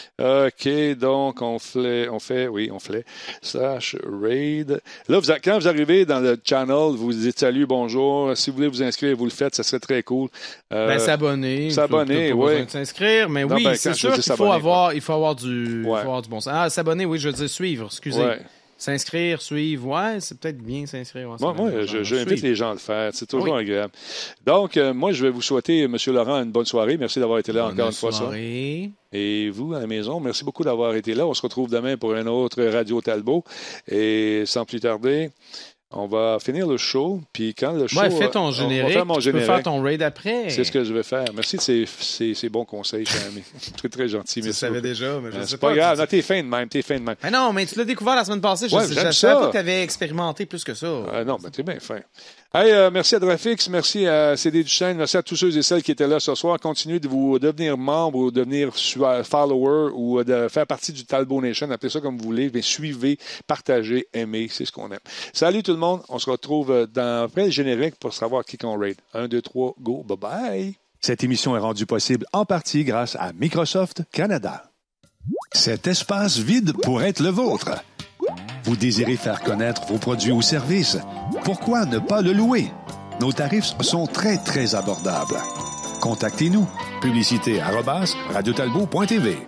OK, donc on fait, on fait, oui, on fait slash raid. Là, vous, quand vous arrivez dans le channel, vous dites salut, bonjour. Si vous voulez vous inscrire, vous le faites, ça serait très cool. Euh, Ben, s'abonner. s'abonner, T'as pas oui. besoin de s'inscrire, mais Non, oui, ben, c'est quand je sûr dis qu'il faut s'abonner, avoir, il faut avoir du, il faut Ouais. avoir du bon sens. Ah, s'abonner, oui, je veux dire suivre, excusez. Ouais. S'inscrire, suivre, ouais, c'est peut-être bien s'inscrire. Ouais, Moi, c'est moi bien, je- genre, j'invite suivre. les gens à le faire. C'est toujours Oui. agréable. Donc, euh, moi, je vais vous souhaiter, M. Laurent, une bonne soirée. Merci d'avoir été là Bonne encore une fois. Ça. soirée. Et vous, à la maison, merci beaucoup d'avoir été là. On se retrouve demain pour un autre Radio Talbot. Et sans plus tarder, on va finir le show. Puis quand le show... Ouais, fais euh, ton on générique. va faire mon tu générique. peux faire ton raid après. C'est ce que je vais faire. Merci de ces, ces, ces bons conseils, cher ami. Très, très gentil. Tu le Merci savais beaucoup. déjà, mais je Euh, sais C'est pas. pas grave. tu- Non, t'es fin de même. T'es fin de même. Mais non, mais tu l'as découvert la semaine passée. Je Ouais, sais- j'aime je savais ça. pas que tu avais expérimenté plus que ça. Ah non, mais t'es bien fin. Hey, euh, merci à Drafix, merci à C D Duchesne, merci à tous ceux et celles qui étaient là ce soir. Continuez de vous devenir membre ou devenir follower ou de faire partie du Talbot Nation, appelez ça comme vous voulez, mais suivez, partagez, aimez, c'est ce qu'on aime. Salut tout le monde, on se retrouve dans après le générique pour savoir qui qu'on raid. Un, deux, trois, go, bye bye. Cette émission est rendue possible en partie grâce à Microsoft Canada. Cet espace vide pourrait être le vôtre. Vous désirez faire connaître vos produits ou services? Pourquoi ne pas le louer? Nos tarifs sont très, très abordables. Contactez-nous. Publicité arobase radiotalbot point t v.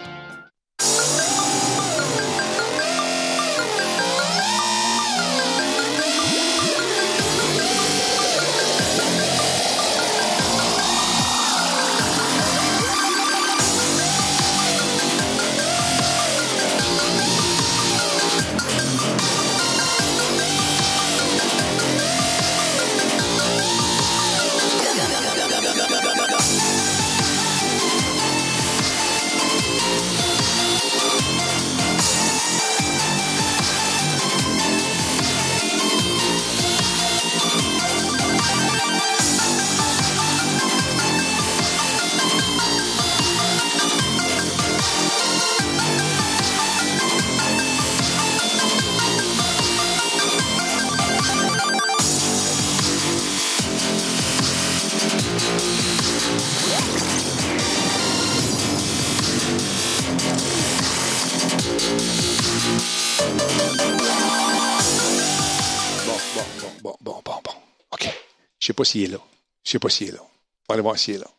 Je sais pas s'il est là. Je sais pas s'il est là. On va aller voir s'il est là.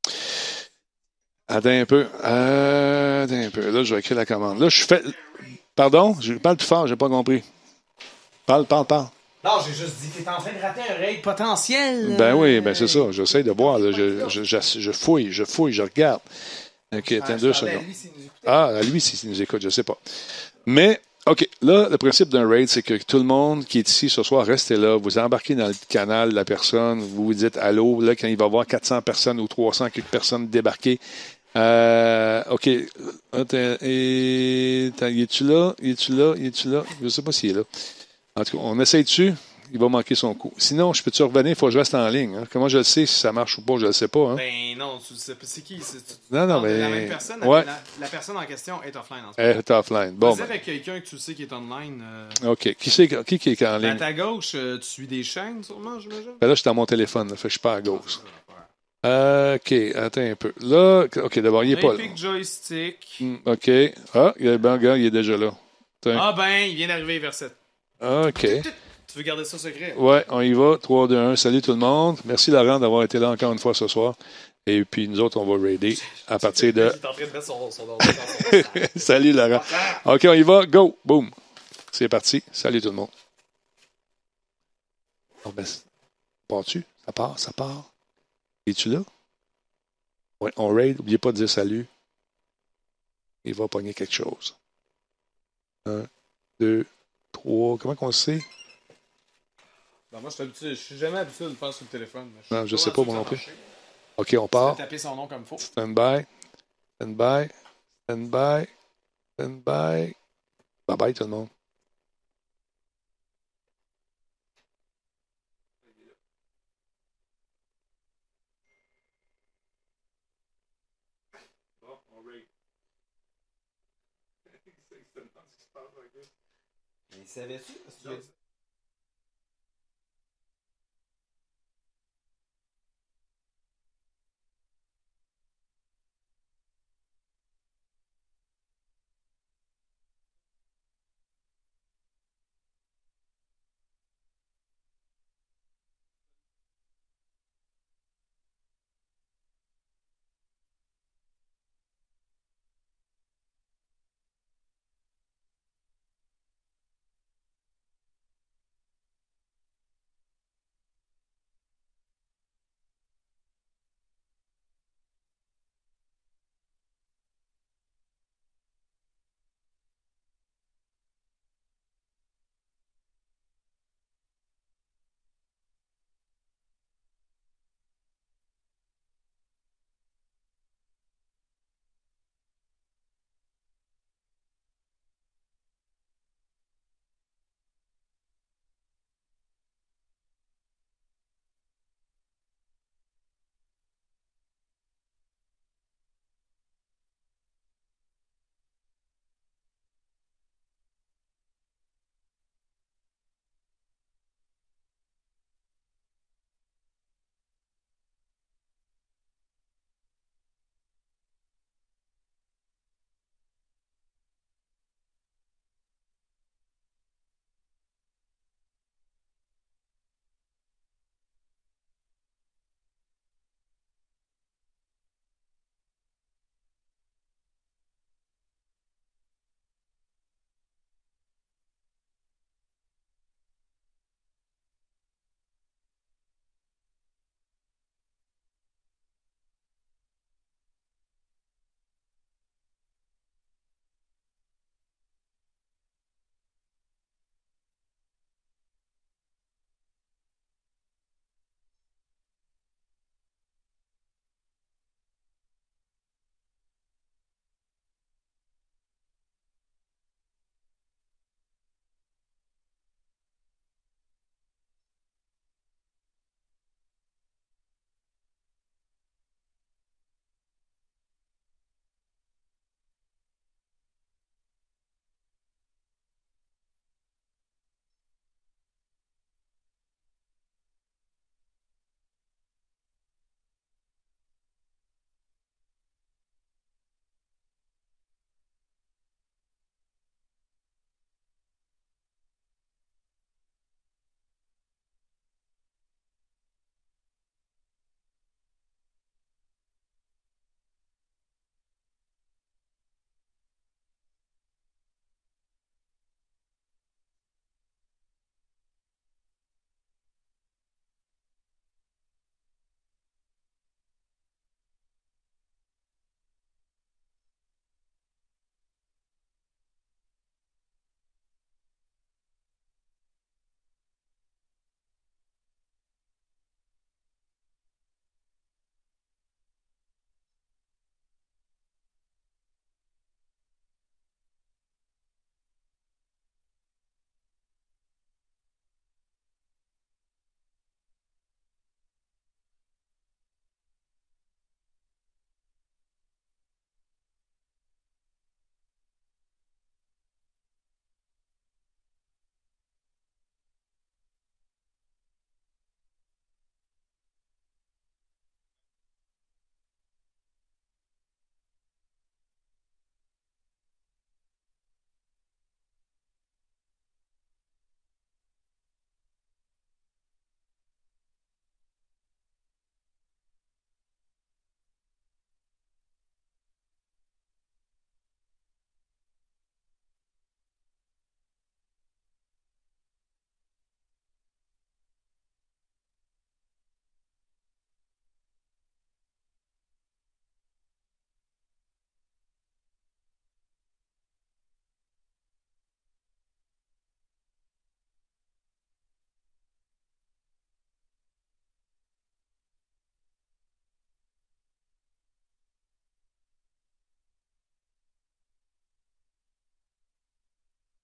Attends un peu. Euh, attends un peu. Là, je vais écrire la commande. Là, je fais... Pardon? Je parle plus fort, j'ai pas compris. Parle, parle, parle. Non, j'ai juste dit que t'es en train de rater un raid potentiel. Ben oui, ben c'est ça. J'essaie de voir. Là. Je, je, je, je fouille, je fouille, je regarde. OK, attends deux secondes. Ah, à lui, s'il nous écoute, je sais pas. Mais... OK. Là, le principe d'un raid, c'est que tout le monde qui est ici ce soir, restez là. Vous embarquez dans le canal de la personne. Vous vous dites allô. Là, quand il va y avoir quatre cents personnes ou trois cents quelques personnes débarquer. Euh, OK. Attends, et... Attends, y es-tu là? Y es-tu là? Y es-tu là? Je sais pas s'il est là. En tout cas, on essaie dessus. Il va manquer son coup. Sinon, je peux-tu revenir? Il faut que je reste en ligne. Hein? Comment je le sais si ça marche ou pas? Je le sais pas. Hein? Ben non, tu sais pas c'est qui. C'est, tu, non, non, mais... La même personne, ouais. la, la personne en question est offline en ce moment. Elle est offline. Bon, ben. avec quelqu'un que tu sais qui est online. Euh... OK. Qui, c'est, qui, qui est en ligne? À ta gauche, tu suis des chaînes, sûrement, j'imagine? Ben là, je suis dans mon téléphone. Là, fait que je suis pas à gauche. Euh, OK. Attends un peu. Là, OK, d'abord, il est pas là. Epic Joystick. Mm, OK. Ah, il y a ben, gars, il est déjà là. Attends. Ah ben, il vient d'arriver vers cette. OK. Tu veux garder ça secret? Ouais, on y va. trois, deux, un. Salut tout le monde. Merci Laurent d'avoir été là encore une fois ce soir. Et puis nous autres, on va raider à partir de... Il est en train de mettre son... son, son, son Salut Laurent. OK, on y va. Go. Boom. C'est parti. Salut tout le monde. Oh, ben, pars-tu? Ça part, ça part. Es-tu là? Oui, on raid. N'oubliez pas de dire salut. Il va pogner quelque chose. Un, deux, trois. Comment qu'on le sait? Ben moi, je suis, habitué, je suis jamais habitué de le faire sur le téléphone. Je non, je sais pas, moi non plus. OK, on part. Taper son nom comme il faut. Stand by. Stand by. Stand by. Stand by. Bye bye tout le monde. Mais savais-tu?